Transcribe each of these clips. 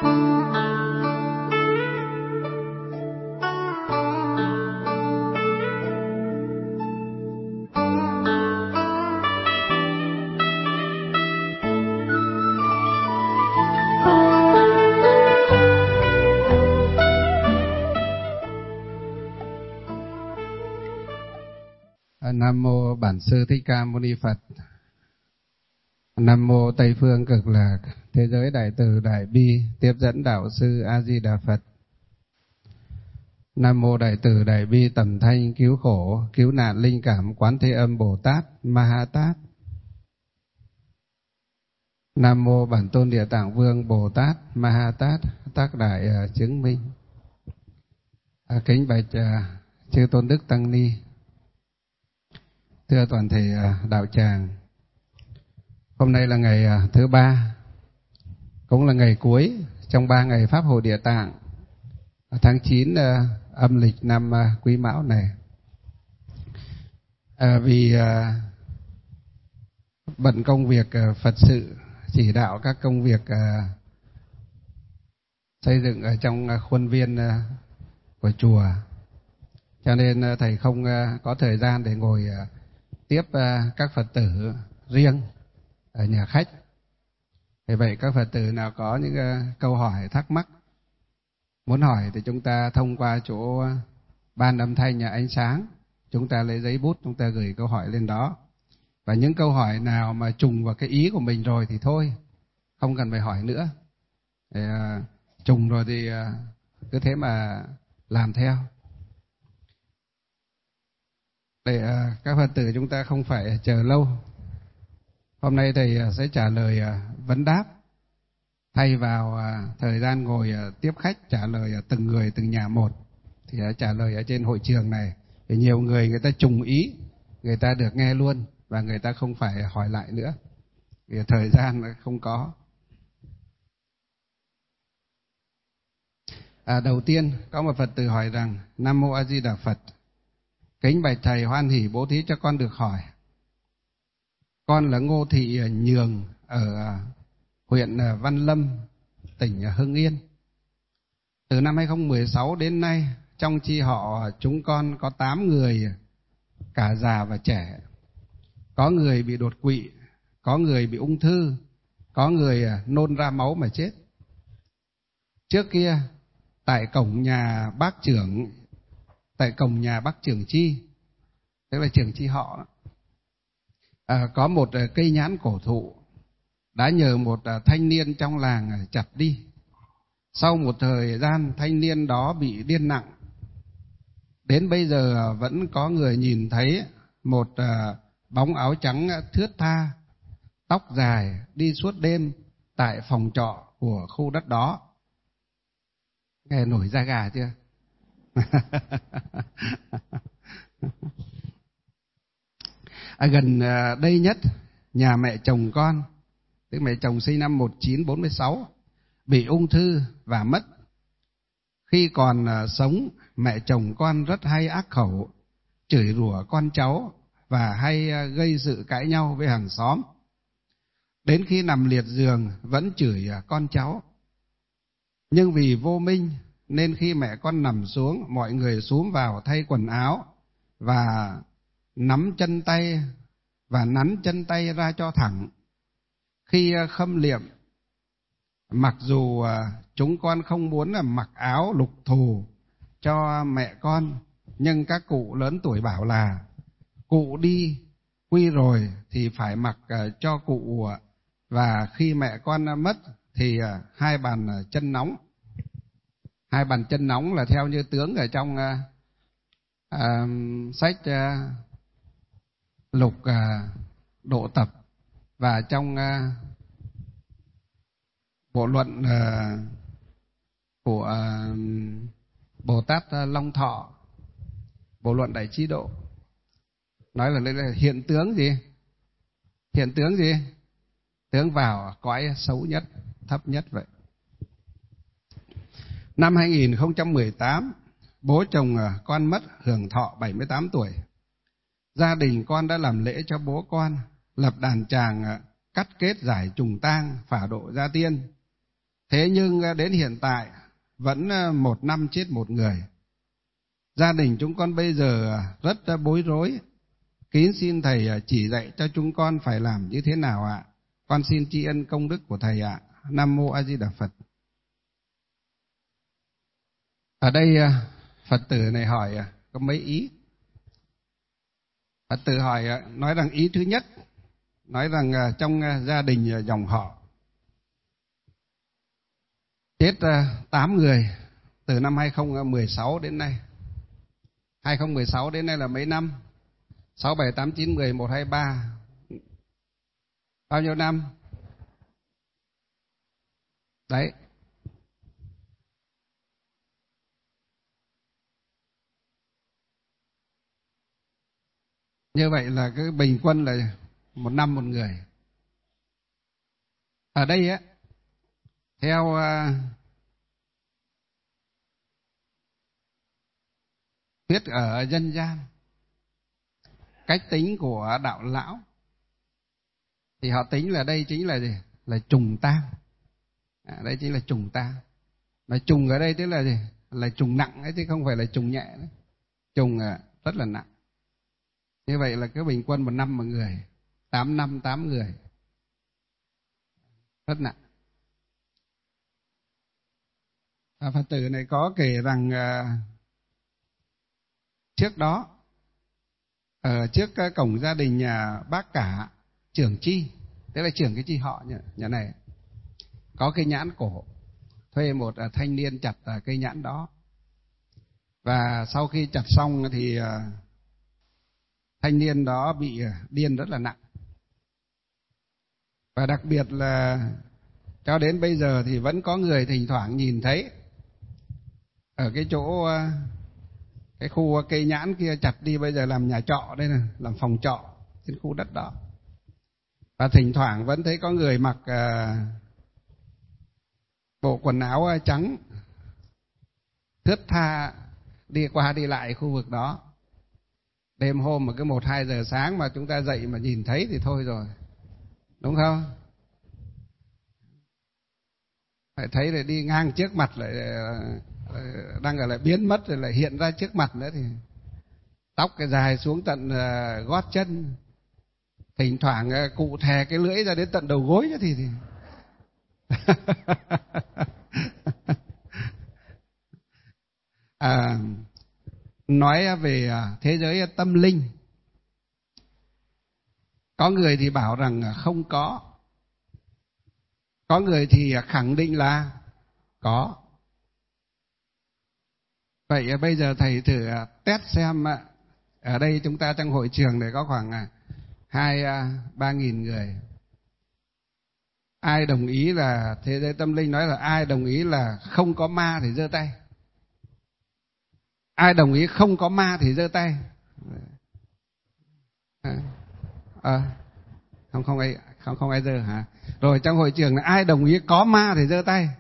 Nam mô Bản Sư Thích Ca Mâu Ni Phật. Nam mô Tây Phương Cực Lạc Thế Giới Đại Từ Đại Bi Tiếp Dẫn Đạo Sư A Di Đà Phật. Nam mô Đại Từ Đại Bi Tầm Thanh Cứu Khổ Cứu Nạn Linh Cảm Quán Thế Âm Bồ Tát Ma Ha Tát. Nam mô Bản Tôn Địa Tạng Vương Bồ Tát Ma Ha Tát Tác Đại Chứng Minh. Kính bạch chư Tôn Đức Tăng Ni, thưa toàn thể đạo tràng, hôm nay là ngày thứ ba, cũng là ngày cuối trong 3 ngày Pháp hội Địa Tạng tháng 9 âm lịch năm Quý Mão này. Vì bận công việc Phật sự, chỉ đạo các công việc xây dựng ở trong khuôn viên của chùa, cho nên thầy không có thời gian để ngồi tiếp các Phật tử riêng ở nhà khách. Vì vậy các Phật tử nào có những câu hỏi thắc mắc muốn hỏi thì chúng ta thông qua chỗ ban âm thanh nhà ánh sáng, chúng ta lấy giấy bút, chúng ta gửi câu hỏi lên đó. Và những câu hỏi nào mà trùng vào cái ý của mình rồi thì thôi, không cần phải hỏi nữa. Trùng rồi thì cứ thế mà làm theo, để các Phật tử chúng ta không phải chờ lâu. Hôm nay thầy sẽ trả lời vấn đáp, thay vào thời gian ngồi tiếp khách trả lời từng người từng nhà một, thì trả lời ở trên hội trường này. Vì nhiều người ta trùng ý, người ta được nghe luôn và người ta không phải hỏi lại nữa, vì thời gian không có. Đầu tiên có một Phật tử hỏi rằng: Nam mô A Di Đà Phật, kính bạch thầy, hoan hỷ bố thí cho con được hỏi. Con là Ngô Thị Nhường ở huyện Văn Lâm, tỉnh Hưng Yên. Từ năm 2016 đến nay, trong chi họ chúng con có 8 người, cả già và trẻ. Có người bị đột quỵ, có người bị ung thư, có người nôn ra máu mà chết. Trước kia, tại cổng nhà bác trưởng chi, tức là trưởng chi họ, có một cây nhãn cổ thụ đã nhờ một thanh niên trong làng chặt đi. Sau một thời gian, thanh niên đó bị điên nặng. Đến bây giờ vẫn có người nhìn thấy một bóng áo trắng thướt tha, tóc dài, đi suốt đêm tại phòng trọ của khu đất đó. Nghe nổi da gà chưa? Gần đây nhất, nhà mẹ chồng con, tức mẹ chồng sinh năm 1946, bị ung thư và mất. Khi còn sống, mẹ chồng con rất hay ác khẩu, chửi rủa con cháu và hay gây sự cãi nhau với hàng xóm. Đến khi nằm liệt giường vẫn chửi con cháu. Nhưng vì vô minh nên khi mẹ con nằm xuống, mọi người xúm vào thay quần áo và nắn chân tay ra cho thẳng. Khi khâm liệm, mặc dù chúng con không muốn mặc áo lục thù cho mẹ con, nhưng các cụ lớn tuổi bảo là cụ đi quy rồi thì phải mặc cho cụ. Và khi mẹ con mất thì 2 bàn chân nóng. 2 bàn chân nóng là theo như tướng ở trong sách lục độ tập và trong bộ luận của Bồ Tát Long Thọ, bộ luận Đại Trí Độ, nói là hiện tướng gì? Hiện tướng gì? Tướng vào cõi xấu nhất, thấp nhất vậy. Năm 2018, bố chồng con mất hưởng thọ 78 tuổi. Gia đình con đã làm lễ cho bố con, lập đàn tràng cắt kết giải trùng tang, phả độ gia tiên. Thế nhưng đến hiện tại vẫn 1 năm chết 1 người. Gia đình chúng con bây giờ rất bối rối. Kính xin Thầy chỉ dạy cho chúng con phải làm như thế nào ạ? Con xin tri ân công đức của Thầy ạ. Nam Mô A Di Đà Phật. Ở đây Phật tử này hỏi có mấy ý. Phật tử hỏi nói rằng ý thứ nhất, nói rằng trong gia đình dòng họ chết 8 người từ năm 2016 đến nay. 2016 đến nay là mấy năm? 6, 7, 8, 9, 10, 1, 2, 3. Bao nhiêu năm? Đấy. Như vậy là cái bình quân là 1 năm 1 người. Ở đây á, theo thuyết ở dân gian, cách tính của đạo lão thì họ tính là đây chính là gì? Là trùng tang. Đây chính là trùng tang. Mà trùng ở đây tức là gì? Là trùng nặng ấy chứ không phải là trùng nhẹ nữa. Trùng rất là nặng. Như vậy là cái bình quân 1 năm 1 người, 8 năm 8 người, rất nặng. Phật tử này có kể rằng trước đó ở trước cổng gia đình nhà bác cả trưởng chi, tức là trưởng cái chi họ nhà này, có cây nhãn cổ, thuê một thanh niên chặt cây nhãn đó. Và sau khi chặt xong thì thanh niên đó bị điên rất là nặng. Và đặc biệt là cho đến bây giờ thì vẫn có người thỉnh thoảng nhìn thấy ở cái chỗ cái khu cây nhãn kia chặt đi, bây giờ làm nhà trọ đây này, làm phòng trọ trên khu đất đó. Và thỉnh thoảng vẫn thấy có người mặc bộ quần áo trắng thướt tha đi qua đi lại khu vực đó. Đêm hôm mà cứ 1-2 giờ sáng mà chúng ta dậy mà nhìn thấy thì thôi rồi, đúng không? Phải thấy rồi đi ngang trước mặt lại đang lại biến mất rồi lại hiện ra trước mặt nữa, thì tóc cái dài xuống tận gót chân, thỉnh thoảng cụ thè cái lưỡi ra đến tận đầu gối nữa thì nói về thế giới tâm linh, có người thì bảo rằng không có người thì khẳng định là có. Vậy bây giờ thầy thử test xem, ở đây chúng ta trong hội trường này có khoảng 2-3 nghìn người. Ai đồng ý là thế giới tâm linh nói là ai đồng ý là không có ma thì giơ tay. Ai đồng ý không có ma thì giơ tay. Không ai giơ hả? Rồi trong hội trường là ai đồng ý có ma thì giơ tay.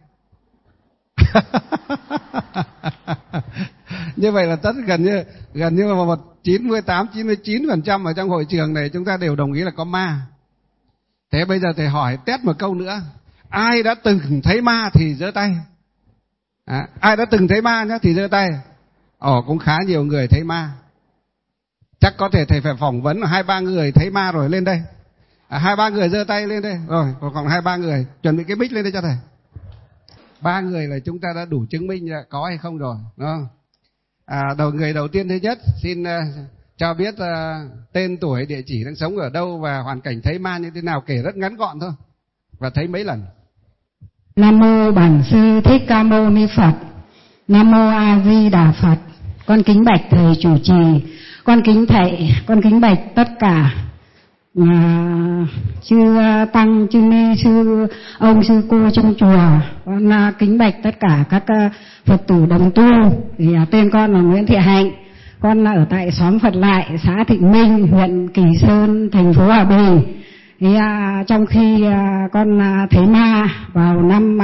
Như vậy là gần như là 98-99% ở trong hội trường này chúng ta đều đồng ý là có ma. Thế bây giờ thầy hỏi test một câu nữa, ai đã từng thấy ma thì giơ tay. Ai đã từng thấy ma nhá thì giơ tay. Cũng khá nhiều người thấy ma. Chắc có thể thầy phải phỏng vấn 2-3 người thấy ma rồi lên đây. 2-3 người giơ tay lên đây. Rồi còn khoảng 2-3 người chuẩn bị cái mic lên đây cho thầy. 3 người là chúng ta đã đủ chứng minh là có hay không rồi, đúng không? Người đầu tiên thứ nhất xin cho biết tên, tuổi, địa chỉ, đang sống ở đâu và hoàn cảnh thấy ma như thế nào, kể rất ngắn gọn thôi. Và thấy mấy lần. Nam mô Bản Sư Thích Ca Mâu Ni Phật. Nam mô A Di Đà Phật. Con kính bạch thầy chủ trì, con kính thầy, con kính bạch tất cả chư tăng, chư ni, sư ông, sư cô trong chùa. Con kính bạch tất cả các Phật tử đồng tu. Thì tên con là Nguyễn Thị Hạnh. Con ở tại xóm Phật Lại, xã Thịnh Minh, huyện Kỳ Sơn, thành phố Hòa Bình. Thì trong khi con thấy ma vào năm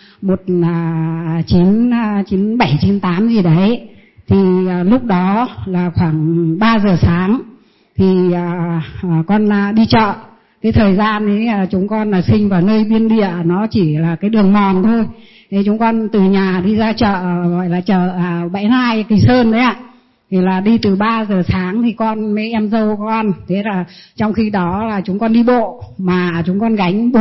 1997-98 gì đấy, thì lúc đó là khoảng 3 giờ sáng thì con đi chợ cái thời gian ấy chúng con là sinh vào nơi biên địa, nó chỉ là cái đường mòn thôi. Thế chúng con từ nhà đi ra chợ, gọi là chợ Bãi Nai, Kỳ Sơn đấy ạ. Thì là đi từ 3 giờ sáng thì con mấy em dâu con, thế là trong khi đó là chúng con đi bộ, mà chúng con gánh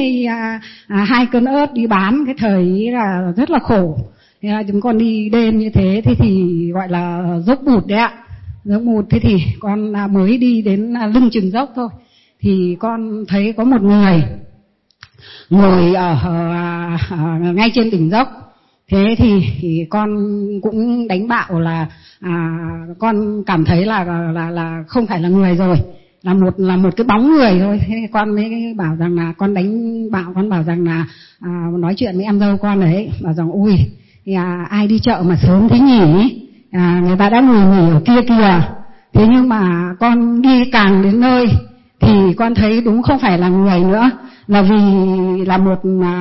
42 cân ớt đi bán, cái thời ấy là rất là khổ. Thế là chúng con đi đêm như thế, thế thì gọi là dốc bụt đấy ạ. Dốc bụt, thế thì con mới đi đến lưng chừng dốc thôi, thì con thấy có một người ngồi ở ngay trên đỉnh dốc. Thế thì con cũng đánh bạo là con cảm thấy là không phải là người rồi, là một cái bóng người thôi. Thế con mới bảo rằng là con đánh bạo, con bảo rằng là nói chuyện với em dâu con đấy, bảo rằng ui ai đi chợ mà sớm thế nhỉ, người ta đã nghỉ ở kia kìa. Thế nhưng mà con đi càng đến nơi thì con thấy đúng không phải là người nữa, là vì là một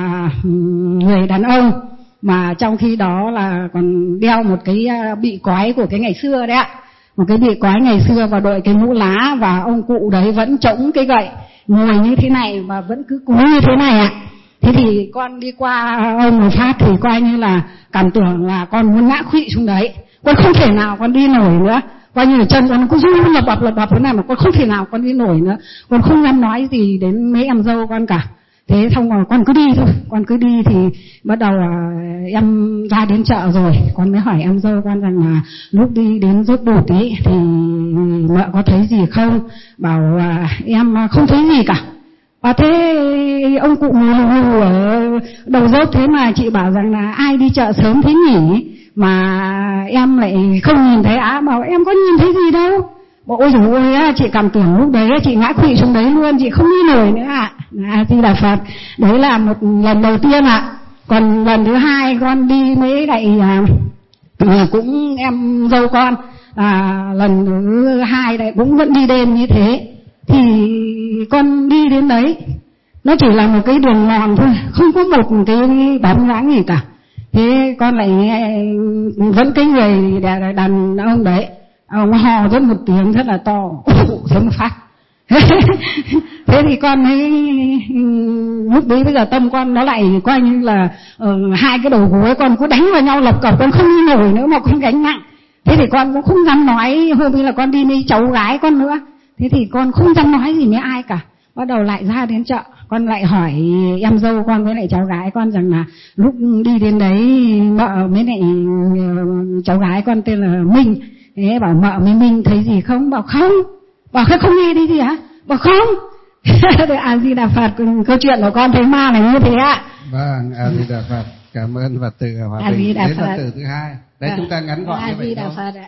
người đàn ông, mà trong khi đó là còn đeo một cái bị cói của cái ngày xưa đấy ạ, một cái bị cói ngày xưa, và đội cái mũ lá, và ông cụ đấy vẫn chống cái gậy, ngồi như thế này và vẫn cứ cúi như thế này ạ. Thế thì con đi qua ông một phát thì coi như là cảm tưởng là con muốn ngã khuỵu xuống đấy, con không thể nào con đi nổi nữa, coi như là chân con cứ run lập bập thế này, mà con không thể nào con đi nổi nữa, con không dám nói gì đến mấy em dâu con cả. Thế xong rồi con cứ đi thôi, con cứ đi thì bắt đầu em ra đến chợ rồi, con mới hỏi em dâu con rằng là lúc đi đến dốc bụt ấy thì mợ có thấy gì không, bảo em không thấy gì cả. Và thế ông cụ ngủ ở đầu dốc, thế mà chị bảo rằng là ai đi chợ sớm thế nhỉ, mà em lại không nhìn thấy á, bảo em có nhìn thấy gì đâu. Bộ ôi dồi ôi, chị cảm tưởng lúc đấy chị ngã khuỵu xuống đấy luôn, chị không đi nổi nữa ạ. Di Đà Phật. Đấy là một lần đầu tiên ạ. Còn lần thứ hai con đi mấy lại cũng em dâu con, lần thứ hai lại cũng vẫn đi đêm như thế. Thì con đi đến đấy, nó chỉ là một cái đường mòn thôi, không có một cái bóng dáng gì cả. Thế con lại vẫn cái người đàn ông đấy, ông hò rất một tiếng rất là to, giống phát. Thế thì con ấy lúc đấy bây giờ tâm con nó lại coi như là hai cái đầu gối con cứ đánh vào nhau lập cập, con không đi nổi nữa mà con gánh nặng. Thế thì con cũng không dám nói, hôm nay là con đi với cháu gái con nữa, thế thì con không dám nói gì với ai cả. Bắt đầu lại ra đến chợ, con lại hỏi em dâu con với lại cháu gái con rằng là lúc đi đến đấy mợ với lại cháu gái con tên là Minh, thế bảo mợ với Minh thấy gì không, bảo không nghe đi gì hả, bảo không. A Di Đà Phật. Câu chuyện của con thấy ma là như thế ạ. Vâng, A Di Đà Phật. Cảm ơn Phật tử Hòa Bình. Đến Phật tử thứ hai. Đấy, chúng ta ngắn gọn như vậy. A Di Đà Phật ạ.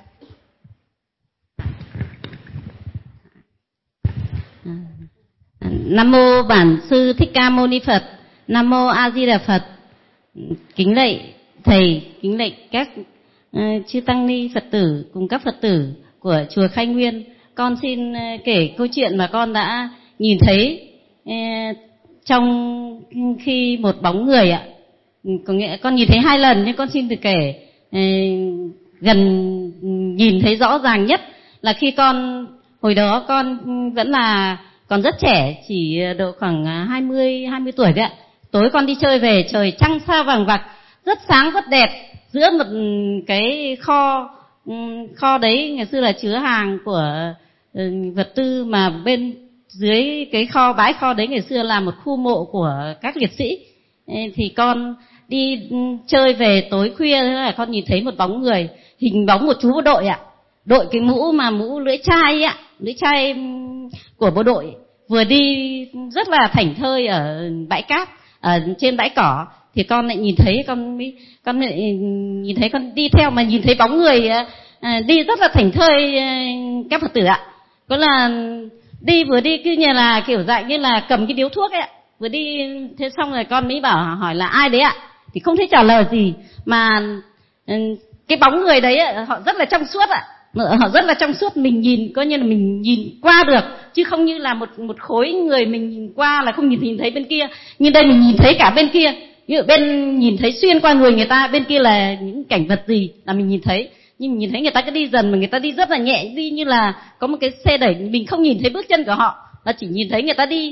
Nam mô Bản Sư Thích Ca Mâu Ni Phật. Nam mô A Di Đà Phật. Kính lạy thầy, kính lạy các chư tăng ni Phật tử cùng các Phật tử của chùa Khai Nguyên. Con xin kể câu chuyện mà con đã nhìn thấy trong khi một bóng người ạ. Có nghĩa con nhìn thấy 2 lần, nhưng con xin được kể gần nhìn thấy rõ ràng nhất là khi con hồi đó con vẫn là còn rất trẻ, chỉ độ khoảng 20 tuổi đấy ạ. Tối con đi chơi về, trời trăng sao vàng vặc, rất sáng rất đẹp, giữa một cái kho đấy ngày xưa là chứa hàng của vật tư, mà bên dưới cái bãi kho đấy ngày xưa là một khu mộ của các liệt sĩ. Thì con đi chơi về tối khuya, thế là con nhìn thấy một bóng người, hình bóng một chú bộ đội ạ, đội cái mũ lưỡi chai ạ, lưỡi chai của bộ đội, vừa đi rất là thảnh thơi ở bãi cát, ở trên bãi cỏ. Thì con lại nhìn thấy, con nhìn thấy, con đi theo mà nhìn thấy bóng người đi rất là thảnh thơi các Phật tử ạ. Có là vừa đi cứ như là kiểu dạng như là cầm cái điếu thuốc ấy ạ. Vừa đi thế xong rồi con mới hỏi là ai đấy ạ, thì không thấy trả lời gì, mà cái bóng người đấy ạ, họ rất là trong suốt ạ. Họ rất là trong suốt, mình nhìn coi như là mình nhìn qua được, chứ không như là một khối người mình nhìn qua là không nhìn thấy bên kia. Nhưng đây mình nhìn thấy cả bên kia, ví dụ bên nhìn thấy xuyên qua người ta, bên kia là những cảnh vật gì là mình nhìn thấy. Nhưng mình nhìn thấy người ta cứ đi dần, mà người ta đi rất là nhẹ, đi như là có một cái xe đẩy, mình không nhìn thấy bước chân của họ, mà chỉ nhìn thấy người ta đi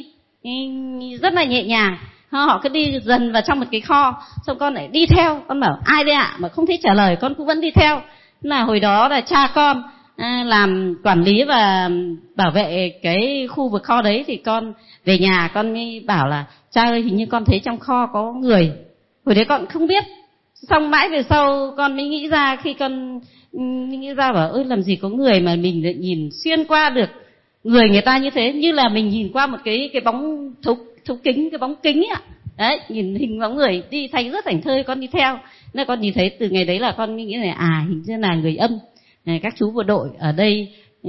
rất là nhẹ nhàng. Họ cứ đi dần vào trong một cái kho, xong con lại đi theo. Con bảo ai đây ạ? Mà không thấy trả lời, con cũng vẫn đi theo. Là hồi đó là cha con làm quản lý và bảo vệ cái khu vực kho đấy, thì con về nhà con mới bảo là cha ơi, hình như con thấy trong kho có người. Hồi đấy con không biết. Xong mãi về sau con mới nghĩ ra, khi con nghĩ ra bảo ơi, làm gì có người mà mình lại nhìn xuyên qua được người ta như thế, như là mình nhìn qua một cái bóng thấu kính, cái bóng kính ấy ạ. Đấy, nhìn hình bóng người đi thấy rất thảnh thơi, con đi theo. Nên con nhìn thấy từ ngày đấy là con nghĩ là hình như là người Âm. Các chú bộ đội ở đây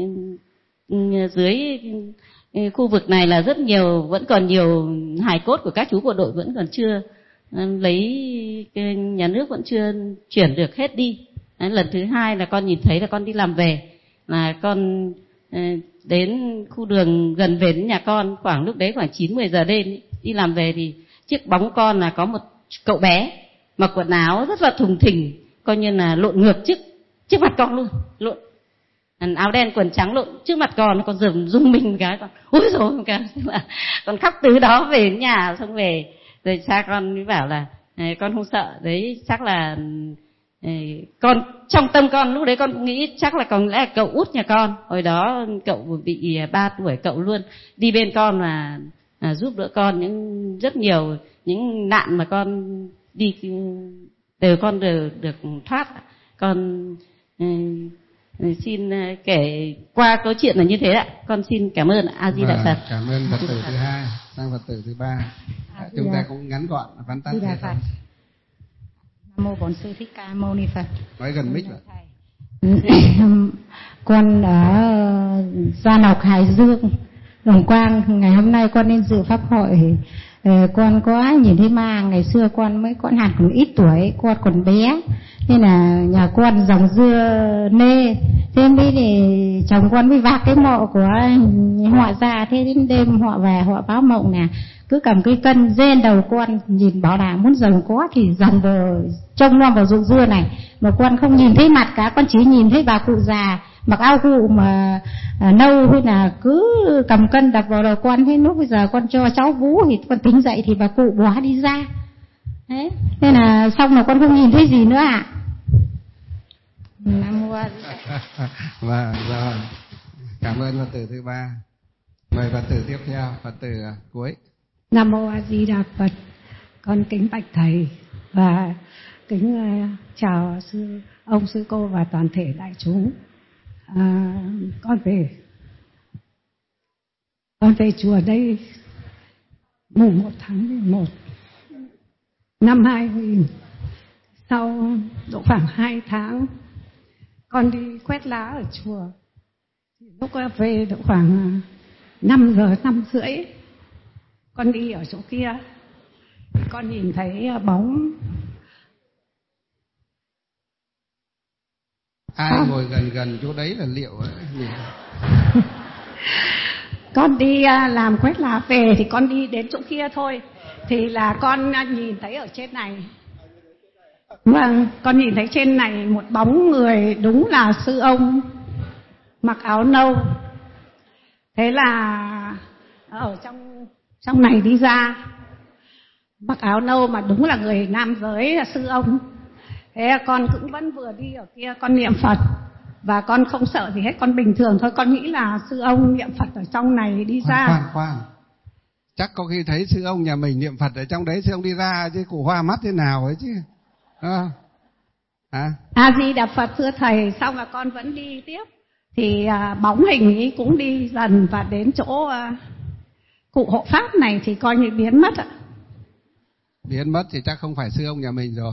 dưới khu vực này là rất nhiều, vẫn còn nhiều hài cốt của các chú bộ đội vẫn còn chưa lấy, nhà nước vẫn chưa chuyển được hết đi. Đấy, lần thứ hai là con nhìn thấy là con đi làm về, là con đến khu đường gần về đến nhà con, lúc đấy khoảng 9-10 giờ đêm ấy, đi làm về thì trước bóng con là có một cậu bé mặc quần áo rất là thùng thình, coi như là lộn ngược trước mặt con luôn, lộn áo đen quần trắng lộn trước mặt con rung mình một cái, con ôi rồi một cái, con khóc từ đó về đến nhà. Xong về rồi cha con mới bảo là con không sợ đấy, chắc là con trong tâm con lúc đấy con cũng nghĩ chắc là có lẽ là cậu út nhà con, hồi đó cậu bị 3 tuổi, cậu luôn đi bên con và giúp đỡ con những rất nhiều những nạn mà con đi đều con đều được thoát. Con xin kể qua câu chuyện là như thế ạ. Con xin cảm ơn A Di Đà Phật. Cảm ơn Phật tử thứ hai, sang Phật tử thứ ba. Chúng ta cũng ngắn gọn, vắn tắt thế thôi. Nam mô Bổn Sư Thích Ca Mâu Ni Phật. Nói gần mic vậy. Con ở Gia Lộc, Hải Dương, Đồng Quang. Ngày hôm nay con đến dự pháp hội. Con có nhìn thấy ma. Ngày xưa con hạt còn ít tuổi, con còn bé, nên là nhà con dòng dưa nê. Thế mới thì chồng con mới vác cái mộ của họ ra. Thế đến đêm họ về họ báo mộng nè, cứ cầm cái cân rên đầu con, nhìn bảo là muốn dòng có thì dòng vào trông nom vào ruộng dưa này, mà con không nhìn thấy mặt cả, con chỉ nhìn thấy bà cụ già mặc áo cụ mà nâu, hay là cứ cầm cân đập vào đầu con. Thế lúc bây giờ con cho cháu bú thì con tỉnh dậy thì bà cụ bỏ đi ra. Đấy, nên là xong là con không nhìn thấy gì nữa ạ. Nam mô A Di Đà. Vâng, rồi. Cảm ơn Phật tử thứ ba. Mời Phật tử tiếp theo, Phật tử cuối. Nam mô A Di Đà Phật. Con kính bạch thầy và kính chào ông sư cô và toàn thể đại chúng. Con về chùa đây mùng 1 tháng 11 năm 2000. Sau độ khoảng 2 tháng con đi quét lá ở chùa. Lúc về độ khoảng 5 giờ 5 rưỡi, con đi ở chỗ kia, con nhìn thấy bóng. Ai ngồi gần chỗ đấy là liệu ấy. Con đi làm quét lá về thì con đi đến chỗ kia thôi, thì là con nhìn thấy ở trên này. Vâng, con nhìn thấy trên này một bóng người, đúng là sư ông mặc áo nâu. Thế là ở trong này đi ra, mặc áo nâu mà đúng là người nam giới, là sư ông. Thế con cũng vẫn vừa đi ở kia, con niệm Phật và con không sợ gì hết, con bình thường thôi. Con nghĩ là sư ông niệm Phật ở trong này đi ra. Khoan. Chắc có khi thấy sư ông nhà mình niệm Phật ở trong đấy, sư ông đi ra chứ cụ hoa mắt thế nào ấy chứ. A Di Đà Phật thưa thầy. Xong là con vẫn đi tiếp, thì bóng hình ấy cũng đi dần và đến chỗ cụ hộ pháp này thì coi như biến mất ạ. Biến mất thì chắc không phải sư ông nhà mình rồi.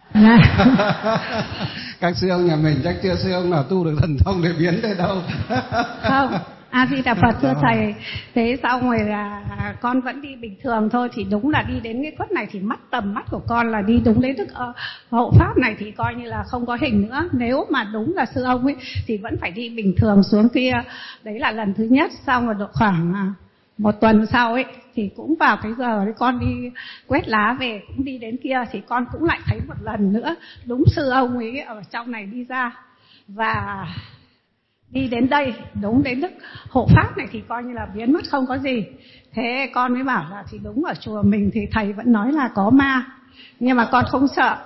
Các sư ông nhà mình chắc chưa sư ông nào tu được thần thông để biến thế đâu. Không, A Di Đà Phật thưa thầy. Thế xong rồi là con vẫn đi bình thường thôi, thì đúng là đi đến cái quất này thì tầm mắt của con là đi đúng đến Đức hộ pháp này thì coi như là không có hình nữa. Nếu mà đúng là sư ông ấy thì vẫn phải đi bình thường xuống kia. Đấy là lần thứ nhất. Xong rồi độ khoảng 1 tuần sau ấy thì cũng vào cái giờ đấy con đi quét lá về, cũng đi đến kia thì con cũng lại thấy một lần nữa đúng sư ông ấy ở trong này đi ra. Và đi đến đây đúng đến đức hộ pháp này thì coi như là biến mất không có gì. Thế con mới bảo là thì đúng ở chùa mình thì thầy vẫn nói là có ma, nhưng mà con không sợ.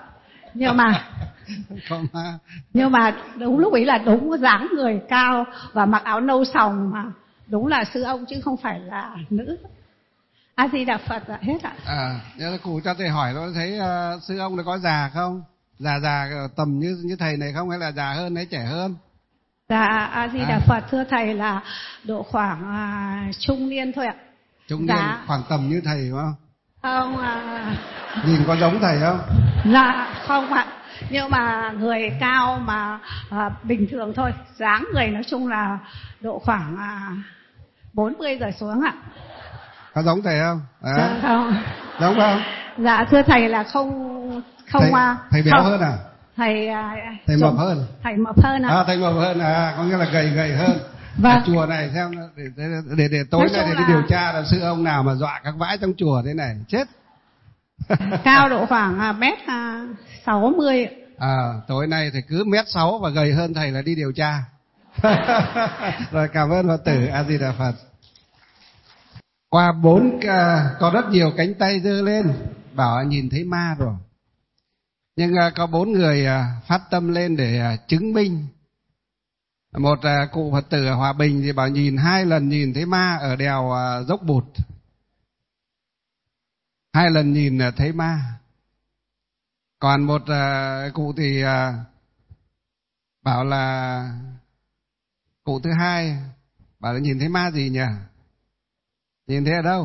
Nhưng mà đúng lúc ấy là đúng dáng người cao và mặc áo nâu sòng, mà đúng là sư ông chứ không phải là nữ. A Di Đà Phật ạ, hết ạ. Nhớ cụ cho thầy hỏi nó thấy sư ông nó có già không? Già tầm như thầy này không, hay là già hơn hay trẻ hơn? Dạ, A Di Đà Phật, thưa thầy là độ khoảng trung niên thôi ạ. Trung niên, khoảng tầm như thầy đúng không? Không. Nhìn có giống thầy không? Dạ không ạ, nhưng mà người cao mà bình thường thôi, dáng người nói chung là độ khoảng 40 rồi xuống ạ. Có giống thầy không? Dạ không. Giống không? Dạ thưa thầy là không. Thầy béo hơn à? Thầy mập hơn. Thầy mập hơn ạ. Thầy mập hơn có nghĩa là gầy hơn. Vâng. Ở chùa này xem để tối nay để đi điều tra là sư ông nào mà dọa các vãi trong chùa thế này chết. Cao độ khoảng mét 60. Tối nay thì cứ mét 6 và gầy hơn thầy là đi điều tra. Rồi, cảm ơn Phật tử. A Di Đà Phật. Qua 4 có rất nhiều cánh tay giơ lên bảo nhìn thấy ma rồi, nhưng có 4 người phát tâm lên để chứng minh. Một cụ Phật tử ở Hòa Bình thì bảo nhìn 2 lần nhìn thấy ma ở đèo Dốc Bụt, 2 lần nhìn thấy ma. Còn một cụ thì bảo là cụ thứ hai bảo là nhìn thấy ma gì nhỉ? Nhìn thấy ở đâu?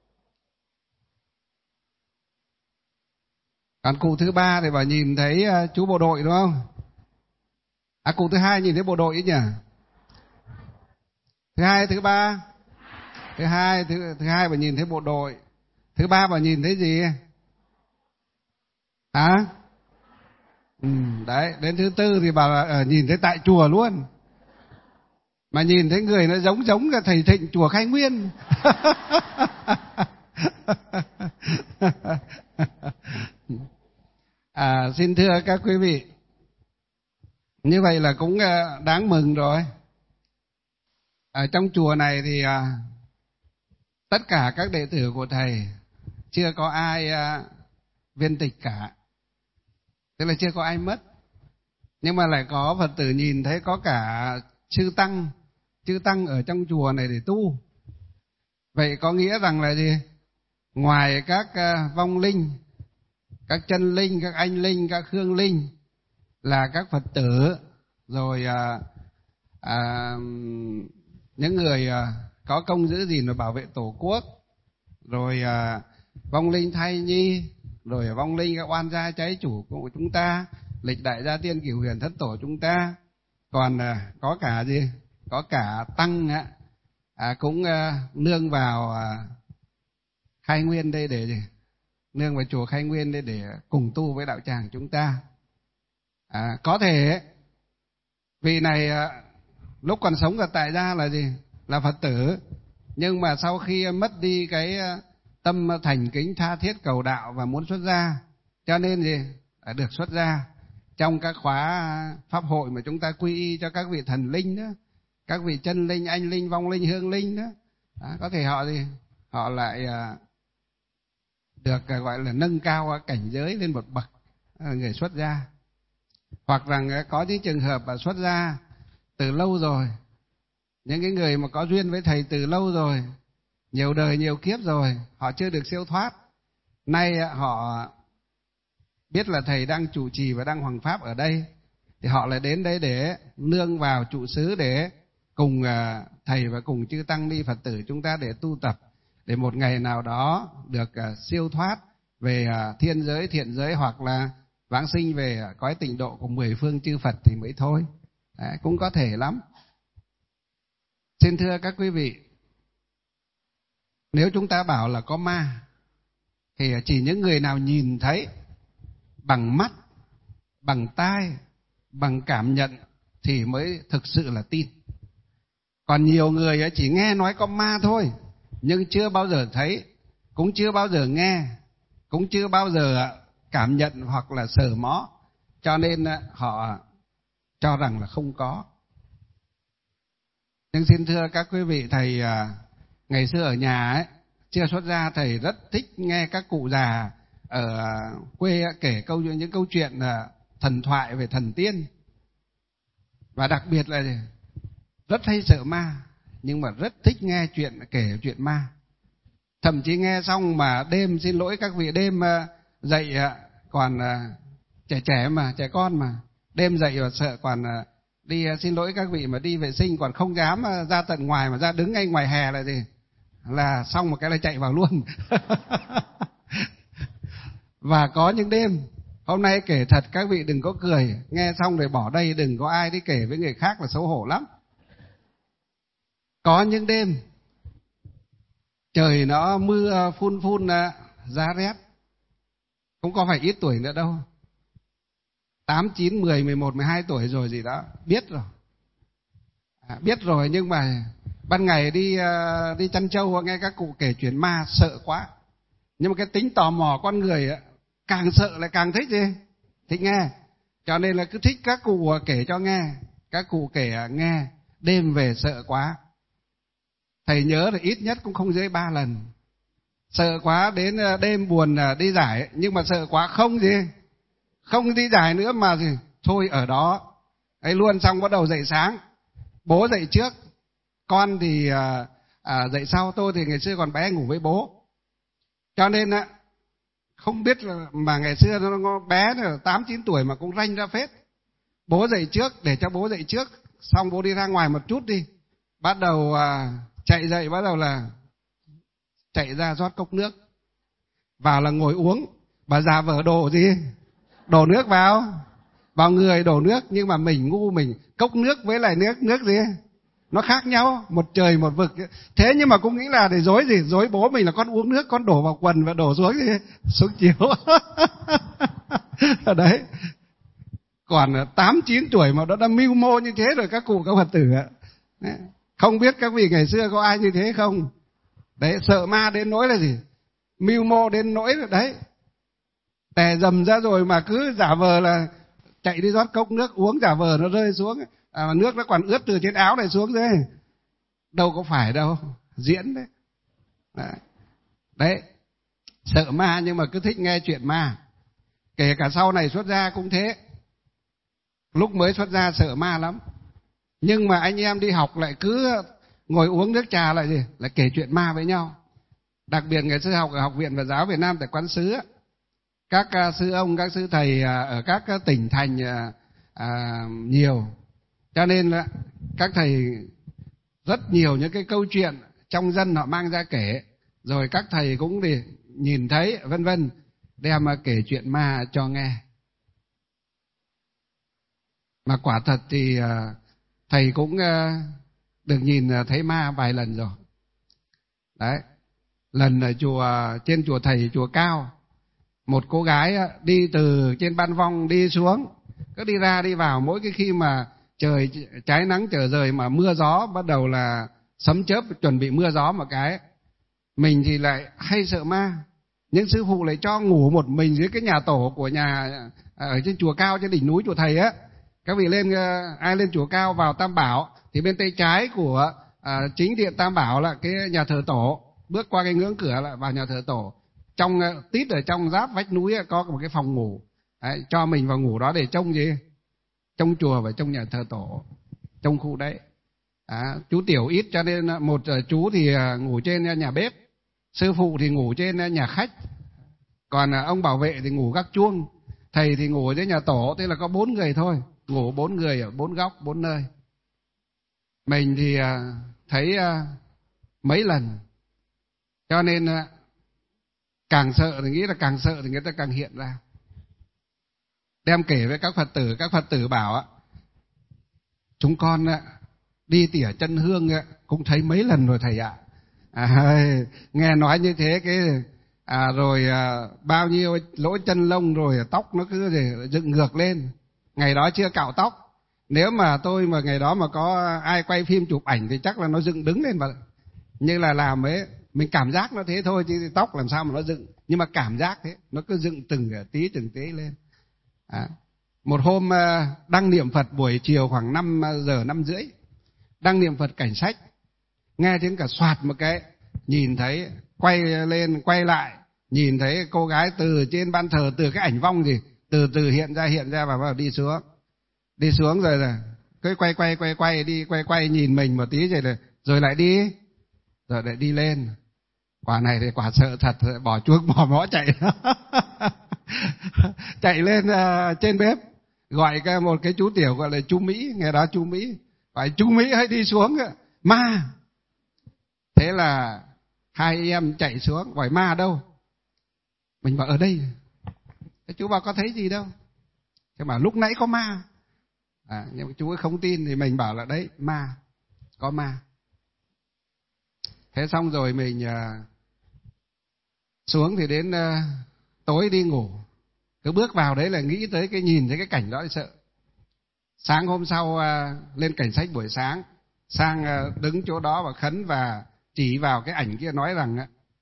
Còn cụ thứ ba thì bảo nhìn thấy chú bộ đội đúng không? Cụ thứ hai nhìn thấy bộ đội ấy nhỉ? Thứ hai, thứ ba? Thứ hai bảo nhìn thấy bộ đội. Thứ ba bảo nhìn thấy gì? Đấy, đến thứ tư thì bảo là nhìn thấy tại chùa luôn. Mà nhìn thấy người nó giống cả thầy Thịnh chùa Khai Nguyên. Xin thưa các quý vị, như vậy là cũng đáng mừng rồi. Ở trong chùa này thì tất cả các đệ tử của thầy chưa có ai viên tịch cả, tức là chưa có ai mất. Nhưng mà lại có Phật tử nhìn thấy có cả chư tăng ở trong chùa này để tu. Vậy có nghĩa rằng là gì? Ngoài các vong linh, các chân linh, các anh linh, các hương linh là các Phật tử, rồi những người có công giữ gìn và bảo vệ Tổ quốc, rồi vong linh thai nhi, rồi vong linh các oan gia trái chủ của chúng ta, lịch đại gia tiên cửu huyền thất tổ chúng ta. Còn có cả gì? Có cả tăng cũng nương vào Khai Nguyên đây để gì? Nương vào chùa Khai Nguyên đây để cùng tu với đạo tràng chúng ta. Có thể vị này lúc còn sống ở tại gia là gì? Là Phật tử, nhưng mà sau khi mất đi cái tâm thành kính tha thiết cầu đạo và muốn xuất gia, cho nên gì? Được xuất gia trong các khóa pháp hội mà chúng ta quy y cho các vị thần linh đó, các vị chân linh, anh linh, vong linh, hương linh đó. Có thể họ gì? Họ lại được gọi là nâng cao cảnh giới lên một bậc, người xuất gia. Hoặc rằng có những trường hợp xuất gia từ lâu rồi, những cái người mà có duyên với thầy từ lâu rồi, nhiều đời nhiều kiếp rồi, họ chưa được siêu thoát. Nay họ biết là thầy đang trụ trì và đang hoằng pháp ở đây, thì họ lại đến đây để nương vào trụ xứ để cùng thầy và cùng chư tăng ni Phật tử chúng ta để tu tập, để một ngày nào đó được siêu thoát về thiên giới, thiện giới, hoặc là vãng sinh về cõi tịnh độ của 10 phương chư Phật thì mới thôi. Đấy, cũng có thể lắm. Xin thưa các quý vị, nếu chúng ta bảo là có ma thì chỉ những người nào nhìn thấy bằng mắt, bằng tai, bằng cảm nhận thì mới thực sự là tin. Còn nhiều người chỉ nghe nói có ma thôi, nhưng chưa bao giờ thấy, cũng chưa bao giờ nghe, cũng chưa bao giờ cảm nhận hoặc là sờ mó, cho nên họ cho rằng là không có. Nhưng xin thưa các quý vị, thầy ngày xưa ở nhà ấy, chưa xuất gia, thầy rất thích nghe các cụ già ở quê kể những câu chuyện thần thoại về thần tiên. Và đặc biệt là rất hay sợ ma, nhưng mà rất thích nghe kể chuyện ma. Thậm chí nghe xong mà đêm, xin lỗi các vị, đêm dậy còn trẻ con mà đêm dậy và sợ còn đi, xin lỗi các vị, mà đi vệ sinh còn không dám ra tận ngoài, mà ra đứng ngay ngoài hè là gì, là xong một cái là chạy vào luôn. Và có những đêm, hôm nay kể thật các vị đừng có cười, nghe xong rồi bỏ đây, đừng có ai đi kể với người khác là xấu hổ lắm. Có những đêm trời nó mưa phun giá rét, không có phải ít tuổi nữa đâu, 8, 9, 10, 11, 12 tuổi rồi gì đó, biết rồi. Biết rồi, nhưng mà ban ngày đi chăn trâu nghe các cụ kể chuyện ma sợ quá. Nhưng mà cái tính tò mò con người càng sợ lại càng thích gì? Thích nghe. Cho nên là cứ thích các cụ kể cho nghe. Các cụ kể nghe, đêm về sợ quá. Thầy nhớ là ít nhất cũng không dưới 3 lần. Sợ quá đến đêm buồn đi giải, nhưng mà sợ quá không gì? Không đi giải nữa mà gì? Thôi ở đó. Ấy luôn, xong bắt đầu dậy sáng. Bố dậy trước, con thì dậy sau. Tôi thì ngày xưa còn bé ngủ với bố. Cho nên không biết là, mà ngày xưa nó bé 8, 9 tuổi mà cũng ranh ra phết. Bố dậy trước, để cho bố dậy trước, xong bố đi ra ngoài một chút đi. Bắt đầu chạy dậy, bắt đầu là chạy ra rót cốc nước. Vào là ngồi uống. Bà già vợ đổ gì? Đổ nước vào người đổ nước. Nhưng mà mình ngu, mình cốc nước với lại nước gì? Nó khác nhau, một trời một vực. Thế nhưng mà cũng nghĩ là để dối gì? Dối bố mình là con uống nước, con đổ vào quần và đổ xuống gì? Xuống chiếu. Đấy. Còn 8, 9 tuổi mà nó đã mưu mô như thế rồi các cụ các Phật tử ạ. Không biết các vị ngày xưa có ai như thế không? Đấy, sợ ma đến nỗi là gì? Mưu mô đến nỗi là đấy. Tè dầm ra rồi mà cứ giả vờ là chạy đi rót cốc nước uống, giả vờ nó rơi xuống. Nước nó còn ướt từ trên áo này xuống đấy. Đâu có phải đâu, diễn đấy. Đấy, sợ ma nhưng mà cứ thích nghe chuyện ma. Kể cả sau này xuất gia cũng thế. Lúc mới xuất gia sợ ma lắm. Nhưng mà anh em đi học lại cứ ngồi uống nước trà lại gì? Lại kể chuyện ma với nhau. Đặc biệt ngày xưa học ở Học viện Phật giáo Việt Nam tại Quán Sứ, các sư ông, các sư thầy ở các tỉnh thành nhiều. Cho nên là các thầy rất nhiều những cái câu chuyện trong dân họ mang ra kể. Rồi các thầy cũng thì nhìn thấy vân vân, đem kể chuyện ma cho nghe. Mà quả thật thì thầy cũng được nhìn thấy ma vài lần rồi. Đấy. Lần ở trên chùa thầy, chùa Cao, một cô gái đi từ trên Ban Vong đi xuống, cứ đi ra đi vào, mỗi cái khi mà trời trái nắng trở rời mà mưa gió bắt đầu là sấm chớp chuẩn bị mưa gió một cái, mình thì lại hay sợ ma. Nhưng sư phụ lại cho ngủ một mình dưới cái nhà tổ của nhà ở trên chùa Cao, trên đỉnh núi chùa thầy á. Các vị ai lên chùa Cao vào Tam Bảo thì bên tay trái của chính điện Tam Bảo là cái nhà thờ tổ, bước qua cái ngưỡng cửa là vào nhà thờ tổ. Trong tít ở trong giáp vách núi có một cái phòng ngủ. Đấy, cho mình vào ngủ đó để trông gì? Trông chùa và trông nhà thờ tổ, trong khu đấy. Chú tiểu ít cho nên một chú thì ngủ trên nhà bếp, sư phụ thì ngủ trên nhà khách, còn ông bảo vệ thì ngủ gác chuông, thầy thì ngủ ở dưới nhà tổ. Thế là có 4 người thôi, ngủ 4 người ở 4 góc 4 nơi. Mình thì thấy mấy lần, cho nên càng sợ thì nghĩ là càng sợ thì người ta càng hiện ra. Đem kể với các Phật tử bảo chúng con đi tỉa chân hương cũng thấy mấy lần rồi thầy ạ. Nghe nói như thế rồi bao nhiêu lỗ chân lông rồi tóc nó cứ dựng ngược lên. Ngày đó chưa cạo tóc, nếu mà tôi mà ngày đó mà có ai quay phim chụp ảnh thì chắc là nó dựng đứng lên, mà như là làm ấy. Mình cảm giác nó thế thôi chứ tóc làm sao mà nó dựng, nhưng mà cảm giác thế, nó cứ dựng từng tí lên. Một hôm đăng niệm Phật buổi chiều khoảng 5 giờ 5 rưỡi, đang niệm Phật cảnh sách, nghe tiếng cả soạt một cái, nhìn thấy quay lên quay lại, nhìn thấy cô gái từ trên ban thờ, từ cái ảnh vong gì từ từ hiện ra và bắt đầu đi xuống rồi là cứ quay đi quay nhìn mình một tí rồi lại đi lên. Quả này thì quả sợ thật, bỏ chuông bỏ mõ chạy chạy lên trên bếp gọi một cái chú tiểu gọi là chú Mỹ, ngày đó chú Mỹ, phải chú Mỹ hãy đi xuống ma. Thế là hai em chạy xuống hỏi ma đâu, mình bảo ở đây. Cái chú bảo có thấy gì đâu, thế mà lúc nãy có ma. Nhưng mà chú ấy không tin thì mình bảo là đấy ma, có ma. Thế xong rồi mình xuống thì đến tối đi ngủ, cứ bước vào đấy là nghĩ tới nhìn thấy cái cảnh đó thì sợ. Sáng hôm sau lên cảnh sách buổi sáng, sang đứng chỗ đó và khấn và chỉ vào cái ảnh kia nói rằng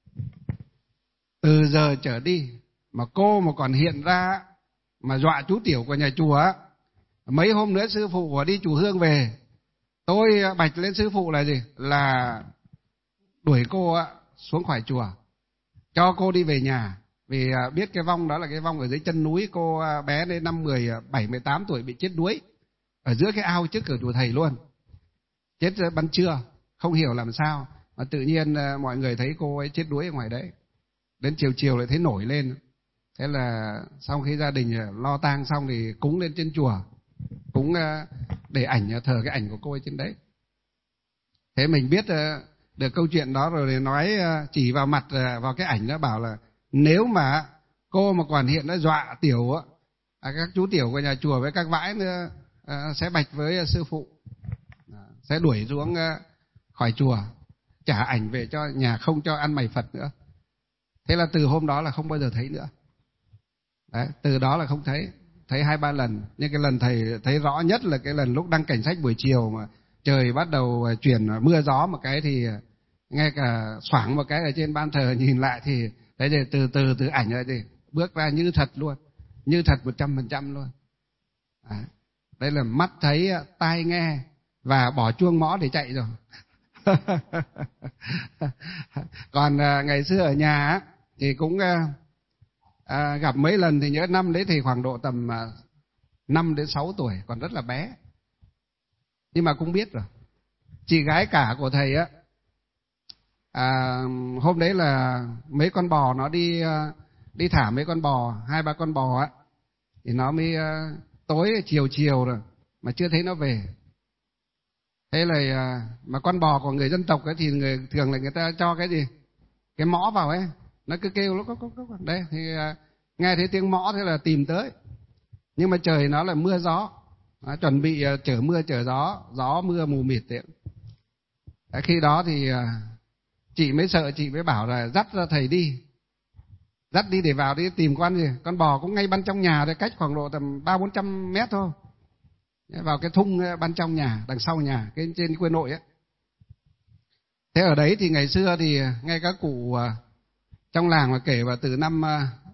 từ giờ trở đi mà cô mà còn hiện ra mà dọa chú tiểu của nhà chùa, mấy hôm nữa sư phụ đi chùa Hương về, tôi bạch lên sư phụ là gì, là đuổi cô xuống khỏi chùa, cho cô đi về nhà. Vì biết cái vong đó là cái vong ở dưới chân núi, cô bé đến năm 17, 18 tuổi bị chết đuối ở giữa cái ao trước cửa chùa thầy luôn, chết ban trưa, không hiểu làm sao mà tự nhiên mọi người thấy cô ấy chết đuối ở ngoài đấy. Đến chiều lại thấy nổi lên. Thế là sau khi gia đình lo tang xong thì cúng lên trên chùa, cúng để ảnh, thờ cái ảnh của cô ấy trên đấy. Thế mình biết được câu chuyện đó rồi thì nói chỉ vào mặt vào cái ảnh đó bảo là nếu mà cô mà còn hiện đã dọa tiểu các chú tiểu của nhà chùa với các vãi nữa sẽ bạch với sư phụ, sẽ đuổi xuống khỏi chùa, trả ảnh về cho nhà, không cho ăn mày Phật nữa. Thế là từ hôm đó là không bao giờ thấy nữa. Đấy, từ đó là không thấy 2-3 lần. Nhưng cái lần thầy thấy rõ nhất là cái lần lúc đăng cảnh sách buổi chiều mà trời bắt đầu chuyển mưa gió một cái thì ngay cả xoảng một cái ở trên ban thờ nhìn lại thì đấy thì từ ảnh rồi thì bước ra như thật luôn, như thật 100% luôn. Đây là mắt thấy, tai nghe và bỏ chuông mõ để chạy rồi. Còn ngày xưa ở nhà thì cũng gặp mấy lần, thì nhớ năm đấy thì khoảng độ tầm 5 đến 6 tuổi, còn rất là bé. Nhưng mà cũng biết rồi. Chị gái cả của thầy hôm đấy là mấy con bò nó đi thả mấy con bò, 2-3 con bò thì nó mới tối chiều rồi mà chưa thấy nó về. Thế là mà con bò của người dân tộc thì thường là người ta cho cái gì, cái mõ vào ấy, nó cứ kêu lúc đấy thì nghe thấy tiếng mõ thế là tìm tới. Nhưng mà trời nó là mưa gió, chuẩn bị chở mưa chở gió mưa mù mịt đấy. Khi đó thì chị mới sợ, chị mới bảo là dắt ra thầy đi, dắt đi để vào đi tìm con gì. Con bò cũng ngay ban trong nhà thôi, cách khoảng độ tầm 300-400 mét thôi, vào cái thung ban trong nhà, đằng sau nhà, cái trên quê nội ấy. Thế ở đấy thì ngày xưa thì ngay các cụ trong làng mà kể vào từ năm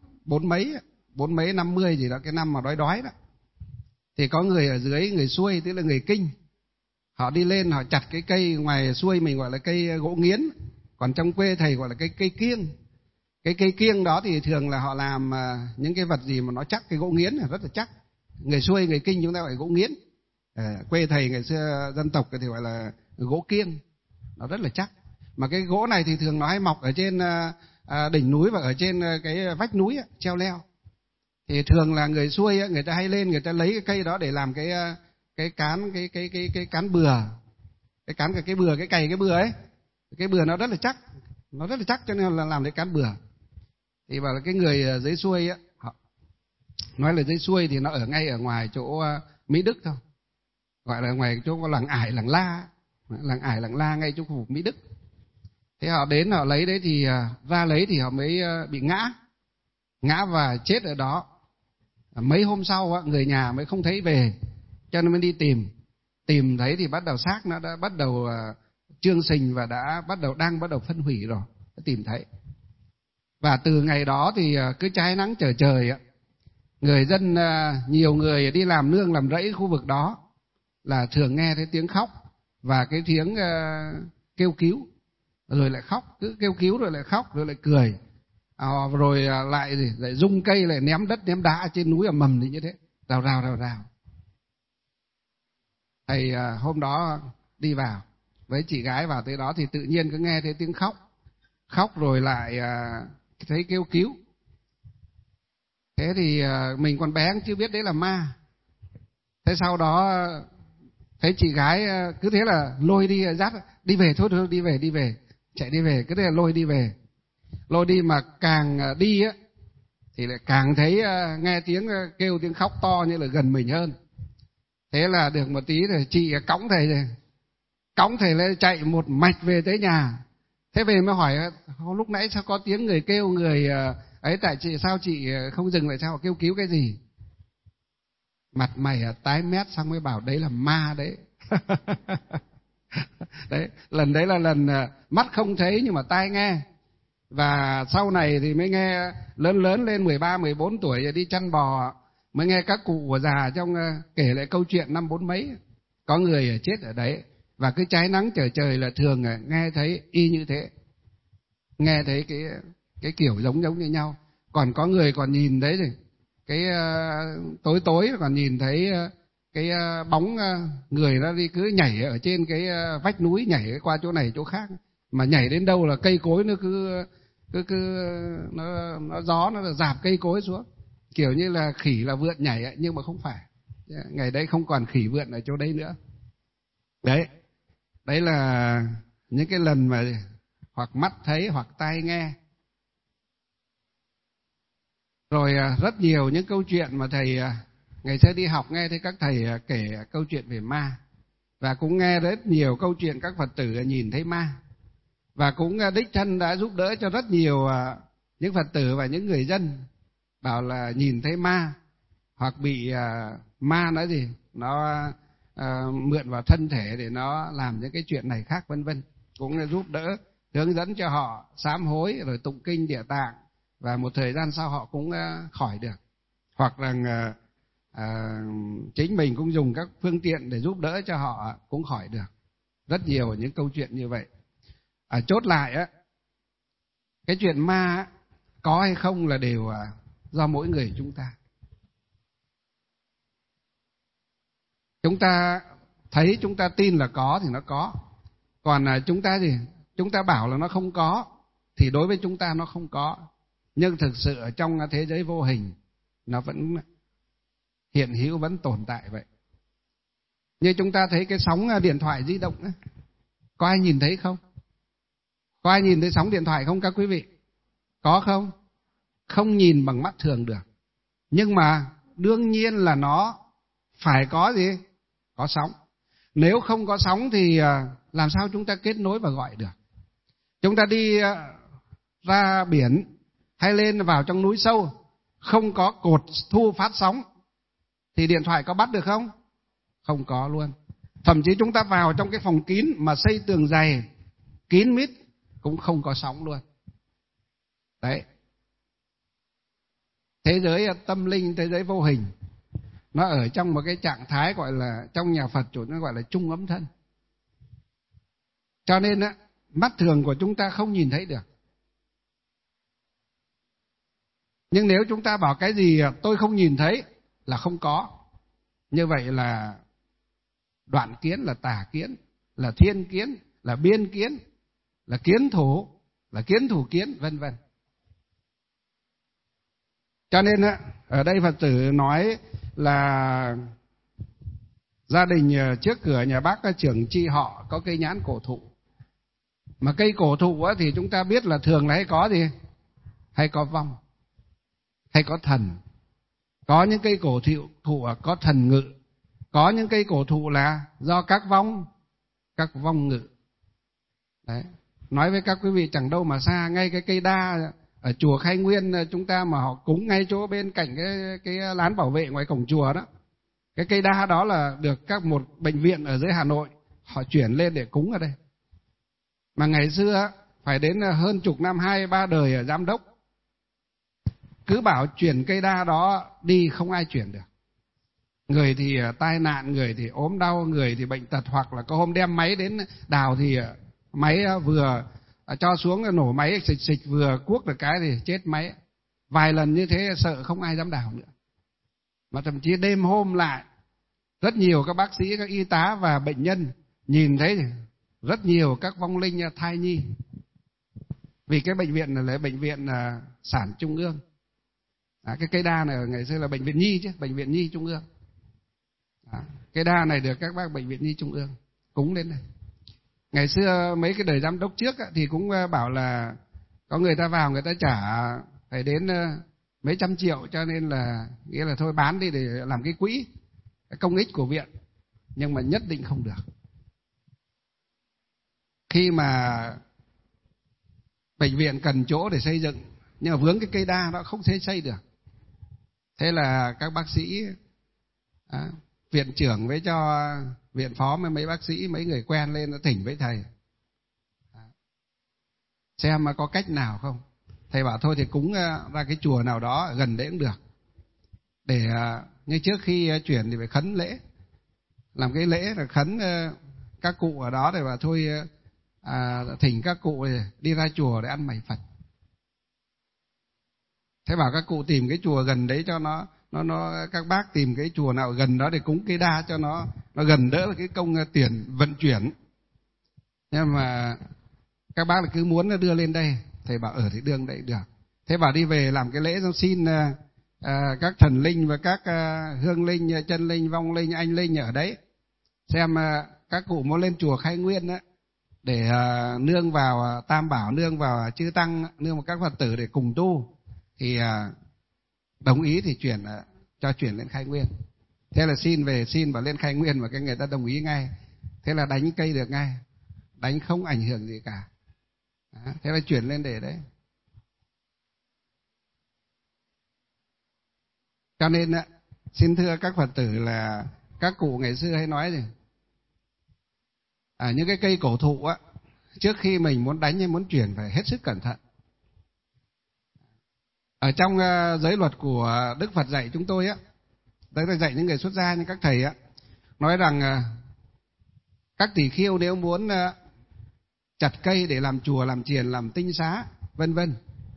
40 50 gì đó, cái năm mà đói đó, thì có người ở dưới, người xuôi tức là người Kinh, họ đi lên họ chặt cái cây ngoài xuôi mình gọi là cây gỗ nghiến, còn trong quê thầy gọi là cây kiêng. Cái cây kiêng đó thì thường là họ làm những cái vật gì mà nó chắc, cái gỗ nghiến là rất là chắc. Người xuôi người Kinh chúng ta gọi gỗ nghiến, quê thầy ngày xưa dân tộc thì gọi là gỗ kiêng, nó rất là chắc. Mà cái gỗ này thì thường nó hay mọc ở trên đỉnh núi và ở trên cái vách núi treo leo. Thì thường là người xuôi người ta hay lên, người ta lấy cái cây đó để làm cái cán bừa, cái cán cái bừa, cái cày cái bừa ấy. Cái bừa nó rất là chắc, cho nên là làm cái cán bừa. Thì bảo là cái người dưới xuôi họ nói là dưới xuôi thì nó ở ngay ở ngoài chỗ Mỹ Đức thôi, gọi là ngoài chỗ có làng Ải làng La ngay chỗ khu vực Mỹ Đức. Thế họ đến họ lấy đấy thì ra lấy thì họ mới bị ngã và chết ở đó. Mấy hôm sau người nhà mới không thấy về, cho nên mới đi tìm thấy thì bắt đầu xác nó đã bắt đầu trương sình và đang bắt đầu phân hủy rồi, tìm thấy. Và từ ngày đó thì cứ trái nắng trở trời người dân nhiều người đi làm nương làm rẫy khu vực đó là thường nghe thấy tiếng khóc và cái tiếng kêu cứu, rồi lại khóc, cứ kêu cứu rồi lại khóc rồi lại cười, rồi lại rung cây, lại ném đất ném đá trên núi mầm thì như thế, rào rào. Thầy hôm đó đi vào với chị gái, vào tới đó thì tự nhiên cứ nghe thấy tiếng khóc rồi lại thấy kêu cứu. Thế thì mình còn bé chưa biết đấy là ma. Thế sau đó thấy chị gái cứ thế là lôi đi, dắt đi về, thôi đi về, chạy đi về, cứ thế là lôi đi, mà càng đi á thì lại càng thấy nghe tiếng kêu, tiếng khóc to như là gần mình hơn. Thế là được một tí rồi chị cõng thầy lên chạy một mạch về tới nhà. Thế về mới hỏi lúc nãy sao có tiếng người kêu, người ấy, tại sao chị không dừng lại, sao kêu cứu cái gì? Mặt mày tái mét, xong mới bảo đấy là ma đấy. Lần đấy là lần mắt không thấy nhưng mà tai nghe. Và sau này thì mới nghe lớn lên 13, 14 tuổi đi chăn bò, mới nghe các cụ già trong kể lại câu chuyện năm 40 mấy, có người chết ở đấy, và cứ trái nắng trở trời là thường nghe thấy y như thế, nghe thấy cái kiểu giống như nhau. Còn có người còn nhìn thấy thì cái tối còn nhìn thấy cái bóng người nó đi cứ nhảy ở trên cái vách núi, nhảy qua chỗ này chỗ khác, mà nhảy đến đâu là cây cối nó cứ nó gió nó dạp cây cối xuống, kiểu như là khỉ là vượn nhảy ấy, nhưng mà không phải. Ngày đấy không còn khỉ vượn ở chỗ đấy nữa. Đấy là những cái lần mà hoặc mắt thấy hoặc tai nghe. Rồi rất nhiều những câu chuyện mà thầy ngày xưa đi học nghe thấy các thầy kể câu chuyện về ma, và cũng nghe rất nhiều câu chuyện các Phật tử nhìn thấy ma, và cũng đích thân đã giúp đỡ cho rất nhiều những Phật tử và những người dân bảo là nhìn thấy ma, hoặc bị ma nó mượn vào thân thể để nó làm những cái chuyện này khác vân vân, cũng giúp đỡ hướng dẫn cho họ sám hối rồi tụng kinh Địa Tạng, và một thời gian sau họ cũng khỏi được. Hoặc là chính mình cũng dùng các phương tiện để giúp đỡ cho họ cũng khỏi được. Rất nhiều những câu chuyện như vậy. Chốt lại á, cái chuyện ma có hay không là đều do mỗi người chúng ta. Chúng ta thấy, chúng ta tin là có thì nó có. Còn chúng ta bảo là nó không có thì đối với chúng ta nó không có. Nhưng thực sự ở trong thế giới vô hình nó vẫn hiện hữu, vẫn tồn tại vậy. Như chúng ta thấy cái sóng điện thoại di động ấy, có ai nhìn thấy không? Có ai nhìn thấy sóng điện thoại không các quý vị? Có không? Không nhìn bằng mắt thường được. Nhưng mà đương nhiên là nó phải có gì? Có sóng. Nếu không có sóng thì làm sao chúng ta kết nối và gọi được? Chúng ta đi ra biển hay lên vào trong núi sâu, không có cột thu phát sóng thì điện thoại có bắt được không? Không có luôn. Thậm chí chúng ta vào trong cái phòng kín mà xây tường dày, kín mít cũng không có sóng luôn. Đấy. Thế giới tâm linh, thế giới vô hình, nó ở trong một cái trạng thái gọi là, trong nhà Phật chủ nó gọi là chung ấm thân. Cho nên á, mắt thường của chúng ta không nhìn thấy được. Nhưng nếu chúng ta bảo cái gì tôi không nhìn thấy là không có, như vậy là đoạn kiến, là tà kiến, là thiên kiến, là biên kiến, là kiến thủ, là kiến thủ kiến, vân vân. Cho nên ở đây Phật tử nói là gia đình trước cửa nhà bác trưởng chi họ có cây nhãn cổ thụ. Mà cây cổ thụ thì chúng ta biết là thường là hay có gì? Hay có vong, hay có thần. Có những cây cổ thụ có thần ngự, có những cây cổ thụ là do các vong ngự. Đấy. Nói với các quý vị chẳng đâu mà xa, ngay cái cây đa ở chùa Khai Nguyên chúng ta mà họ cúng ngay chỗ bên cạnh cái lán bảo vệ ngoài cổng chùa đó. Cái cây đa đó là được một bệnh viện ở dưới Hà Nội họ chuyển lên để cúng ở đây. Mà ngày xưa phải đến hơn chục năm, 2-3 đời ở giám đốc, cứ bảo chuyển cây đa đó đi không ai chuyển được. Người thì tai nạn, người thì ốm đau, người thì bệnh tật, hoặc là có hôm đem máy đến đào thì máy vừa cho xuống nổ máy xịch xịch, vừa cuốc được cái thì chết máy. Vài lần như thế sợ không ai dám đào nữa. Mà thậm chí đêm hôm lại, rất nhiều các bác sĩ, các y tá và bệnh nhân nhìn thấy rất nhiều các vong linh thai nhi. Vì cái bệnh viện này là bệnh viện sản trung ương. Cái cây đa này ngày xưa là bệnh viện nhi chứ, bệnh viện nhi trung ương. Cây đa này được các bác bệnh viện nhi trung ương cúng đến đây. Ngày xưa mấy cái đời giám đốc trước thì cũng bảo là có người ta vào người ta trả phải đến mấy trăm triệu, cho nên là nghĩa là thôi bán đi để làm cái quỹ, cái công ích của viện. Nhưng mà nhất định không được. Khi mà bệnh viện cần chỗ để xây dựng nhưng mà vướng cái cây đa nó không thể xây được. Thế là các bác sĩ, viện trưởng với cho viện phó với mấy bác sĩ, mấy người quen lên nó thỉnh với thầy xem mà có cách nào không. Thầy bảo thôi thì cúng ra cái chùa nào đó gần đấy cũng được, để như trước khi chuyển thì phải khấn lễ, làm cái lễ là khấn các cụ ở đó, để bảo thôi thỉnh các cụ đi ra chùa để ăn mày Phật. Thế bảo các cụ tìm cái chùa gần đấy cho nó các bác tìm cái chùa nào gần đó để cúng cây đa cho nó gần đỡ là cái công tiền vận chuyển. Nhưng mà các bác là cứ muốn đưa lên đây. Thầy bảo thì đưa đây được. Thế bảo đi về làm cái lễ xong xin các thần linh và các hương linh, chân linh, vong linh, anh linh ở đấy, xem các cụ muốn lên chùa Khai Nguyên á, để nương vào Tam Bảo, nương vào chư tăng, nương vào các Phật tử để cùng tu, thì đồng ý thì cho chuyển lên Khai Nguyên. Thế là xin vào lên Khai Nguyên, và cái người ta đồng ý ngay. Thế là đánh cây được ngay, đánh không ảnh hưởng gì cả. Thế là chuyển lên để đấy. Cho nên xin thưa các Phật tử là các cụ ngày xưa hay nói gì, những cái cây cổ thụ á, trước khi mình muốn đánh hay muốn chuyển phải hết sức cẩn thận. Ở trong giới luật của Đức Phật dạy chúng tôi á, đấy là dạy những người xuất gia như các thầy á, nói rằng các tỳ kheo nếu muốn chặt cây để làm chùa, làm chiền, làm tinh xá, vân vân,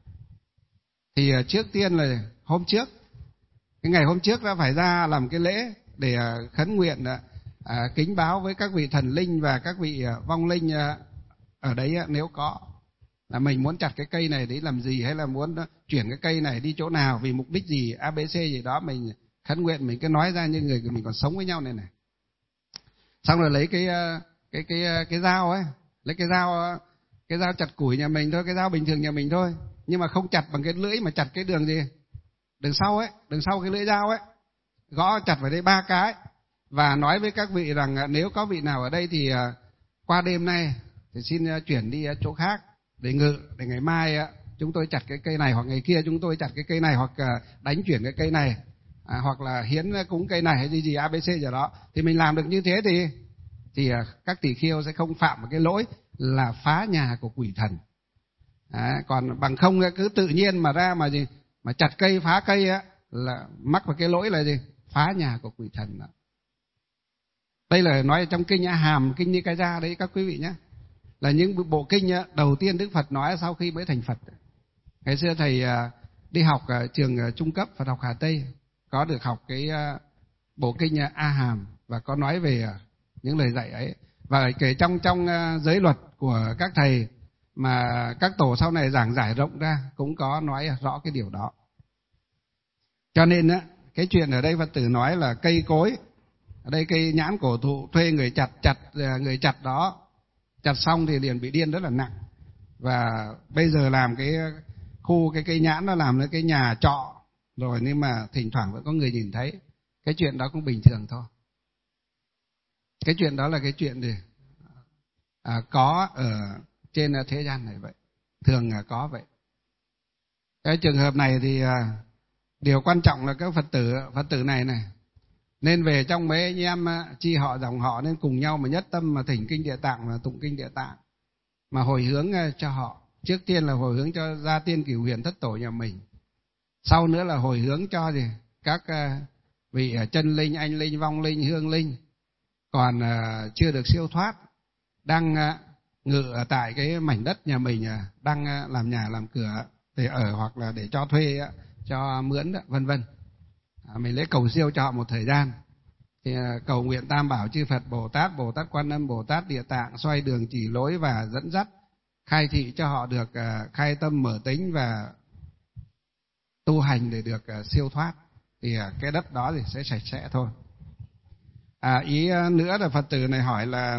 thì trước tiên là hôm trước, cái ngày hôm trước đã phải ra làm cái lễ để khấn nguyện, kính báo với các vị thần linh và các vị vong linh ở đấy, nếu có là mình muốn chặt cái cây này để làm gì, hay là muốn chuyển cái cây này đi chỗ nào, vì mục đích gì, ABC gì đó, mình khấn nguyện, mình cứ nói ra như người mình còn sống với nhau này. Xong rồi lấy cái dao ấy, lấy cái dao chặt củi nhà mình thôi, cái dao bình thường nhà mình thôi, nhưng mà không chặt bằng cái lưỡi mà chặt cái đường gì, đường sau cái lưỡi dao ấy, gõ chặt vào đây 3 cái, và nói với các vị rằng nếu có vị nào ở đây thì qua đêm nay thì xin chuyển đi chỗ khác để ngự, để ngày mai chúng tôi chặt cái cây này, hoặc ngày kia chúng tôi chặt cái cây này, hoặc đánh chuyển cái cây này, hoặc là hiến cúng cây này hay gì ABC gì đó, thì mình làm được như thế thì các tỳ kheo sẽ không phạm một cái lỗi là phá nhà của quỷ thần. Còn bằng không cứ tự nhiên mà ra mà chặt cây, phá cây á, là mắc vào cái lỗi là gì, phá nhà của quỷ thần đó. Đây là nói trong kinh A Hàm, kinh Nikaya đấy các quý vị nhé, là những bộ kinh đầu tiên Đức Phật nói sau khi mới thành Phật. Ngày xưa thầy đi học ở trường trung cấp Phật học Hà Tây, có được học cái bộ kinh A Hàm và có nói về những lời dạy ấy. Và kể trong giới luật của các thầy mà các tổ sau này giảng giải rộng ra cũng có nói rõ cái điều đó. Cho nên cái chuyện ở đây Phật tử nói là cây cối, ở đây cây nhãn cổ thụ, thuê người chặt người chặt đó, chặt xong thì liền bị điên rất là nặng. Và bây giờ làm cái khu cái cây nhãn nó làm lên cái nhà trọ rồi, nhưng mà thỉnh thoảng vẫn có người nhìn thấy. Cái chuyện đó cũng bình thường thôi. Cái chuyện đó là cái chuyện gì có ở trên thế gian này vậy, thường có vậy. Cái trường hợp này thì điều quan trọng là các Phật tử này nên về trong mấy anh em chi họ dòng họ nên cùng nhau mà nhất tâm mà thỉnh kinh Địa Tạng và tụng kinh Địa Tạng, mà hồi hướng cho họ. Trước tiên là hồi hướng cho gia tiên cửu huyền thất tổ nhà mình, sau nữa là hồi hướng cho các vị chân linh, anh linh, vong linh, hương linh còn chưa được siêu thoát, đang ngự ở tại cái mảnh đất nhà mình, đang làm nhà làm cửa để ở hoặc là để cho thuê, cho mướn, vân vân. Mình lấy cầu siêu cho họ một thời gian. Thì cầu nguyện Tam Bảo chư Phật Bồ Tát Quan Âm, Bồ Tát Địa Tạng xoay đường chỉ lối và dẫn dắt, khai thị cho họ được khai tâm mở tính và tu hành để được siêu thoát. Thì cái đất đó thì sẽ sạch sẽ thôi. Ý nữa là Phật tử này hỏi là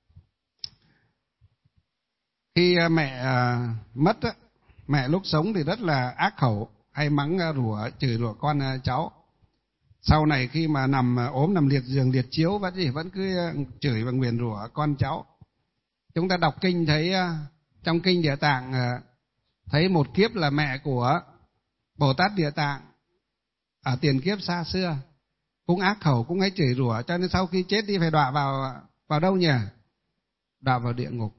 khi mẹ mất, mẹ lúc sống thì rất là ác khẩu, hay mắng rủa, chửi rủa con cháu. Sau này khi mà nằm ốm, nằm liệt giường liệt chiếu vẫn cứ chửi và nguyền rủa con cháu. Chúng ta đọc kinh thấy trong kinh Địa Tạng thấy một kiếp là mẹ của Bồ Tát Địa Tạng ở tiền kiếp xa xưa cũng ác khẩu, cũng hay chửi rủa, cho nên sau khi chết đi phải đọa vào đâu nhỉ? Đọa vào địa ngục.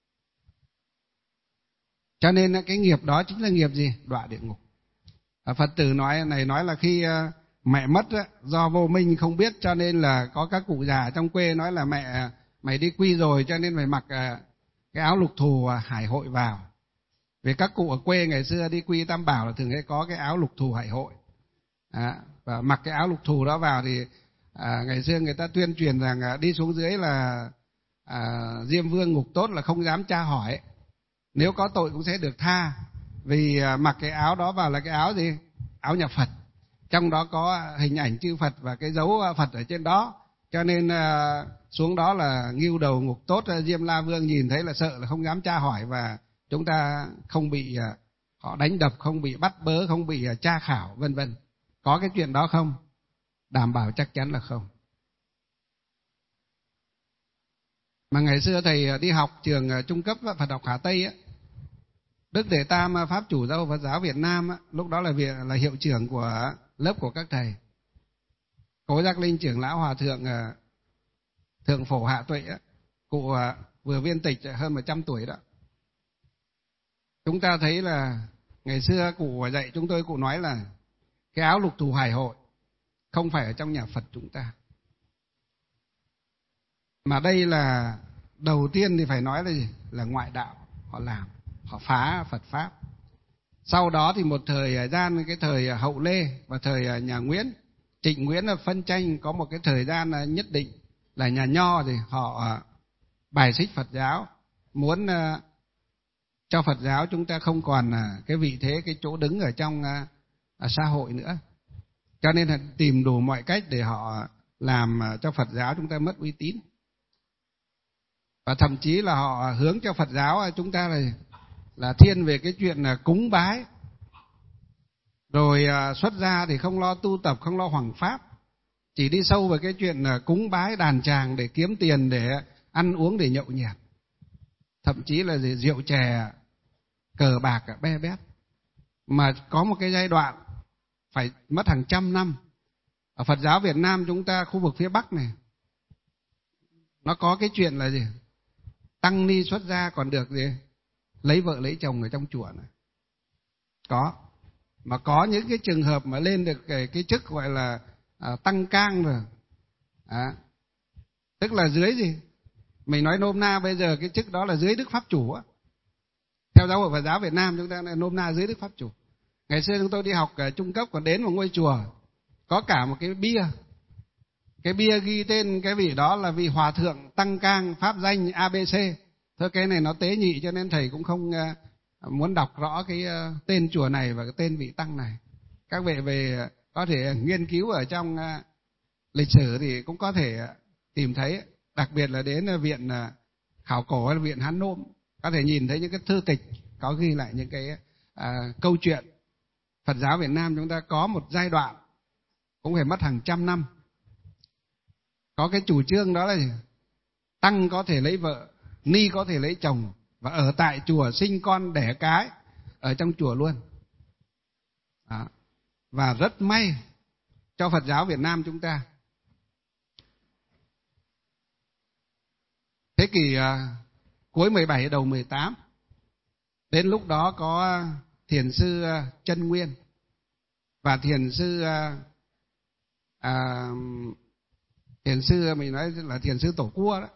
Cho nên cái nghiệp đó chính là nghiệp gì? Đọa địa ngục. Phật tử nói là khi mẹ mất do vô minh không biết, cho nên là có các cụ già trong quê nói là mẹ mày đi quy rồi cho nên mày mặc cái áo lục thù hải hội vào. Vì các cụ ở quê ngày xưa đi quy Tam Bảo là thường hay có cái áo lục thù hải hội. Và mặc cái áo lục thù đó vào thì ngày xưa người ta tuyên truyền rằng đi xuống dưới là Diêm Vương ngục tốt là không dám tra hỏi, nếu có tội cũng sẽ được tha. Vì mặc cái áo đó vào là cái áo gì? Áo nhà Phật, trong đó có hình ảnh chư Phật và cái dấu Phật ở trên đó, cho nên xuống đó là ngưu đầu ngục tốt. Diêm La Vương nhìn thấy là sợ, là không dám tra hỏi, và chúng ta không bị họ đánh đập, không bị bắt bớ, không bị tra khảo, vân vân. Có cái chuyện đó không? Đảm bảo chắc chắn là không. Mà ngày xưa thầy đi học trường trung cấp Phật học Hà Tây Đức Đệ Tam Pháp Chủ Giáo Phật giáo Việt Nam lúc đó là hiệu trưởng của lớp của các thầy. Cố Giác Linh trưởng lão hòa thượng Thượng Phổ Hạ Tuệ, cụ vừa viên tịch hơn 100 tuổi đó. Chúng ta thấy là ngày xưa cụ dạy chúng tôi, cụ nói là cái áo lục thù hải hội không phải ở trong nhà Phật chúng ta, mà đây là đầu tiên thì phải nói là gì? Là ngoại đạo họ làm, họ phá Phật pháp. Sau đó thì một thời gian, cái thời Hậu Lê và thời nhà Nguyễn, Trịnh Nguyễn là phân tranh, có một cái thời gian nhất định là nhà Nho thì họ bài xích Phật giáo, muốn cho Phật giáo chúng ta không còn cái vị thế, cái chỗ đứng ở trong xã hội nữa. Cho nên là tìm đủ mọi cách để họ làm cho Phật giáo chúng ta mất uy tín. Và thậm chí là họ hướng cho Phật giáo chúng ta là thiên về cái chuyện là cúng bái. Rồi xuất gia thì không lo tu tập, không lo hoằng pháp, chỉ đi sâu vào cái chuyện là cúng bái đàn tràng để kiếm tiền, để ăn uống, để nhậu nhẹt. Thậm chí là rượu chè, cờ bạc be bét. Mà có một cái giai đoạn phải mất hàng trăm năm. Ở Phật giáo Việt Nam chúng ta, khu vực phía Bắc này, nó có cái chuyện là gì? Tăng ni xuất gia còn được gì? Lấy vợ lấy chồng ở trong chùa này. Có. Mà có những cái trường hợp mà lên được cái chức gọi là tăng cang rồi. Tức là dưới gì? Mình nói nôm na bây giờ cái chức đó là dưới Đức Pháp Chủ á. Theo giáo hội Phật giáo Việt Nam chúng ta là nôm na dưới Đức Pháp Chủ. Ngày xưa chúng tôi đi học trung cấp còn đến một ngôi chùa có cả một cái bia. Cái bia ghi tên cái vị đó là vị hòa thượng tăng cang pháp danh ABC. Thôi cái này nó tế nhị cho nên thầy cũng không muốn đọc rõ cái tên chùa này và cái tên vị tăng này. Các vị về có thể nghiên cứu ở trong lịch sử thì cũng có thể tìm thấy, đặc biệt là đến viện khảo cổ hay là viện Hán Nôm, có thể nhìn thấy những cái thư tịch có ghi lại những cái câu chuyện. Phật giáo Việt Nam chúng ta có một giai đoạn cũng phải mất hàng trăm năm, có cái chủ trương đó là gì? Tăng có thể lấy vợ, ni có thể lấy chồng, và ở tại chùa sinh con đẻ cái ở trong chùa luôn. Đó. Và rất may cho Phật giáo Việt Nam chúng ta, thế kỷ cuối 17 đầu 18, đến lúc đó có Thiền sư Chân Nguyên và Thiền sư thiền sư mình nói là thiền sư Tổ Cua đó,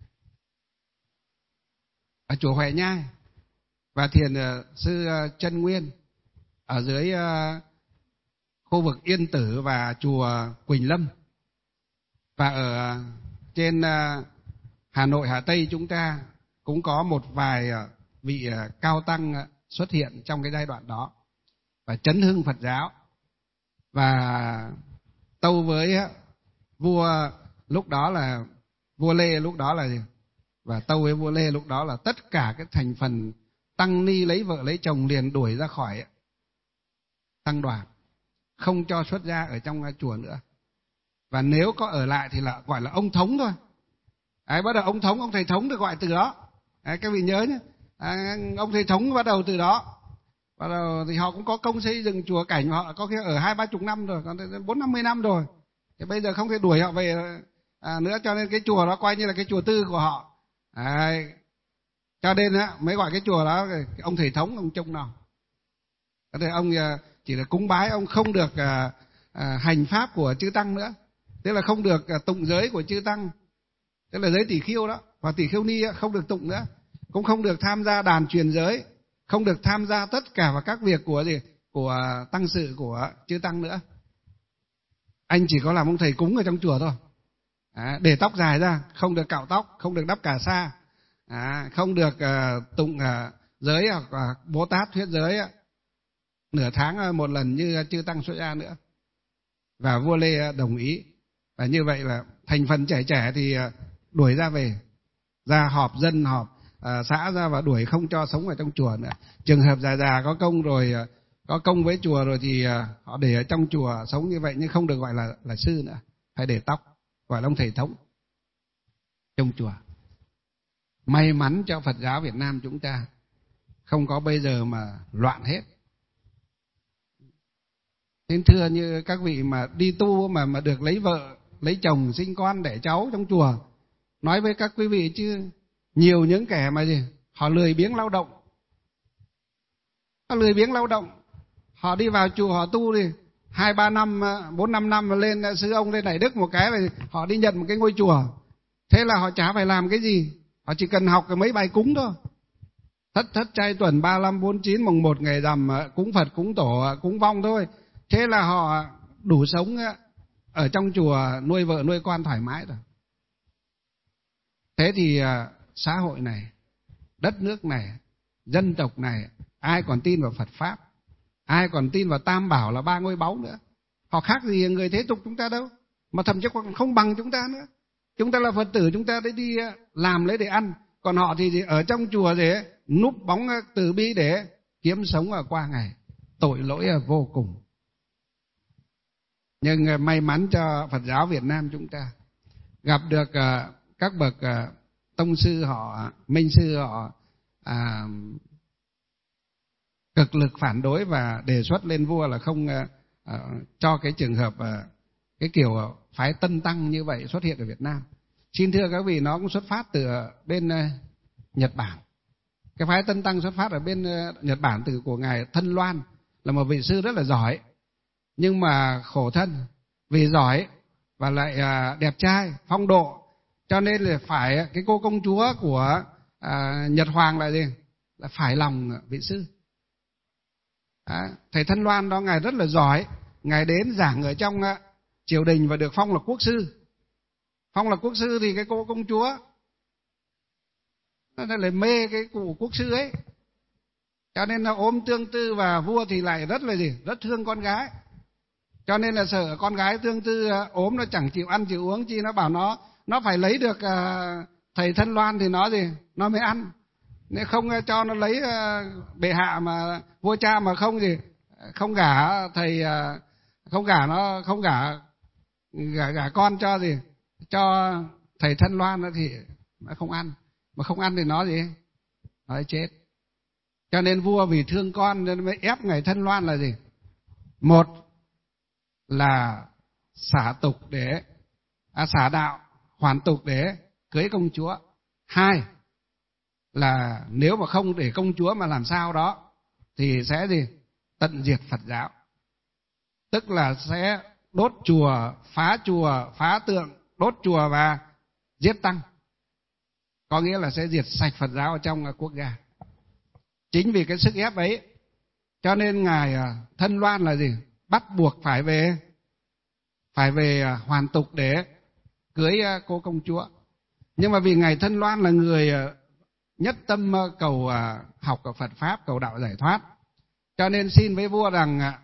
ở chùa Huệ Nhai, và thiền sư Chân Nguyên ở dưới khu vực Yên Tử và chùa Quỳnh Lâm. Và ở trên Hà Nội, Hà Tây chúng ta cũng có một vài vị cao tăng xuất hiện trong cái giai đoạn đó và chấn hưng Phật giáo. Và tâu với vua lúc đó là vua Lê lúc đó là gì? Và tâu với vua Lê lúc đó là tất cả cái thành phần tăng ni lấy vợ lấy chồng liền đuổi ra khỏi tăng đoàn, không cho xuất gia ở trong chùa nữa. Và nếu có ở lại thì là gọi là ông thống thôi. Đấy, bắt đầu ông thống, ông thầy thống được gọi từ đó. Đấy, các vị nhớ nhé. Ông thầy thống bắt đầu từ đó. Bắt đầu thì họ cũng có công xây dựng chùa cảnh, họ có khi ở 20-30 năm rồi, còn 40-50 năm rồi. Thì bây giờ không thể đuổi họ về nữa, cho nên cái chùa đó coi như là cái chùa tư của họ. Đấy. Cho nên mới gọi cái chùa đó ông thầy thống, ông trông nào. Thế ông chỉ là cúng bái, ông không được hành pháp của chư tăng nữa. Tức là không được tụng giới của chư tăng, tức là giới tỷ khiêu đó, và tỷ khiêu ni không được tụng nữa, cũng không được tham gia đàn truyền giới, không được tham gia tất cả vào các việc của gì, của tăng sự của chư tăng nữa. Anh chỉ có làm ông thầy cúng ở trong chùa thôi. Để tóc dài ra, không được cạo tóc, không được đắp cà sa, không được tụng giới hoặc Bồ Tát thuyết giới nửa tháng một lần như chư tăng xuất gia nữa. Và vua Lê đồng ý. Và như vậy là thành phần trẻ thì đuổi ra về, ra họp dân, họp xã ra và đuổi, không cho sống ở trong chùa nữa. Trường hợp già có công rồi, có công với chùa rồi thì họ để ở trong chùa sống như vậy, nhưng không được gọi là sư nữa, phải để tóc, gọi là ông thầy thống trong chùa. May mắn cho Phật giáo Việt Nam chúng ta không có bây giờ mà loạn hết. Nên thưa như các vị mà đi tu mà được lấy vợ, lấy chồng, sinh con, đẻ cháu trong chùa, nói với các quý vị chứ nhiều những kẻ mà gì, họ lười biếng lao động. Họ lười biếng lao động, họ đi vào chùa họ tu đi 2-3 năm, 4-5 năm mà lên sư ông lên Đại Đức một cái rồi họ đi nhận một cái ngôi chùa. Thế là họ chả phải làm cái gì, họ chỉ cần học mấy bài cúng thôi. Thất trai tuần 35, 49, mùng 1 ngày rằm cúng Phật, cúng Tổ, cúng vong thôi. Thế là họ đủ sống ở trong chùa, nuôi vợ nuôi con thoải mái rồi. Thế thì xã hội này, đất nước này, dân tộc này, ai còn tin vào Phật Pháp, ai còn tin vào Tam Bảo là 3 ngôi báu nữa. Họ khác gì người thế tục chúng ta đâu, mà thậm chí còn không bằng chúng ta nữa. Chúng ta là Phật tử, chúng ta đi làm lấy để ăn, còn họ thì ở trong chùa để núp bóng từ bi để kiếm sống qua ngày. Tội lỗi vô cùng. Nhưng may mắn cho Phật giáo Việt Nam chúng ta gặp được các bậc tông sư họ, minh sư họ cực lực phản đối và đề xuất lên vua là không cho cái trường hợp cái kiểu phái Tân Tăng như vậy xuất hiện ở Việt Nam. Xin thưa các vị, nó cũng xuất phát từ bên Nhật Bản. Cái phái Tân Tăng xuất phát ở bên Nhật Bản từ của ngài Thân Loan, là một vị sư rất là giỏi, nhưng mà khổ thân vì giỏi và lại đẹp trai, phong độ, cho nên là phải cái cô công chúa của Nhật Hoàng là gì? Là phải lòng vị sư. Thầy Thân Loan đó, ngài rất là giỏi, ngài đến giảng ở trong triều đình và được phong là quốc sư. Phong là quốc sư thì cái cô công chúa nó lại mê cái cụ quốc sư ấy, cho nên là ôm tương tư, và vua thì lại rất là gì? Rất thương con gái. Cho nên là sợ con gái tương tư ốm, nó chẳng chịu ăn chịu uống chi, nó bảo nó phải lấy được thầy Thân Loan thì nó gì? Nó mới ăn. Nếu không cho nó lấy bệ hạ mà vua cha mà không gì, không gả thầy, không gả nó, không gả con cho gì, cho thầy Thân Loan đó thì nó không ăn. Mà không ăn thì nó gì? Nó chết. Cho nên vua vì thương con nên mới ép ngài Thân Loan là gì? Một là xả tục để xả đạo, hoàn tục để cưới công chúa. Hai là nếu mà không để công chúa mà làm sao đó thì sẽ gì? Tận diệt Phật giáo. Tức là sẽ đốt chùa, phá tượng, đốt chùa và giết tăng. Có nghĩa là sẽ diệt sạch Phật giáo ở trong quốc gia. Chính vì cái sức ép ấy cho nên ngài Thân Loan là gì? Bắt buộc phải về hoàn tục để cưới cô công chúa. Nhưng mà vì ngài Thân Loan là người nhất tâm cầu học ở Phật pháp, cầu đạo giải thoát, cho nên xin với vua rằng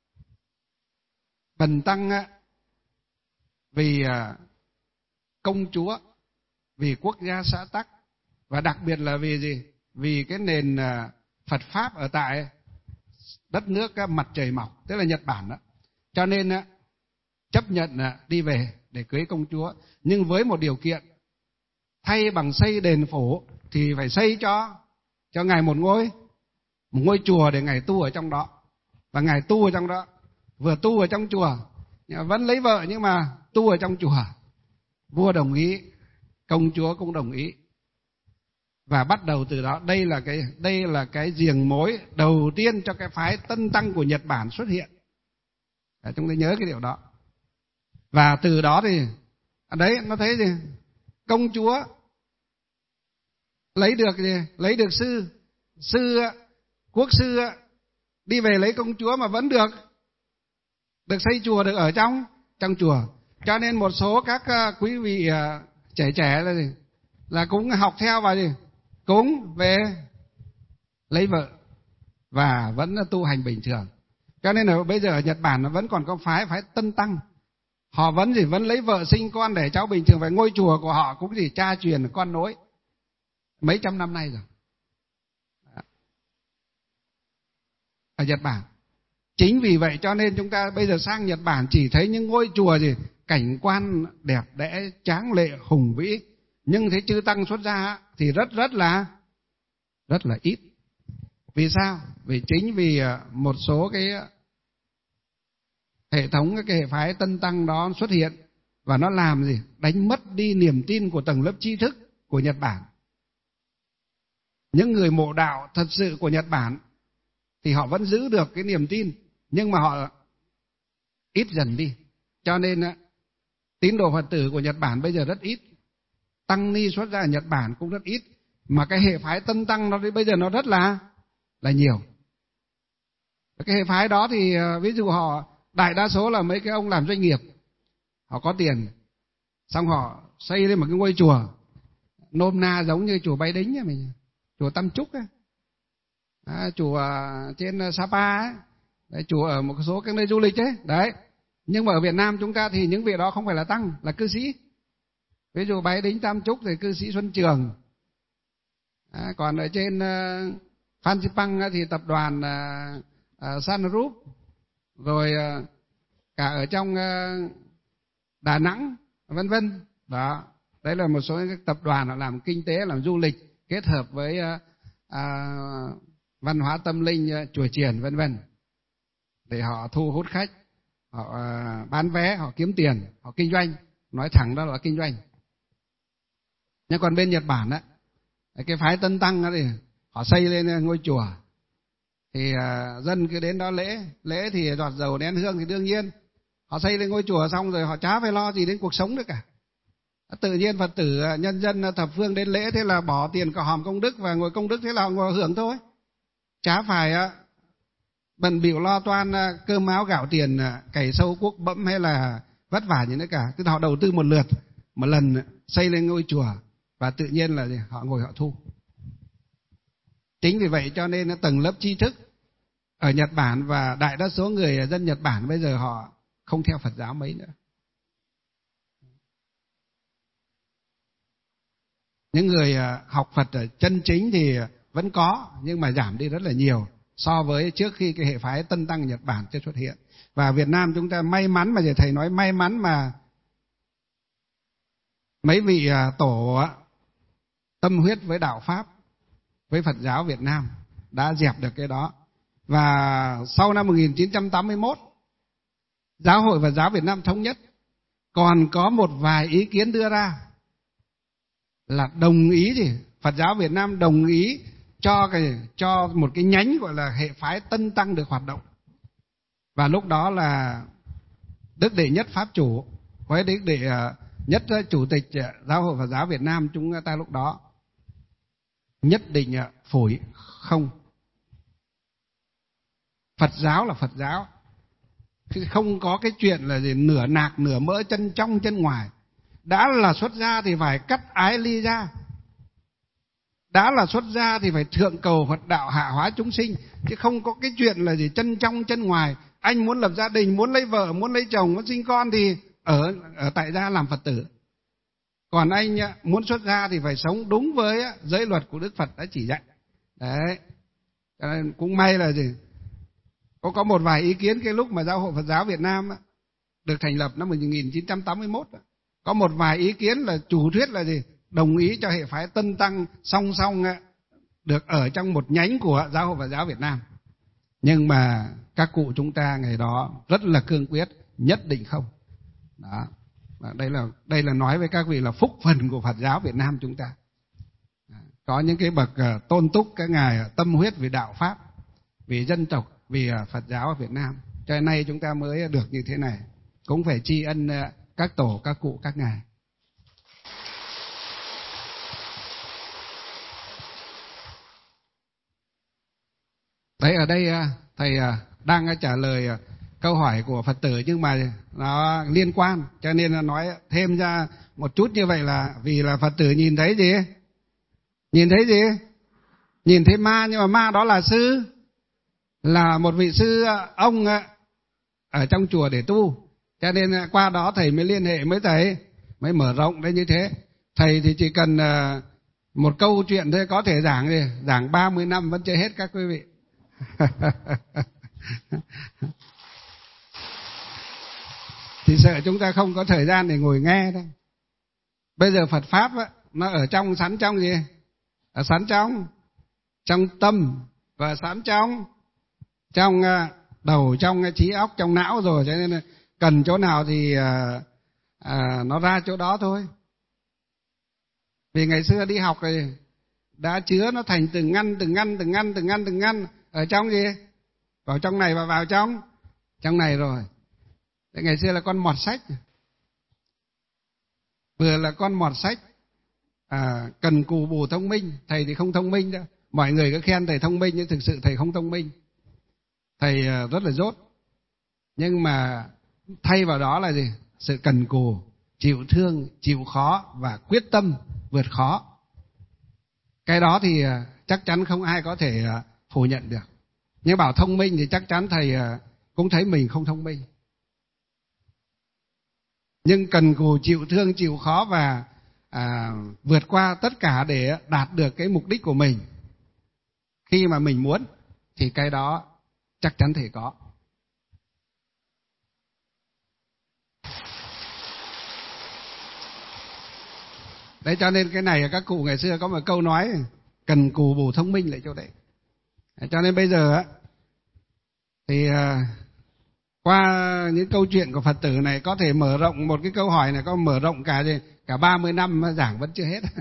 bần tăng vì công chúa, vì quốc gia xã tắc, và đặc biệt là vì gì? Vì cái nền Phật pháp ở tại đất nước mặt trời mọc, tức là Nhật Bản đó. Cho nên chấp nhận đi về để cưới công chúa, nhưng với một điều kiện, thay bằng xây đền phủ thì phải xây cho ngài một ngôi chùa để ngài tu ở trong đó. Và ngài tu ở trong đó, vừa tu ở trong chùa vẫn lấy vợ nhưng mà tu ở trong chùa. Vua đồng ý, công chúa cũng đồng ý. Và bắt đầu từ đó, đây là cái giềng mối đầu tiên cho cái phái Tân Tăng của Nhật Bản xuất hiện. Chúng ta nhớ cái điều đó. Và từ đó thì đấy, nó thấy gì? Công chúa lấy được quốc sư đi về lấy công chúa mà vẫn được xây chùa, được ở trong chùa. Cho nên một số các quý vị trẻ là gì? Là cũng học theo và gì? Cũng về lấy vợ và vẫn tu hành bình thường. Cho nên là bây giờ ở Nhật Bản nó vẫn còn có phái Tân Tăng. Họ vẫn lấy vợ sinh con để cháu bình thường, và ngôi chùa của họ cũng cha truyền con nối mấy trăm năm nay rồi. Ở Nhật Bản. Chính vì vậy cho nên chúng ta bây giờ sang Nhật Bản chỉ thấy những ngôi chùa cảnh quan đẹp đẽ, tráng lệ, hùng vĩ, nhưng thấy chư tăng xuất gia thì rất là ít. Vì sao? Chính vì một số cái hệ thống, cái hệ phái Tân Tăng đó xuất hiện, và nó làm đánh mất đi niềm tin của tầng lớp tri thức của Nhật Bản. Những người mộ đạo thật sự của Nhật Bản thì họ vẫn giữ được cái niềm tin, nhưng mà họ ít dần đi. Cho nên tín đồ Phật tử của Nhật Bản bây giờ rất ít, tăng ni xuất gia ở Nhật Bản cũng rất ít, mà cái hệ phái Tân Tăng nó bây giờ nó rất là nhiều. Cái hệ phái đó thì ví dụ họ đại đa số là mấy cái ông làm doanh nghiệp, họ có tiền, xong họ xây lên một cái ngôi chùa nôm na giống như chùa Bái Đính mình, chùa Tam Trúc ấy. Chùa trên Sapa ấy. Đấy, chùa ở một số các nơi du lịch ấy. Đấy. Nhưng mà ở Việt Nam chúng ta thì những vị đó không phải là tăng, là cư sĩ. Ví dụ Bái Đính, Tam Trúc thì cư sĩ Xuân Trường. Còn ở trên Phan Xipang thì tập đoàn Sun Group. Rồi cả ở trong Đà Nẵng, vân vân. Đó. Đấy là một số các tập đoàn họ làm kinh tế, làm du lịch kết hợp với văn hóa tâm linh, chùa chiền vân vân, để họ thu hút khách, họ bán vé, họ kiếm tiền, họ kinh doanh. Nói thẳng đó là kinh doanh. Nhưng còn bên Nhật Bản á, cái phái Tân Tăng đó thì họ xây lên ngôi chùa, thì dân cứ đến đó lễ thì giọt dầu nén hương, thì đương nhiên họ xây lên ngôi chùa xong rồi họ chả phải lo gì đến cuộc sống nữa cả. Tự nhiên Phật tử nhân dân thập phương đến lễ, thế là bỏ tiền cả hòm công đức và ngồi công đức, thế là họ ngồi hưởng thôi, chả phải bận bịu lo toan cơm áo gạo tiền, cày sâu cuốc bẫm hay là vất vả gì nữa cả. Tức là họ đầu tư một lần xây lên ngôi chùa, và tự nhiên là họ ngồi họ thu. Chính vì vậy cho nên tầng lớp tri thức ở Nhật Bản và đại đa số người dân Nhật Bản bây giờ họ không theo Phật giáo mấy nữa. Những người học Phật ở chân chính thì vẫn có, nhưng mà giảm đi rất là nhiều so với trước khi cái hệ phái Tân Tăng Nhật Bản chưa xuất hiện. Và Việt Nam chúng ta may mắn, mà thầy nói may mắn, mà mấy vị tổ tâm huyết với đạo Pháp, với Phật giáo Việt Nam đã dẹp được cái đó. Và sau năm 1981, Giáo hội Phật giáo Việt Nam thống nhất, còn có một vài ý kiến đưa ra là đồng ý Phật giáo Việt Nam đồng ý cho một cái nhánh gọi là hệ phái Tân Tăng được hoạt động. Và lúc đó là Đức Đệ Nhất Pháp Chủ với Đức Đệ Nhất Chủ tịch Giáo hội Phật giáo Việt Nam chúng ta lúc đó nhất định phủi không. Phật giáo là Phật giáo, không có cái chuyện là gì nửa nạc nửa mỡ, chân trong chân ngoài. Đã là xuất gia thì phải cắt ái ly ra, đã là xuất gia thì phải thượng cầu Phật đạo, hạ hóa chúng sinh, chứ không có cái chuyện là gì chân trong chân ngoài. Anh muốn lập gia đình, muốn lấy vợ, muốn lấy chồng, muốn sinh con thì ở tại gia làm Phật tử. Còn anh muốn xuất gia thì phải sống đúng với giới luật của Đức Phật đã chỉ dạy. Đấy. Cho nên cũng may là gì? Có một vài ý kiến cái lúc mà Giáo hội Phật giáo Việt Nam được thành lập năm 1981, có một vài ý kiến là chủ thuyết là gì? Đồng ý cho hệ phái Tân Tăng song song được ở trong một nhánh của Giáo hội Phật giáo Việt Nam. Nhưng mà các cụ chúng ta ngày đó rất là cương quyết, nhất định không. Đó. Và đây là nói với các vị là phúc phần của Phật giáo Việt Nam chúng ta. Có những cái bậc tôn túc các ngài tâm huyết vì đạo pháp, vì dân tộc, vì Phật giáo ở Việt Nam. Cho nên nay chúng ta mới được như thế này. Cũng phải tri ân các tổ, các cụ, các ngài. Đấy, ở đây thầy đang trả lời câu hỏi của Phật tử, nhưng mà nó liên quan, cho nên là nói thêm ra một chút như vậy là vì là Phật tử nhìn thấy gì? Nhìn thấy gì? Nhìn thấy ma, nhưng mà ma đó là sư, là một vị sư ông ở trong chùa để tu. Cho nên qua đó thầy mới liên hệ với thầy, mới mở rộng đến như thế. Thầy thì chỉ cần một câu chuyện thôi có thể giảng 30 năm vẫn chưa hết các quý vị. Thì sợ chúng ta không có thời gian để ngồi nghe đâu. Bây giờ Phật Pháp nó ở trong, sẵn trong gì? Ở sẵn trong tâm, và sẵn trong đầu, trong trí óc, trong não rồi. Cho nên cần chỗ nào thì nó ra chỗ đó thôi. Vì ngày xưa đi học thì đã chứa nó thành từng ngăn ở trong gì? Vào trong này và vào trong này rồi. Thế ngày xưa là con mọt sách, vừa là con mọt sách, cần cù bù thông minh. Thầy thì không thông minh đâu. Mọi người cứ khen thầy thông minh, nhưng thực sự thầy không thông minh. Thầy rất là dốt. Nhưng mà thay vào đó là gì? Sự cần cù, chịu thương, chịu khó và quyết tâm vượt khó. Cái đó thì chắc chắn không ai có thể phủ nhận được. Nhưng bảo thông minh thì chắc chắn thầy cũng thấy mình không thông minh. Nhưng cần cù, chịu thương, chịu khó và vượt qua tất cả để đạt được cái mục đích của mình khi mà mình muốn, thì cái đó chắc chắn thầy có. Đấy, cho nên cái này các cụ ngày xưa có một câu nói cần cù bù thông minh lại chỗ đấy. Cho nên bây giờ thì qua những câu chuyện của Phật tử này có thể mở rộng một cái câu hỏi này, có mở rộng cả 30 năm giảng vẫn chưa hết.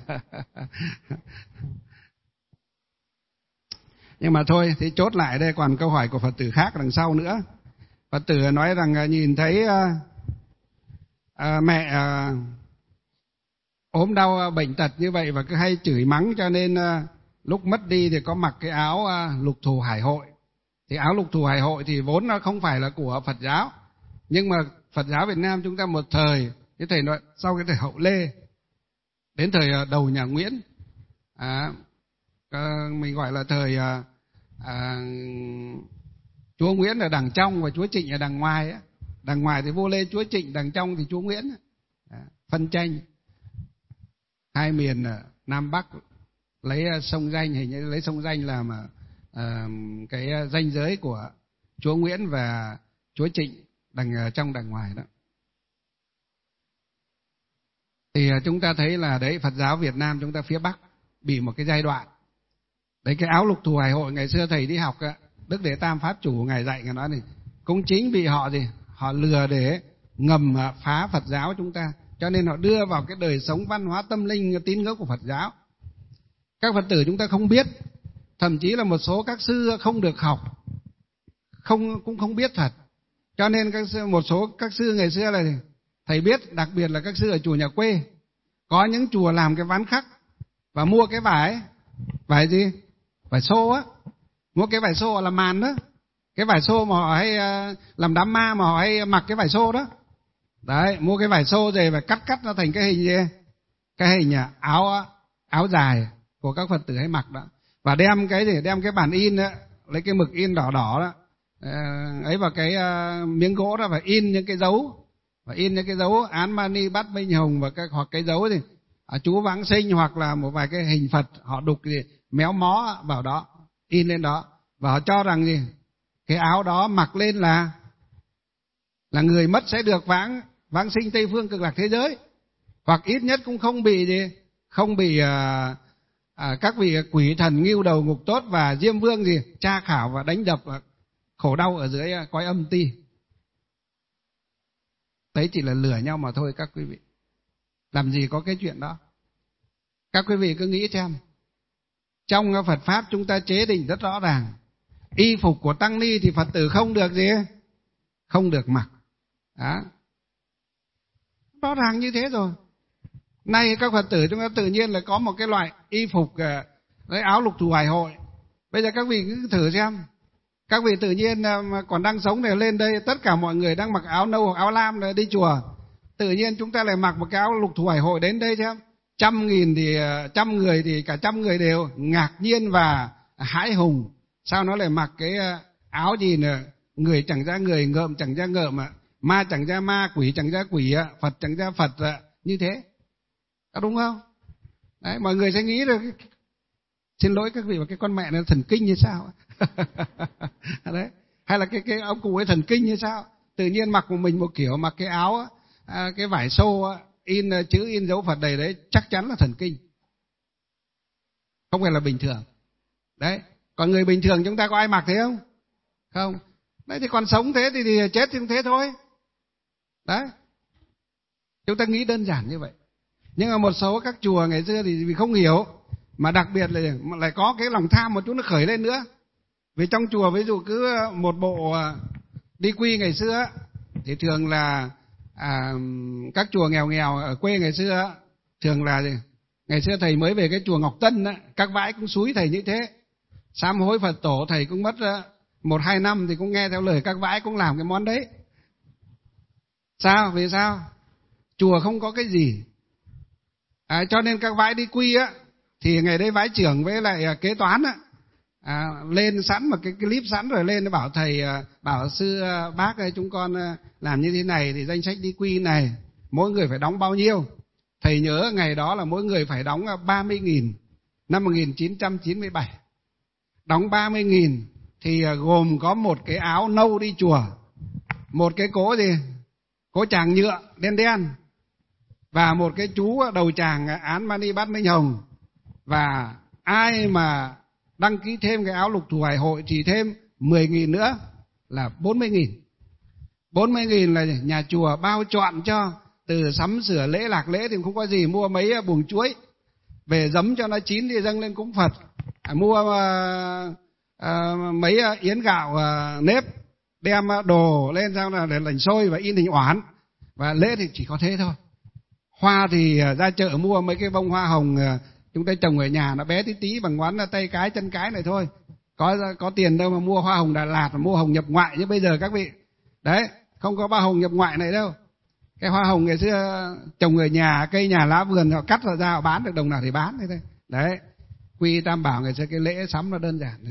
Nhưng mà thôi, thì chốt lại đây, còn câu hỏi của Phật tử khác đằng sau nữa. Phật tử nói rằng nhìn thấy mẹ ốm đau bệnh tật như vậy và cứ hay chửi mắng, cho nên lúc mất đi thì có mặc cái áo lục thù hải hội. Thì áo lục thù hải hội thì vốn nó không phải là của Phật giáo, nhưng mà Phật giáo Việt Nam chúng ta một thời, cái thầy nói sau cái thời Hậu Lê đến thời đầu nhà Nguyễn, mình gọi là thời chúa Nguyễn ở đằng trong và chúa Trịnh ở đằng ngoài. Đằng ngoài thì vua Lê chúa Trịnh, đằng trong thì chúa Nguyễn. Phân tranh hai miền Nam Bắc, lấy sông Danh, hình như lấy sông Danh làm cái ranh giới của chúa Nguyễn và chúa Trịnh, đằng trong đằng ngoài đó. Thì chúng ta thấy là đấy, Phật giáo Việt Nam chúng ta phía Bắc bị một cái giai đoạn đấy, cái áo lục thù hải hội ngày xưa thầy đi học Đức Đệ Tam Pháp Chủ ngài dạy, ngài nói này, cũng chính bị họ họ lừa để ngầm phá Phật giáo chúng ta, cho nên họ đưa vào cái đời sống văn hóa tâm linh tín ngưỡng của Phật giáo. Các Phật tử chúng ta không biết, thậm chí là một số các sư không được học, cũng không biết Phật, Cho nên một số các sư ngày xưa là thầy biết, đặc biệt là các sư ở chùa nhà quê, có những chùa làm cái ván khắc và mua cái vải gì? Vải xô á, mua cái vải xô làm màn đó, cái vải xô mà họ hay làm đám ma mà họ hay mặc cái vải xô đó. Đấy, mua cái vải xô rồi và cắt nó thành cái hình gì? Cái hình áo dài của các Phật tử hay mặc đó. Và đem cái bản in đó, lấy cái mực in đỏ đó, ấy vào cái miếng gỗ đó và in những cái dấu Án Mani Bát Minh Hồng hoặc cái dấu gì chú Vãng Sinh hoặc là một vài cái hình Phật họ đục gì méo mó vào đó, in lên đó, và họ cho rằng gì cái áo đó mặc lên là người mất sẽ được vãng sinh Tây Phương Cực Lạc thế giới, hoặc ít nhất cũng không bị các vị quỷ thần ngưu đầu ngục tốt và Diêm Vương tra khảo và đánh đập khổ đau ở dưới cõi âm ti. Đấy chỉ là lừa nhau mà thôi các quý vị. Làm gì có cái chuyện đó. Các quý vị cứ nghĩ xem, trong Phật Pháp chúng ta chế định rất rõ ràng, y phục của tăng ni thì Phật tử không được mặc. Đó. Rõ ràng như thế rồi. Nay các Phật tử chúng ta tự nhiên là có một cái loại y phục lấy áo lục thù hải hội. Bây giờ các vị cứ thử xem, các vị tự nhiên mà còn đang sống để lên đây, tất cả mọi người đang mặc áo nâu hoặc áo lam đi chùa, tự nhiên chúng ta lại mặc một cái áo lục thù hải hội đến đây xem, trăm người thì cả trăm người đều ngạc nhiên và hãi hùng. Sao nó lại mặc cái áo gì nữa, người chẳng ra người, ngợm chẳng ra ngợm, ma chẳng ra ma, quỷ chẳng ra quỷ, Phật chẳng ra Phật, như thế. Có đúng không? Đấy, mọi người sẽ nghĩ được, xin lỗi các vị, mà cái con mẹ nó thần kinh như sao? Đấy, hay là cái ông cụ ấy thần kinh như sao? Tự nhiên mặc một kiểu, mặc cái áo cái vải xô in chữ in dấu Phật đầy đấy, chắc chắn là thần kinh, không phải là bình thường. Đấy, còn người bình thường chúng ta có ai mặc thế không? Không. Đấy thì còn sống thế thì chết thì thế thôi. Đấy, chúng ta nghĩ đơn giản như vậy. Nhưng mà một số các chùa ngày xưa thì vì không hiểu, mà đặc biệt là lại có cái lòng tham một chút nó khởi lên nữa. Vì trong chùa ví dụ cứ một bộ đi quy ngày xưa thì thường là các chùa nghèo ở quê ngày xưa thường là ngày xưa thầy mới về cái chùa Ngọc Tân các vãi cũng xúi thầy như thế. Sám hối Phật tổ thầy cũng mất 1-2 năm thì cũng nghe theo lời các vãi, cũng làm cái món đấy. Sao? Vì sao? Chùa không có cái gì. Cho nên các vãi đi quy thì ngày đấy vãi trưởng với lại kế toán lên sẵn một cái clip sẵn rồi lên bảo thầy, bảo sư bác ơi, chúng con làm như thế này thì danh sách đi quy này mỗi người phải đóng bao nhiêu. Thầy nhớ ngày đó là mỗi người phải đóng 30.000 năm 1997. Đóng 30.000 thì gồm có một cái áo nâu đi chùa, một cái cố tràng nhựa đen đen, và một cái chú đầu tràng Án Mani Bát Minh Hồng. Và ai mà đăng ký thêm cái áo lục thù hải hội thì thêm 10.000 nữa là 40.000. 40.000 là nhà chùa bao trọn cho, từ sắm sửa lễ lạc lễ thì không có gì, mua mấy buồng chuối về giấm cho nó chín thì dâng lên cúng Phật, mua mấy yến gạo nếp đem đồ lên sau là để lành xôi và in hình oản, và lễ thì chỉ có thế thôi. Hoa thì ra chợ mua mấy cái bông hoa hồng chúng ta trồng ở nhà, nó bé tí tí bằng ngón tay cái chân cái này thôi, có tiền đâu mà mua hoa hồng Đà Lạt, mà mua hồng nhập ngoại như bây giờ các vị. Đấy, không có ba hồng nhập ngoại này đâu. Cái hoa hồng ngày xưa trồng ở nhà, cây nhà lá vườn họ cắt ra họ bán được đồng nào thì bán thế thôi. Đấy, quy Tam Bảo ngày xưa cái lễ sắm nó đơn giản đấy.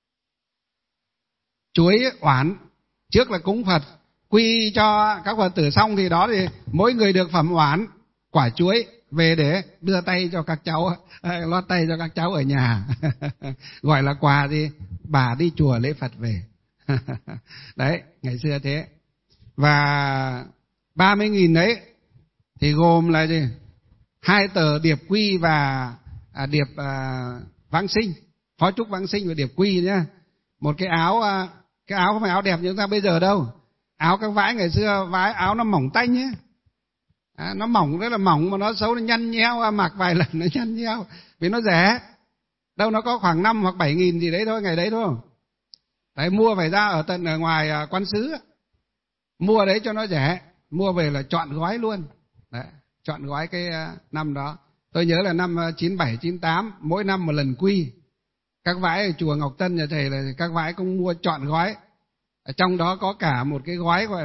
Chuối oản trước là cúng Phật, quy cho các Phật tử xong thì đó thì mỗi người được phẩm oản quả chuối về để đưa tay cho các cháu, lót tay cho các cháu ở nhà. Gọi là quà gì? Bà đi chùa lễ Phật về. Đấy, ngày xưa thế. Và 30.000 đấy thì gồm là gì? 2 tờ điệp quy và điệp vãng sinh, phó chúc vãng sinh và điệp quy nhá. Một cái áo không phải áo đẹp như chúng ta bây giờ đâu. Áo các vãi ngày xưa, vãi áo nó mỏng tanh nhé. Nó mỏng, rất là mỏng, mà nó xấu, nó nhăn nheo, mặc vài lần nó nhăn nheo vì nó rẻ. Đâu nó có khoảng 5 hoặc 7.000 gì đấy thôi, ngày đấy thôi. Đấy, mua phải ra ở tận ở ngoài Quan Xứ. mua đấy cho nó rẻ, mua về là chọn gói luôn. Đấy, chọn gói cái năm đó. Tôi nhớ là năm 97, 98, mỗi năm một lần quy. Các vãi ở chùa Ngọc Tân nhà thầy là các vãi cũng mua chọn gói. Ở trong đó có cả một cái gói gọi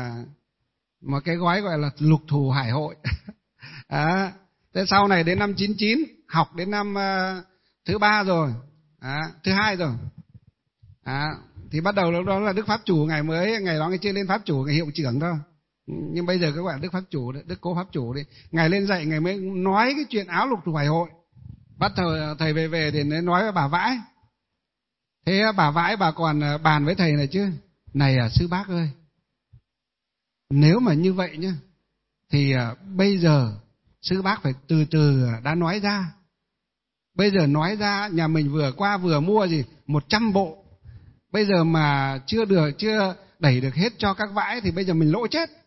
là lục thù hải hội. Thế sau này đến năm 99, học đến năm thứ 3 rồi, thứ 2 rồi. Thì bắt đầu lúc đó là Đức Pháp Chủ ngày đó chưa lên Pháp Chủ, ngày hiệu trưởng thôi. Nhưng bây giờ các bạn Đức Pháp Chủ, Đức Cố Pháp Chủ đi, ngài lên dạy ngài mới nói cái chuyện áo lục thù hải hội. Bắt thầy về thì nói với bà Vãi. Thế bà Vãi bà còn bàn với thầy này chứ. Này sư bác ơi, nếu mà như vậy nhá, thì bây giờ sư bác phải từ từ đã nói ra. Bây giờ nói ra, nhà mình vừa mua 100 bộ. Bây giờ mà chưa đẩy được hết cho các vãi thì bây giờ mình lỗ chết.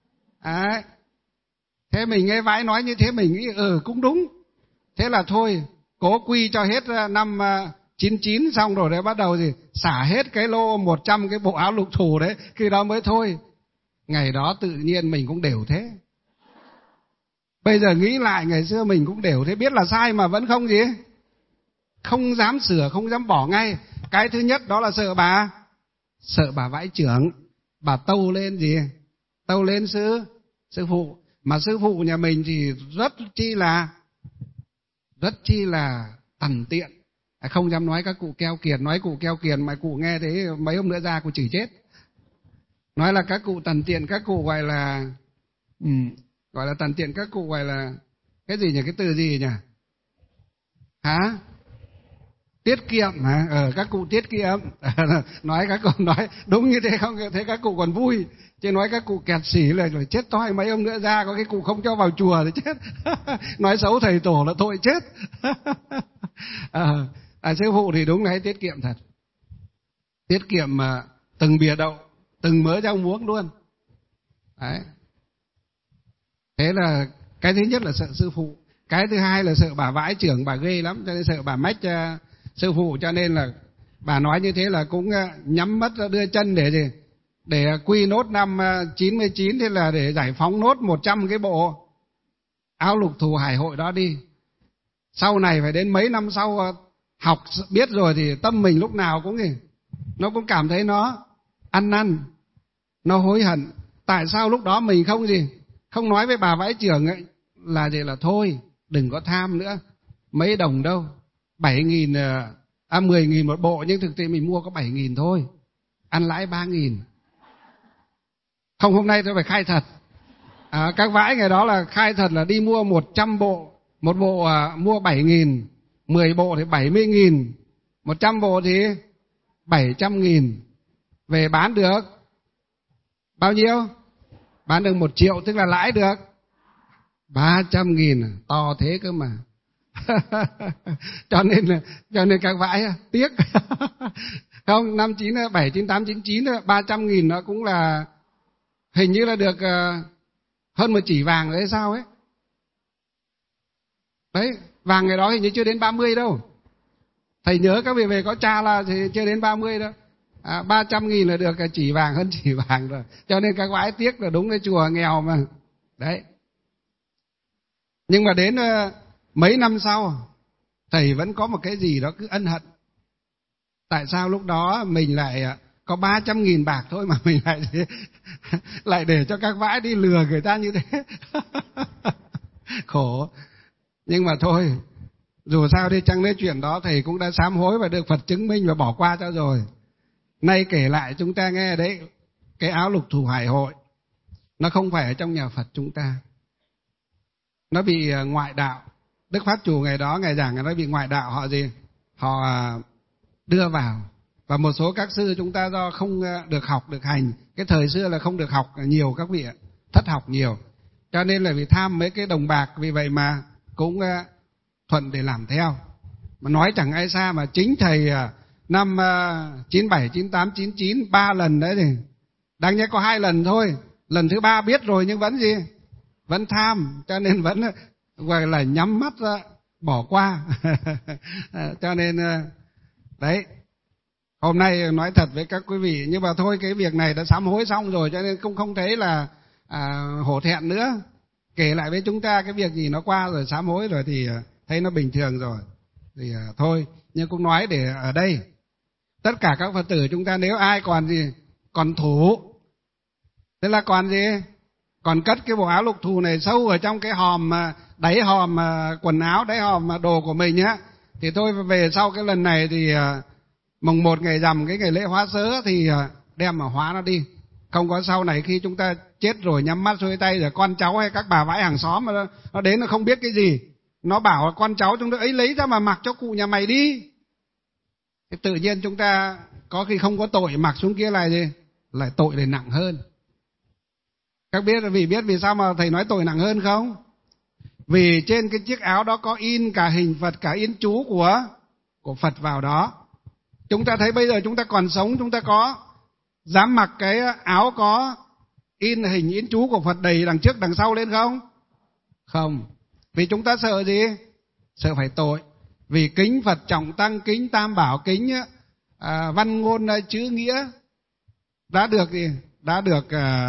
Thế mình nghe Vãi nói như thế mình nghĩ cũng đúng. Thế là thôi, cố quy cho hết năm 99 xong rồi đấy, bắt đầu xả hết cái lô 100 cái bộ áo lục thù đấy, khi đó mới thôi. Ngày đó tự nhiên mình cũng đều thế. Bây giờ nghĩ lại ngày xưa mình cũng đều thế, biết là sai mà vẫn không dám sửa, không dám bỏ ngay. Cái thứ nhất đó là sợ bà Vãi trưởng, bà tâu lên tâu lên sư phụ. Mà sư phụ nhà mình thì rất chi là tằn tiện, không dám nói các cụ keo kiệt. Nói cụ keo kiệt mà cụ nghe thế mấy hôm nữa ra cụ chửi chết. Nói là các cụ tằn tiện, các cụ gọi là tằn tiện, các cụ gọi là cái gì nhỉ, cái từ gì nhỉ? Tiết kiệm hả? Các cụ tiết kiệm. Nói các cụ nói đúng như thế, không thế các cụ còn vui. Chứ nói các cụ kẹt xỉ là chết toi, mấy hôm nữa ra có cái cụ không cho vào chùa thì chết. Nói xấu thầy tổ là tội chết. Sư phụ thì đúng là tiết kiệm thật. Tiết kiệm mà từng bìa đậu, từng mớ rau muống luôn. Đấy. Thế là cái thứ nhất là sợ sư phụ. Cái thứ hai là sợ bà Vãi trưởng, bà ghê lắm, cho nên sợ bà mách sư phụ, cho nên là bà nói như thế là cũng nhắm mắt đưa chân để quy nốt năm 99, thế là để giải phóng nốt 100 cái bộ áo lục thù hải hội đó đi. Sau này phải đến mấy năm sau học biết rồi thì tâm mình lúc nào cũng nó cũng cảm thấy nó ăn năn, nó hối hận. Tại sao lúc đó mình không nói với bà Vãi trưởng ấy là thôi đừng có tham nữa, mấy đồng đâu, 10.000 một bộ, nhưng thực tế mình mua có 7.000 thôi, ăn lãi 3.000. Không, hôm nay tôi phải khai thật. Các Vãi ngày đó là khai thật là đi mua 100 bộ, một bộ mua 7.000, 10 bộ thì 70.000, 100 bộ thì 700.000. Về bán được bao nhiêu? Bán được 1 triệu, tức là lãi được 300.000, to thế cơ mà. cho nên các Vãi tiếc. Không, năm 97, 98, 99 300.000 nó cũng là hình như là được hơn 1 chỉ vàng đấy sao ấy. Đấy, vàng ngày đó hình như chưa đến 30 đâu. Thầy nhớ các vị về có tra là thì chưa đến 30 đâu. 300.000 là được chỉ vàng, hơn chỉ vàng rồi. Cho nên các Vãi tiếc là đúng cái chùa nghèo mà. Đấy. Nhưng mà đến mấy năm sau thầy vẫn có một cái gì đó cứ ân hận. Tại sao lúc đó mình lại có 300.000 bạc thôi mà mình lại để cho các Vãi đi lừa người ta như thế. Khổ. Nhưng mà thôi, dù sao đi chăng nữa chuyện đó thầy cũng đã sám hối và được Phật chứng minh và bỏ qua cho rồi. Nay kể lại chúng ta nghe đấy, cái áo lục thù hải hội nó không phải ở trong nhà Phật chúng ta, nó bị ngoại đạo. Đức Pháp Chủ ngày đó ngày giảng nó bị ngoại đạo, họ đưa vào. Và một số các sư chúng ta do không được học được hành, cái thời xưa là không được học nhiều, các vị ạ, thất học nhiều, cho nên là vì tham mấy cái đồng bạc, vì vậy mà cũng thuận để làm theo. Mà nói chẳng ai xa mà chính thầy năm 97, 98, 99 3 lần đấy thì đáng nhẽ có 2 lần thôi, lần thứ 3 biết rồi nhưng vẫn tham, cho nên vẫn gọi là nhắm mắt ra bỏ qua. Cho nên đấy, Hôm nay nói thật với các quý vị, nhưng mà thôi cái việc này đã sám hối xong rồi, cho nên không thấy là hổ thẹn nữa. Kể lại với chúng ta cái việc gì nó qua rồi, sám hối rồi thì thấy nó bình thường rồi. Thì thôi, nhưng cũng nói để ở đây tất cả các Phật tử chúng ta, nếu ai còn gì, còn thủ, thế là còn gì, còn cất cái bộ áo lục thù này sâu ở trong cái hòm, đáy hòm quần áo, đáy hòm đồ của mình nhá, thì thôi về sau cái lần này thì mùng 1 ngày rằm, cái ngày lễ hóa sớ thì đem mà hóa nó đi. Không có sau này khi chúng ta chết rồi nhắm mắt xuôi tay rồi con cháu hay các bà vãi hàng xóm mà nó đến nó không biết cái gì, nó bảo con cháu chúng ta ấy lấy ra mà mặc cho cụ nhà mày đi, thì tự nhiên chúng ta có khi không có tội, mặc xuống kia là gì, lại tội lại nặng hơn. Các biết vì sao mà thầy nói tội nặng hơn không? Vì trên cái chiếc áo đó có in cả hình Phật, cả in chú của Phật vào đó. Chúng ta thấy bây giờ chúng ta còn sống, chúng ta có dám mặc cái áo có in hình in chú của Phật đầy đằng trước đằng sau lên không? Không. Vì chúng ta sợ gì? Sợ phải tội. Vì kính Phật trọng tăng, kính Tam Bảo, kính văn ngôn chữ nghĩa đã được gì? Đã được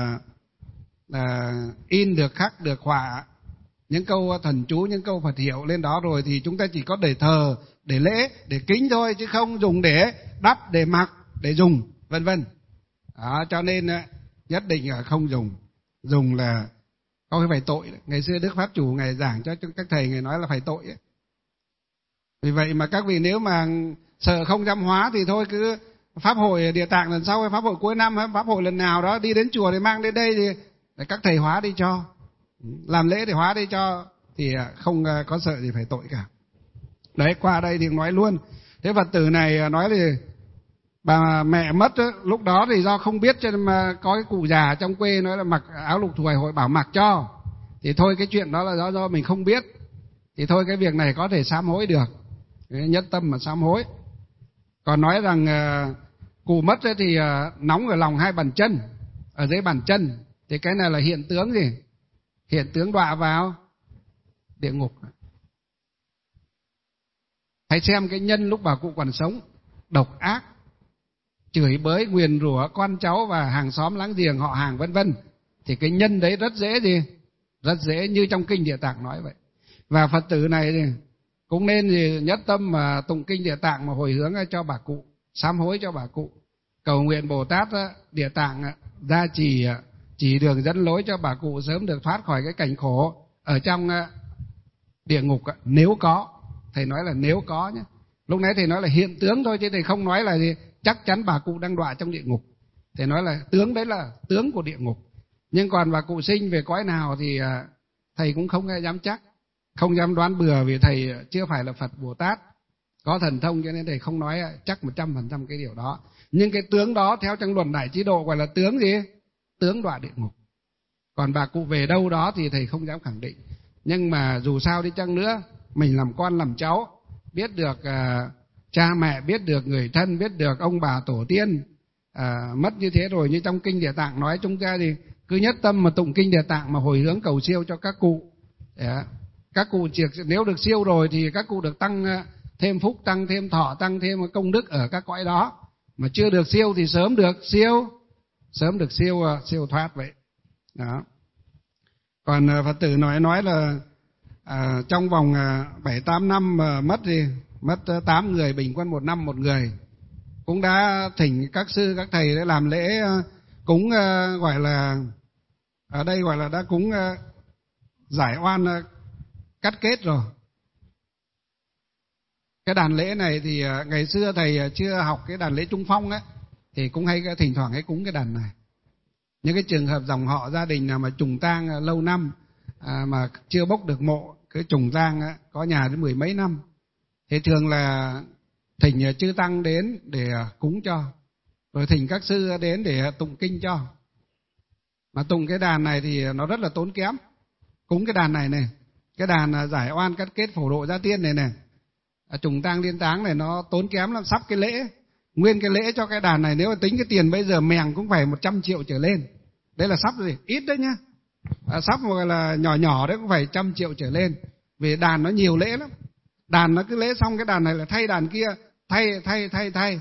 in, được khắc, được họa những câu thần chú, những câu Phật hiệu lên đó rồi, thì chúng ta chỉ có để thờ, để lễ, để kính thôi, chứ không dùng để đắp, để mặc, để dùng, vân vân. Cho nên nhất định là không dùng. Dùng là có cái phải tội. Ngày xưa Đức Pháp Chủ Ngài giảng cho các thầy, Ngài nói là phải tội ấy. Vì vậy mà các vị nếu mà sợ không dám hóa thì thôi, cứ Pháp hội Địa Tạng lần sau hay Pháp hội cuối năm hay Pháp hội lần nào đó đi đến chùa thì mang đến đây thì để các thầy hóa đi cho, làm lễ để hóa đi cho, thì không có sợ gì phải tội cả. Đấy, qua đây thì nói luôn. Thế Phật tử này nói thì bà mẹ mất đó, lúc đó thì do không biết cho nên mà có cái cụ già trong quê nói là mặc áo lục thù Hải hội bảo mặc cho, thì thôi cái chuyện đó là do mình không biết, thì thôi cái việc này có thể sám hối được, nhất tâm mà sám hối. Còn nói rằng cụ mất thì nóng ở lòng 2 bàn chân, ở dưới bàn chân, thì cái này là hiện tướng gì? Hiện tướng đọa vào địa ngục. Hãy xem cái nhân lúc bà cụ còn sống, độc ác, chửi bới, nguyền rủa con cháu và hàng xóm láng giềng, họ hàng vân vân, thì cái nhân đấy rất dễ gì? Rất dễ, như trong kinh Địa Tạng nói vậy. Và Phật tử này thì cũng nên gì nhất tâm mà tụng kinh Địa Tạng mà hồi hướng cho bà cụ, sám hối cho bà cụ, cầu nguyện Bồ Tát Địa Tạng gia trì, chỉ đường dẫn lối cho bà cụ sớm được thoát khỏi cái cảnh khổ ở trong địa ngục. Nếu có, thầy nói là nếu có nhé. Lúc nãy thầy nói là hiện tướng thôi, chứ thầy không nói là gì chắc chắn bà cụ đang đọa trong địa ngục. Thầy nói là tướng, đấy là tướng của địa ngục. Nhưng còn bà cụ sinh về cõi nào thì thầy cũng không dám chắc, không dám đoán bừa, vì thầy chưa phải là Phật Bồ Tát có thần thông, cho nên thầy không nói chắc 100% cái điều đó. Nhưng cái tướng đó theo trong luận Đại Trí Độ gọi là tướng gì? Tướng đọa địa ngục. Còn bà cụ về đâu đó thì thầy không dám khẳng định. Nhưng mà dù sao đi chăng nữa, mình làm con làm cháu, biết được cha mẹ, biết được người thân, biết được ông bà tổ tiên mất như thế rồi, như trong kinh Địa Tạng nói, chúng ta thì cứ nhất tâm mà tụng kinh Địa Tạng mà hồi hướng cầu siêu cho các cụ. Các cụ nếu được siêu rồi thì các cụ được tăng thêm phúc, tăng thêm thọ, tăng thêm công đức ở các cõi đó. Mà chưa được siêu thì sớm được siêu thoát vậy. Đó. Còn Phật tử nói là trong vòng 7-8 năm mà mất thì mất 8 người, bình quân 1 năm 1 người. Cũng đã thỉnh các sư các thầy để làm lễ cúng, gọi là ở đây gọi là đã cúng giải oan cắt kết rồi. Cái đàn lễ này thì ngày xưa thầy chưa học cái đàn lễ Trung Phong ấy, thì cũng hay thỉnh thoảng hay cúng cái đàn này. Những cái trường hợp dòng họ gia đình nào mà trùng tang lâu năm mà chưa bốc được mộ, cái trùng tang có nhà đến 10 mấy năm, thì thường là thỉnh chư tăng đến để cúng cho, rồi thỉnh các sư đến để tụng kinh cho. Mà tụng cái đàn này thì nó rất là tốn kém. Cúng cái đàn này này, cái đàn giải oan cắt kết phổ độ gia tiên này này, trùng tang liên táng này, nó tốn kém lắm. Sắp cái lễ, nguyên cái lễ cho cái đàn này, nếu mà tính cái tiền bây giờ mèng cũng phải 100 triệu trở lên. Đấy là sắp gì, ít đấy nhá. Sắp mà là nhỏ nhỏ đấy cũng phải 100 triệu trở lên. Vì đàn nó nhiều lễ lắm. Đàn nó cứ lễ xong cái đàn này là thay đàn kia, thay.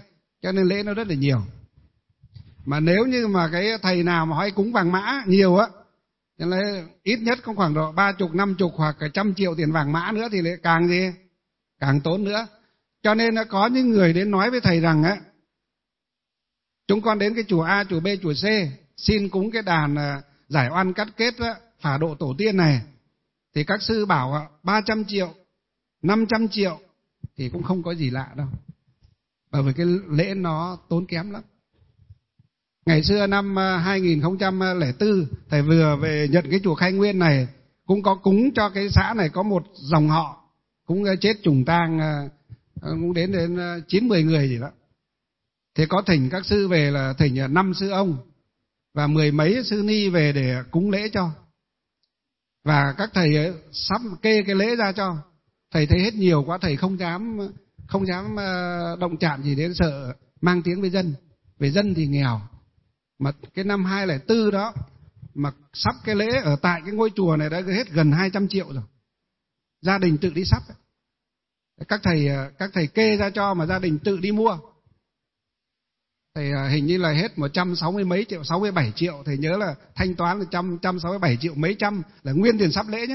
cho nên lễ nó rất là nhiều. Mà nếu như mà cái thầy nào mà hay cúng vàng mã nhiều á, cho nên ít nhất cũng khoảng độ 30, 50 hoặc cả 100 triệu tiền vàng mã nữa thì lại càng gì? Càng tốn nữa. Cho nên có những người đến nói với thầy rằng á, chúng con đến cái chùa A, chùa B, chùa C xin cúng cái đàn giải oan cắt kết á, phả độ tổ tiên này, thì các sư bảo 300 triệu, 500 triệu thì cũng không có gì lạ đâu. Bởi vì cái lễ nó tốn kém lắm. Ngày xưa năm 2004 thầy vừa về nhận cái chùa Khai Nguyên này, cũng có cúng cho cái xã này có một dòng họ cũng chết trùng tang, cũng đến 9-10 người gì đó. Thì có thỉnh các sư về là thỉnh 5 sư ông và 10 mấy sư ni về để cúng lễ cho. Và các thầy ấy sắp kê cái lễ ra cho. Thầy thấy hết nhiều quá, thầy không dám động chạm gì đến, sợ mang tiếng với dân. Vì dân thì nghèo. Mà cái năm 2004 đó mà sắp cái lễ ở tại cái ngôi chùa này đã hết gần 200 triệu rồi. Gia đình tự đi sắp. Các thầy kê ra cho mà gia đình tự đi mua. Thầy hình như là hết 160 mấy triệu, 67 triệu. Thầy nhớ là thanh toán là 167 triệu mấy trăm là nguyên tiền sắp lễ nhá.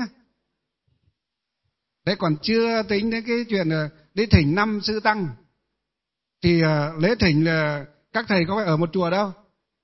Đấy, còn chưa tính đến cái chuyện đi thỉnh 5 sư tăng. Thì lễ thỉnh là các thầy có phải ở một chùa đâu.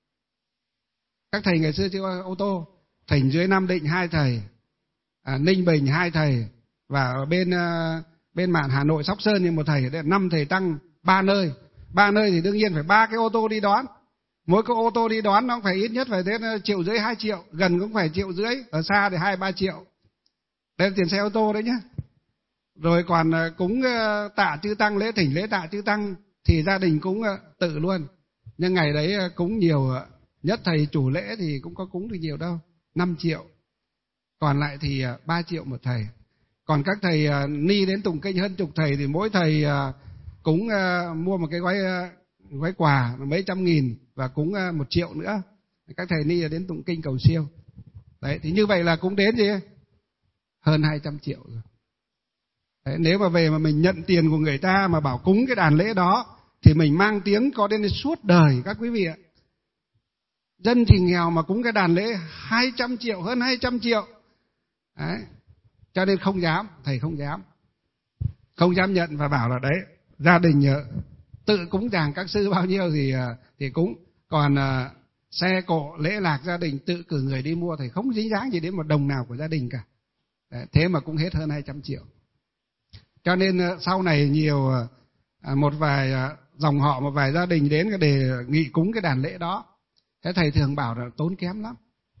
Các thầy ngày xưa chưa có ô tô. Thỉnh dưới Nam Định 2 thầy, Ninh Bình 2 thầy, và ở bên mạn Hà Nội Sóc Sơn như một thầy, 5 thầy tăng 3 nơi. 3 nơi thì đương nhiên phải 3 cái ô tô đi đón. Mỗi cái ô tô đi đón nó phải ít nhất phải đến 1,5 triệu, 2 triệu, gần cũng phải 1,5 triệu, ở xa thì 2-3 triệu. Đây là tiền xe ô tô đấy nhá. Rồi còn cúng tạ chư tăng, lễ thỉnh lễ tạ chư tăng thì gia đình cúng tự luôn. Nhưng ngày đấy cúng nhiều, nhất thầy chủ lễ thì cũng có cúng được nhiều đâu, 5 triệu. Còn lại thì 3 triệu một thầy. Còn các thầy ni đến tụng kinh hơn chục thầy thì mỗi thầy cúng mua một cái gói quà mấy trăm nghìn và cúng 1 triệu nữa. Các thầy ni đến tụng kinh cầu siêu. Đấy, thì như vậy là cũng đến gì? Hơn 200 triệu rồi. Đấy, nếu mà về mà mình nhận tiền của người ta mà bảo cúng cái đàn lễ đó thì mình mang tiếng có đến suốt đời các quý vị ạ. Dân thì nghèo mà cúng cái đàn lễ 200 triệu, hơn 200 triệu. Đấy. Cho nên không dám, thầy không dám nhận và bảo là đấy, gia đình tự cúng dường các sư bao nhiêu thì cúng. Còn xe cộ lễ lạc gia đình tự cử người đi mua, thầy không dính dáng gì đến một đồng nào của gia đình cả. Đấy, thế mà cũng hết hơn 200 triệu. Cho nên sau này nhiều một vài dòng họ, một vài gia đình đến để nghị cúng cái đàn lễ đó. Thế thầy thường bảo là tốn kém lắm.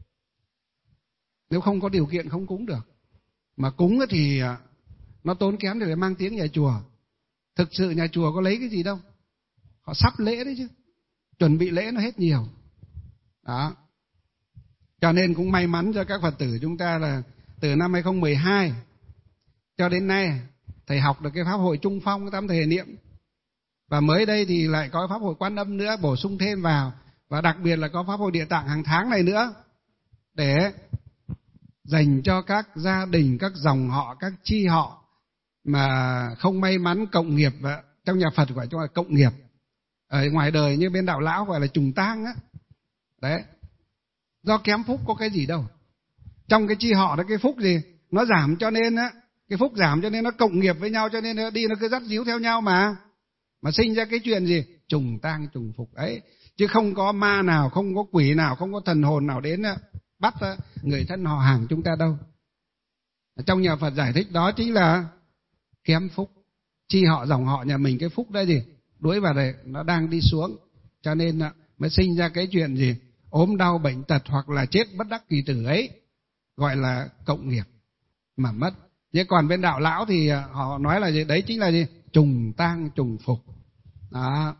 Nếu không có điều kiện không cúng được. Mà cúng thì nó tốn kém để mang tiếng nhà chùa. Thực sự nhà chùa có lấy cái gì đâu. Họ sắp lễ đấy chứ. Chuẩn bị lễ nó hết nhiều. Đó. Cho nên cũng may mắn cho các Phật tử chúng ta là từ năm 2012 cho đến nay thầy học được cái pháp hội Trung Phong, Tam Thể Niệm. Và mới đây thì lại có pháp hội Quan Âm nữa, bổ sung thêm vào. Và đặc biệt là có pháp hội Địa Tạng hàng tháng này nữa. Để dành cho các gia đình, các dòng họ, các chi họ mà không may mắn cộng nghiệp. Trong nhà Phật gọi là cộng nghiệp. Ở ngoài đời như bên đạo lão gọi là trùng tang á. Đấy. Do kém phúc có cái gì đâu. Trong cái chi họ đó cái phúc gì? Nó giảm cho nên á, cái phúc giảm cho nên nó cộng nghiệp với nhau, cho nên nó đi nó cứ dắt díu theo nhau mà sinh ra cái chuyện gì? Trùng tang trùng phục ấy. Chứ không có ma nào, không có quỷ nào, không có thần hồn nào đến bắt người thân họ hàng chúng ta đâu. Trong nhà Phật giải thích đó chính là kém phúc. Chi họ dòng họ nhà mình cái phúc đó gì? Đuổi vào đây nó đang đi xuống. Cho nên mới sinh ra cái chuyện gì? Ốm đau bệnh tật hoặc là chết bất đắc kỳ tử ấy. Gọi là cộng nghiệp mà mất. Chứ còn bên đạo lão thì họ nói là gì? Đấy chính là gì? Trùng tang trùng phục. Đó.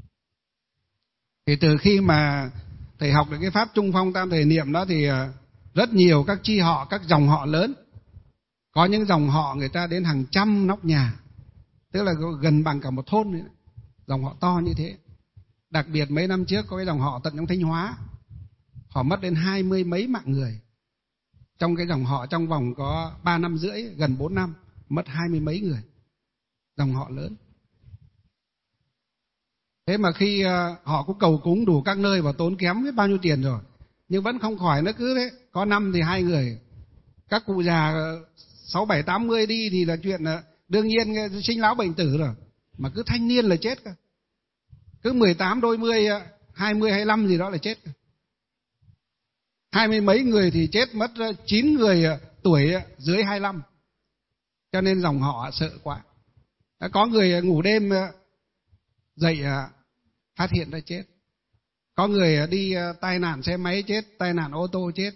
Thì từ khi mà thầy học được cái pháp Trung Phong Tam Thể Niệm đó thì rất nhiều các chi họ, các dòng họ lớn. Có những dòng họ người ta đến hàng trăm nóc nhà. Tức là gần bằng cả một thôn nữa. Dòng họ to như thế. Đặc biệt mấy năm trước có cái dòng họ tận trong Thanh Hóa. Họ mất đến 20 mấy mạng người. Trong cái dòng họ trong vòng có 3 năm rưỡi, gần 4 năm, mất 20 mấy người. Dòng họ lớn. Thế mà khi họ cũng cầu cúng đủ các nơi và tốn kém biết bao nhiêu tiền rồi, nhưng vẫn không khỏi, nó cứ thế. Có năm thì 2 người, các cụ già 6, 7, 80 đi thì là chuyện đương nhiên sinh lão bệnh tử rồi, mà cứ thanh niên là chết cơ. Cứ 18 đôi mươi, 20, 25 gì đó là chết cơ. 20 mấy người thì chết mất, 9 người tuổi dưới 25. Cho nên dòng họ sợ quá. Có người ngủ đêm dậy phát hiện ra chết. Có người đi tai nạn xe máy chết, tai nạn ô tô chết.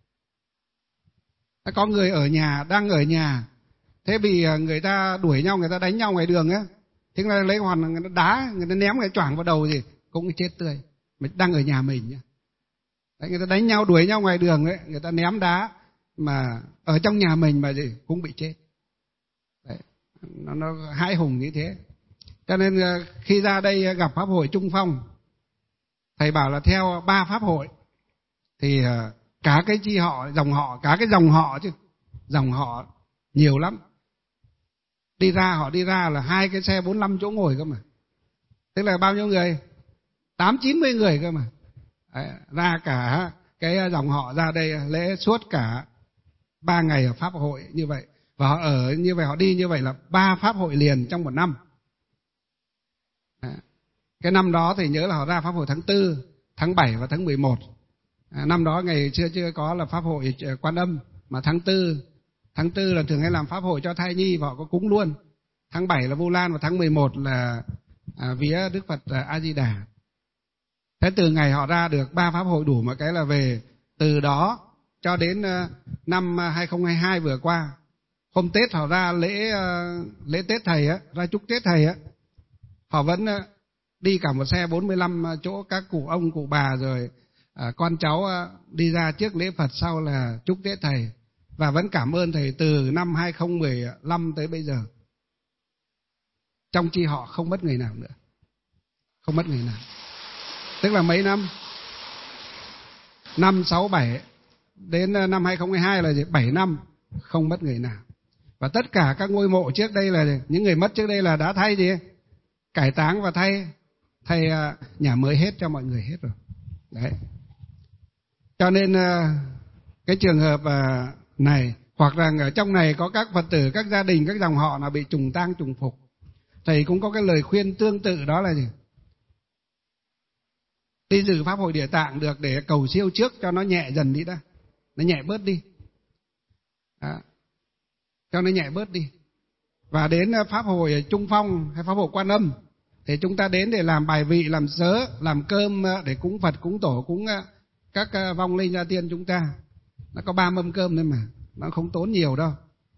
Có người ở nhà, đang ở nhà, thế bị người ta đuổi nhau, người ta đánh nhau ngoài đường á, thế là lấy hòn người ta đá, người ta ném cái choảng vào đầu gì cũng chết tươi. Mình đang ở nhà mình nhá. Đấy, người ta đánh nhau đuổi nhau ngoài đường ấy, người ta ném đá mà ở trong nhà mình mà gì cũng bị chết. Đấy, nó hãi hùng như thế. Cho nên khi ra đây gặp pháp hội Trung Phong, thầy bảo là theo 3 pháp hội thì cả cái chi họ, dòng họ, cả cái dòng họ chứ, dòng họ nhiều lắm. Họ đi ra là 2 cái xe 45 chỗ ngồi cơ mà. Tức là bao nhiêu người? 80-90 người cơ mà. Đấy, ra cả cái dòng họ ra đây lễ suốt cả 3 ngày ở pháp hội như vậy. Và họ ở như vậy, họ đi như vậy là 3 pháp hội liền trong 1 năm. Đấy. Cái năm đó thì nhớ là họ ra pháp hội tháng 4, tháng 7 và tháng 11. Năm đó ngày xưa chưa có là pháp hội Quan Âm, mà tháng 4 là thường hay làm pháp hội cho thai nhi và họ có cúng luôn. Tháng 7 là Vu Lan và tháng 11 là vía Đức Phật A Di Đà. Thế từ ngày họ ra được 3 pháp hội đủ một cái là về. Từ đó cho đến năm 2022 vừa qua, hôm Tết họ ra lễ Tết thầy á, ra chúc Tết thầy á, họ vẫn đi cả một xe 45 chỗ, các cụ ông cụ bà rồi con cháu đi ra trước lễ Phật, sau là chúc Tết thầy, và vẫn cảm ơn thầy từ năm 2015 tới bây giờ. Trong chi họ không mất người nào nữa, không mất người nào. Tức là mấy năm, 5, 6, 7 đến năm 2022 là 7 năm không mất người nào. Và tất cả các ngôi mộ trước đây là những người mất trước đây là đã thay gì? Cải táng và thay nhà mới hết cho mọi người hết rồi. Đấy. Cho nên cái trường hợp này, hoặc là ở trong này có các Phật tử, các gia đình, các dòng họ nào bị trùng tang trùng phục, thầy cũng có cái lời khuyên tương tự, đó là gì? Đi dự pháp hội Địa Tạng được để cầu siêu trước cho nó nhẹ dần đi đã, nó nhẹ bớt đi. Đó. Cho nó nhẹ bớt đi. Và đến pháp hội Trung Phong hay pháp hội Quan Âm thì chúng ta đến để làm bài vị, làm sớ, làm cơm để cúng Phật, cúng Tổ, cúng các vong linh gia tiên chúng ta. Nó có 3 mâm cơm thôi mà, nó không tốn nhiều đâu.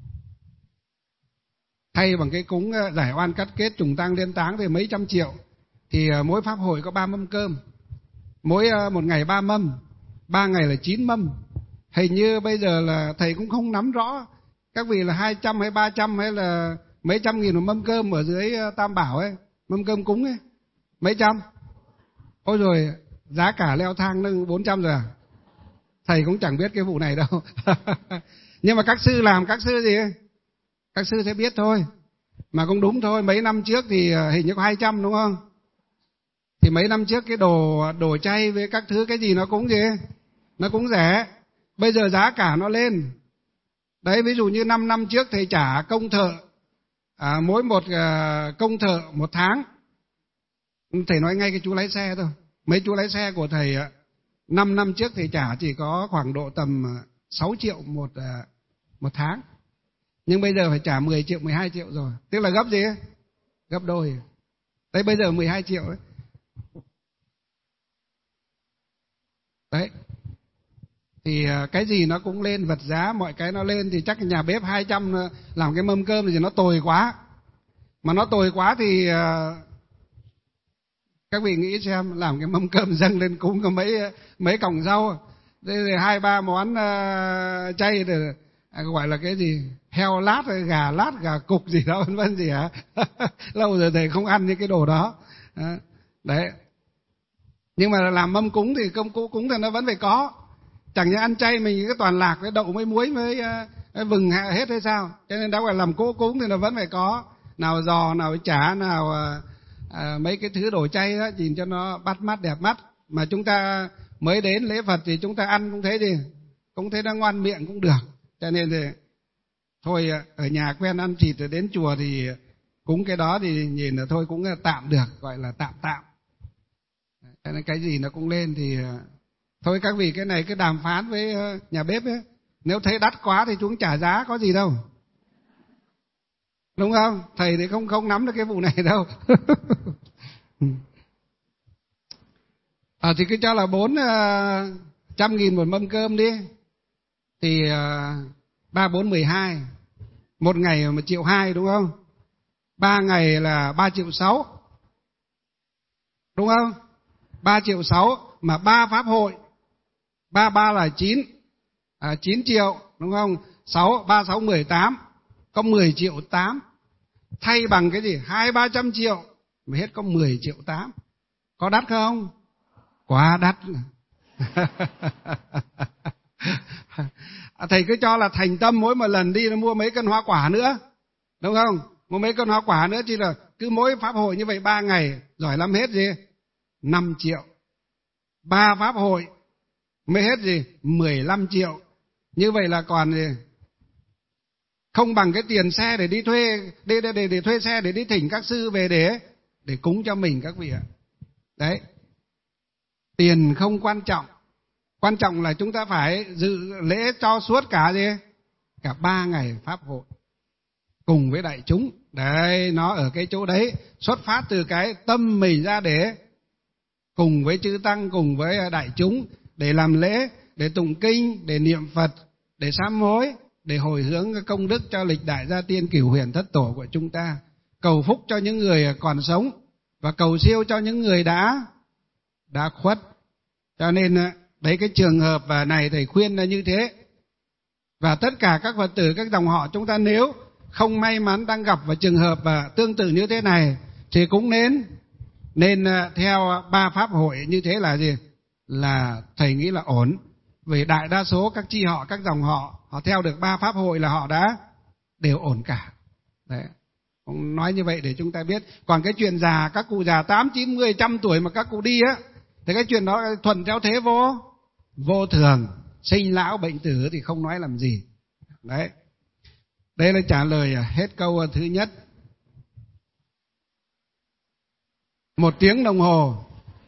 Thay bằng cái cúng giải oan cắt kết trùng tang liên táng thì mấy trăm triệu, thì mỗi pháp hội có 3 mâm cơm, mỗi một ngày 3 mâm, 3 ngày là 9 mâm. Hình như bây giờ là thầy cũng không nắm rõ các vị là 200 hay 300 hay là mấy trăm nghìn một mâm cơm ở dưới Tam Bảo ấy, mâm cơm cúng ấy, mấy trăm. Ôi rồi giá cả leo thang nâng 400 rồi à? Thầy cũng chẳng biết cái vụ này đâu. Nhưng mà các sư làm, các sư gì ấy? Các sư sẽ biết thôi. Mà cũng đúng thôi, mấy năm trước thì hình như có 200 đúng không? Thì mấy năm trước cái đồ chay với các thứ cái gì nó cũng gì? Nó cũng rẻ. Bây giờ giá cả nó lên. Đấy, ví dụ như 5 năm trước thầy trả công thợ, mỗi một công thợ 1 tháng. Thầy nói ngay cái chú lái xe thôi. Mấy chú lái xe của thầy 5 năm trước thầy trả chỉ có khoảng độ tầm 6 triệu một tháng. Nhưng bây giờ phải trả 10 triệu, 12 triệu rồi. Tức là gấp gì ấy? Gấp đôi. Đấy, bây giờ 12 triệu đấy. Đấy. Thì cái gì nó cũng lên, vật giá mọi cái nó lên, thì chắc nhà bếp 200 làm cái mâm cơm thì nó tồi quá. Mà nó tồi quá thì các vị nghĩ xem, làm cái mâm cơm dâng lên cúng có mấy cọng rau, đây là 2-3 món chay thì gọi là cái gì, heo lát, gà lát, gà cục gì đó vân vân gì hả? Lâu rồi thầy không ăn những cái đồ đó. Đấy. Nhưng mà làm mâm cúng thì công cúng thì nó vẫn phải có. Chẳng như ăn chay mình cái toàn lạc với đậu với muối với vừng hết hay sao? Cho nên đã gọi làm cỗ cúng thì nó vẫn phải có. Nào giò, nào chả, nào mấy cái thứ đồ chay đó, nhìn cho nó bắt mắt đẹp mắt. Mà chúng ta mới đến lễ Phật thì chúng ta ăn cũng thấy gì, cũng thấy nó ngoan miệng cũng được. Cho nên thì thôi, ở nhà quen ăn thịt rồi đến chùa thì cúng cái đó thì nhìn là thôi cũng tạm được, gọi là tạm. Cho nên cái gì nó cũng lên thì thôi các vị, cái này cứ đàm phán với nhà bếp ấy. Nếu thấy đắt quá thì chúng trả giá, có gì đâu, đúng không? Thầy thì không nắm được cái vụ này đâu. Thì cứ cho là 400.000 một mâm cơm đi, thì 3, 4, 12, một ngày 1,2 triệu, đúng không? 3 ngày là 3,6 triệu, đúng không? 3,6 triệu mà 3 pháp hội, 3 là 9 triệu, đúng không? 3, 6, 18, có 10,8 triệu. Thay bằng cái gì? 200-300 triệu mà hết có 10,8 triệu. Có đắt không? Quá đắt. Thầy cứ cho là thành tâm mỗi một lần đi nó mua mấy cân hoa quả nữa, đúng không? Mua mấy cân hoa quả nữa, chỉ là cứ mỗi pháp hội như vậy 3 ngày, giỏi lắm hết gì? 5 triệu. 3 pháp hội mới hết gì? 15 triệu. Như vậy là còn gì? Không bằng cái tiền xe để đi thuê, để thuê xe để đi thỉnh các sư về để cúng cho mình các vị ạ. Đấy. Tiền không quan trọng. Quan trọng là chúng ta phải dự lễ cho suốt cả gì? Cả 3 ngày pháp hội. Cùng với đại chúng. Đấy, nó ở cái chỗ đấy. Xuất phát từ cái tâm mình ra để cùng với chư tăng, cùng với đại chúng, để làm lễ, để tụng kinh, để niệm Phật, để sám hối, để hồi hướng công đức cho lịch đại gia tiên cửu huyền thất tổ của chúng ta, cầu phúc cho những người còn sống và cầu siêu cho những người đã khuất. Cho nên đấy, cái trường hợp này thầy khuyên là như thế. Và tất cả các Phật tử, các dòng họ chúng ta nếu không may mắn đang gặp vào trường hợp tương tự như thế này thì cũng nên theo 3 pháp hội như thế là gì? Là thầy nghĩ là ổn. Vì đại đa số các chi họ, các dòng họ theo được 3 pháp hội là họ đã đều ổn cả. Đấy. Cũng nói như vậy để chúng ta biết. Còn cái chuyện già, các cụ già 8, 9, 10, 100 tuổi mà các cụ đi á, thì cái chuyện đó thuần theo thế vô thường, sinh lão bệnh tử thì không nói làm gì. Đấy. Đây là trả lời hết câu thứ nhất. 1 tiếng đồng hồ.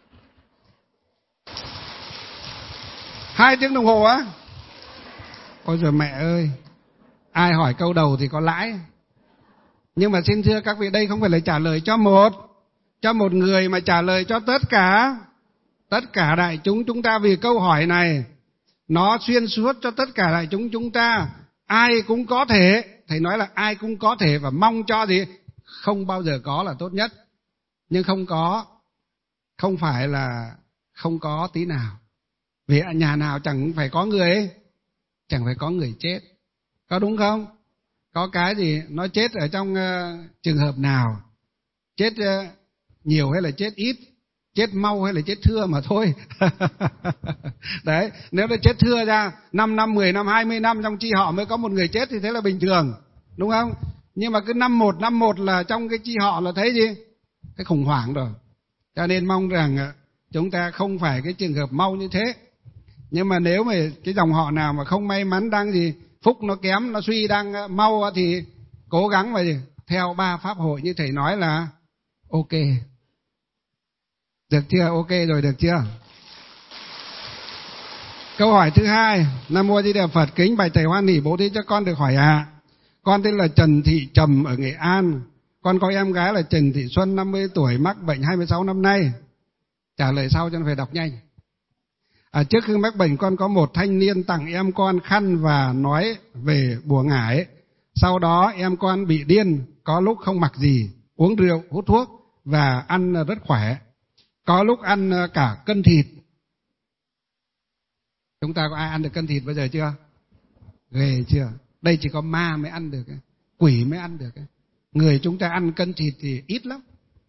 2 tiếng đồng hồ á? Ôi giời mẹ ơi, ai hỏi câu đầu thì có lãi. Nhưng mà xin thưa các vị, đây không phải là trả lời cho một người mà trả lời cho tất cả đại chúng ta. Vì câu hỏi này nó xuyên suốt cho tất cả đại chúng ta. Ai cũng có thể, thầy nói là ai cũng có thể, và mong cho gì? Không bao giờ có là tốt nhất. Nhưng không phải là không có tí nào. Vì nhà nào chẳng phải có người chết. Có đúng không? Có cái gì nó chết ở trong trường hợp nào? Chết nhiều hay là chết ít? Chết mau hay là chết thưa mà thôi. Đấy, nếu nó chết thưa ra 5 năm, 10 năm, 20 năm trong chi họ mới có một người chết thì thế là bình thường, đúng không? Nhưng mà cứ năm một là trong cái chi họ là thấy gì? Cái khủng hoảng rồi. Cho nên mong rằng chúng ta không phải cái trường hợp mau như thế. Nhưng mà nếu mà cái dòng họ nào mà không may mắn đang gì, phúc nó kém, nó suy đang mau thì cố gắng mà gì? Theo 3 pháp hội như thầy nói là ok. Được chưa? Ok rồi, được chưa? Câu hỏi thứ 2. Nam Mô A Di Đà Phật, kính bạch thầy hoan hỉ bố thí cho con được hỏi ạ. Con tên là Trần Thị Trầm ở Nghệ An. Con có em gái là Trần Thị Xuân 50 tuổi, mắc bệnh 26 năm nay. Trả lời sau cho nó phải đọc nhanh. Trước khi mắc bệnh, con có một thanh niên tặng em con khăn và nói về bùa ngải. Sau đó em con bị điên, có lúc không mặc gì, uống rượu, hút thuốc và ăn rất khỏe. Có lúc ăn cả cân thịt. Chúng ta có ai ăn được cân thịt bây giờ chưa? Ghê chưa? Đây chỉ có ma mới ăn được, quỷ mới ăn được. Người chúng ta ăn cân thịt thì ít lắm.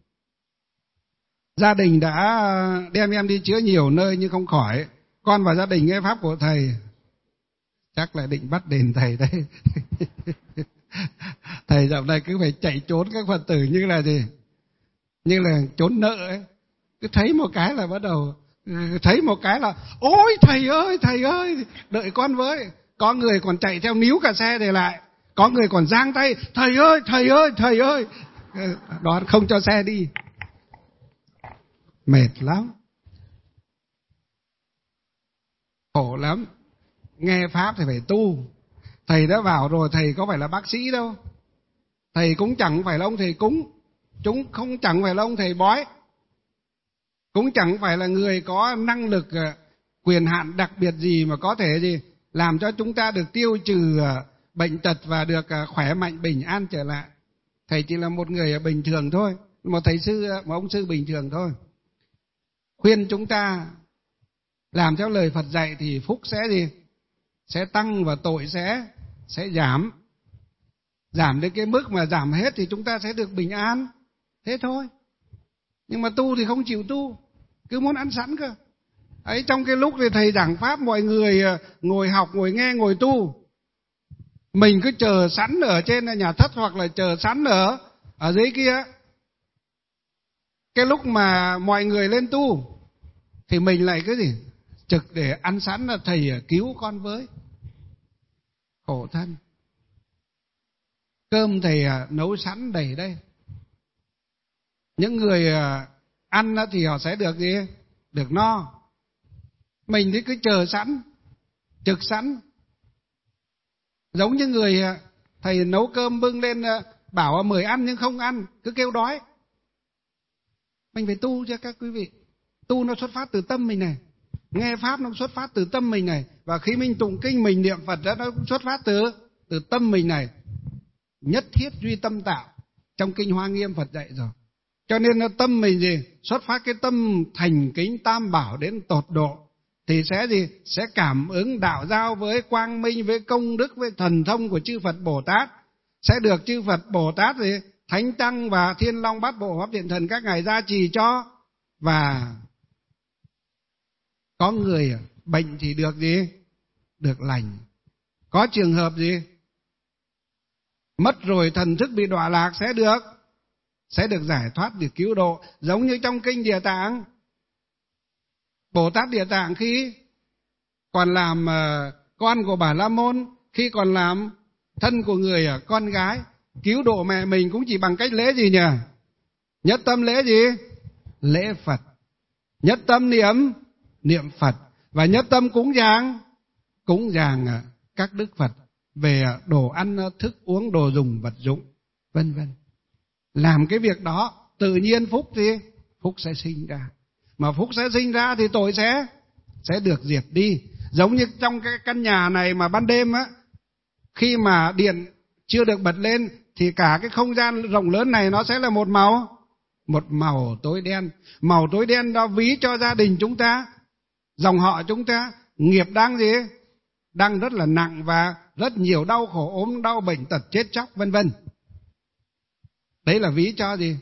Gia đình đã đem em đi chữa nhiều nơi nhưng không khỏi. Con và gia đình nghe pháp của thầy, chắc là định bắt đền thầy đấy. Thầy dạo này cứ phải chạy trốn các Phật tử như là gì? như là trốn nợ ấy. Cứ thấy một cái là bắt đầu, thấy một cái là ôi thầy ơi đợi con với. Có người còn chạy theo níu cả xe để lại, có người còn giang tay thầy ơi đó, không cho xe đi. Mệt lắm, khổ lắm. Nghe pháp thì phải tu. Thầy đã vào rồi, thầy có phải là bác sĩ đâu, thầy cũng chẳng phải là ông thầy cúng, chúng không chẳng phải là ông thầy bói, cũng chẳng phải là người có năng lực quyền hạn đặc biệt gì mà có thể gì làm cho chúng ta được tiêu trừ bệnh tật và được khỏe mạnh bình an trở lại. Thầy chỉ là một người bình thường thôi, một thầy sư, một ông sư bình thường thôi. Khuyên chúng ta làm theo lời Phật dạy thì phúc sẽ gì? Sẽ tăng và tội sẽ giảm. Giảm đến cái mức mà giảm hết thì chúng ta sẽ được bình an. Thế thôi. Nhưng mà tu thì không chịu tu, cứ muốn ăn sẵn cơ. Ấy, trong cái lúc thì thầy giảng pháp mọi người ngồi học, ngồi nghe, ngồi tu, mình cứ chờ sẵn ở trên nhà thất hoặc là chờ sẵn ở dưới kia. Cái lúc mà mọi người lên tu thì mình lại cái gì? Trực để ăn sẵn là thầy cứu con với. Khổ thân. Cơm thầy nấu sẵn đầy đây. Những người ăn thì họ sẽ được gì? Được no. Mình thì cứ chờ sẵn, trực sẵn. Giống như người thầy nấu cơm bưng lên bảo mời ăn nhưng không ăn, cứ kêu đói. Mình phải tu cho các quý vị. Tu nó xuất phát từ tâm mình này. Nghe pháp nó xuất phát từ tâm mình này. Và khi mình tụng kinh, mình niệm Phật đó, nó cũng xuất phát từ tâm mình này. Nhất thiết duy tâm tạo, trong kinh Hoa Nghiêm Phật dạy rồi. Cho nên là tâm mình gì? Xuất phát cái tâm thành kính tam bảo đến tột độ. Thì sẽ gì? Sẽ cảm ứng đạo giao với quang minh, với công đức, với thần thông của chư Phật Bồ Tát. Sẽ được chư Phật Bồ Tát gì? Thánh Tăng và Thiên Long Bát Bộ Pháp Điện Thần các ngài gia trì cho. Và có người bệnh thì được gì? Được lành. Có trường hợp gì? Mất rồi thần thức bị đọa lạc sẽ được giải thoát, được cứu độ. Giống như trong kinh Địa Tạng, Bồ Tát Địa Tạng khi còn làm con của Bà La Môn, khi còn làm thân của người con gái, cứu độ mẹ mình cũng chỉ bằng cách lễ gì nhỉ? Nhất tâm lễ gì? Lễ Phật. Nhất tâm niệm Phật. Và nhất tâm cúng dường các đức Phật về đồ ăn, thức uống, đồ dùng, vật dụng, vân vân. Làm cái việc đó, tự nhiên phúc sẽ sinh ra. Mà phúc sẽ sinh ra thì tội sẽ được diệt đi. Giống như trong cái căn nhà này mà ban đêm á, khi mà điện chưa được bật lên thì cả cái không gian rộng lớn này nó sẽ là một màu tối đen. Màu tối đen đó ví cho gia đình chúng ta, dòng họ chúng ta, nghiệp đang gì? Đang rất là nặng và rất nhiều đau khổ, ốm đau, bệnh tật, chết chóc, vân vân. Đấy là ví cho gì?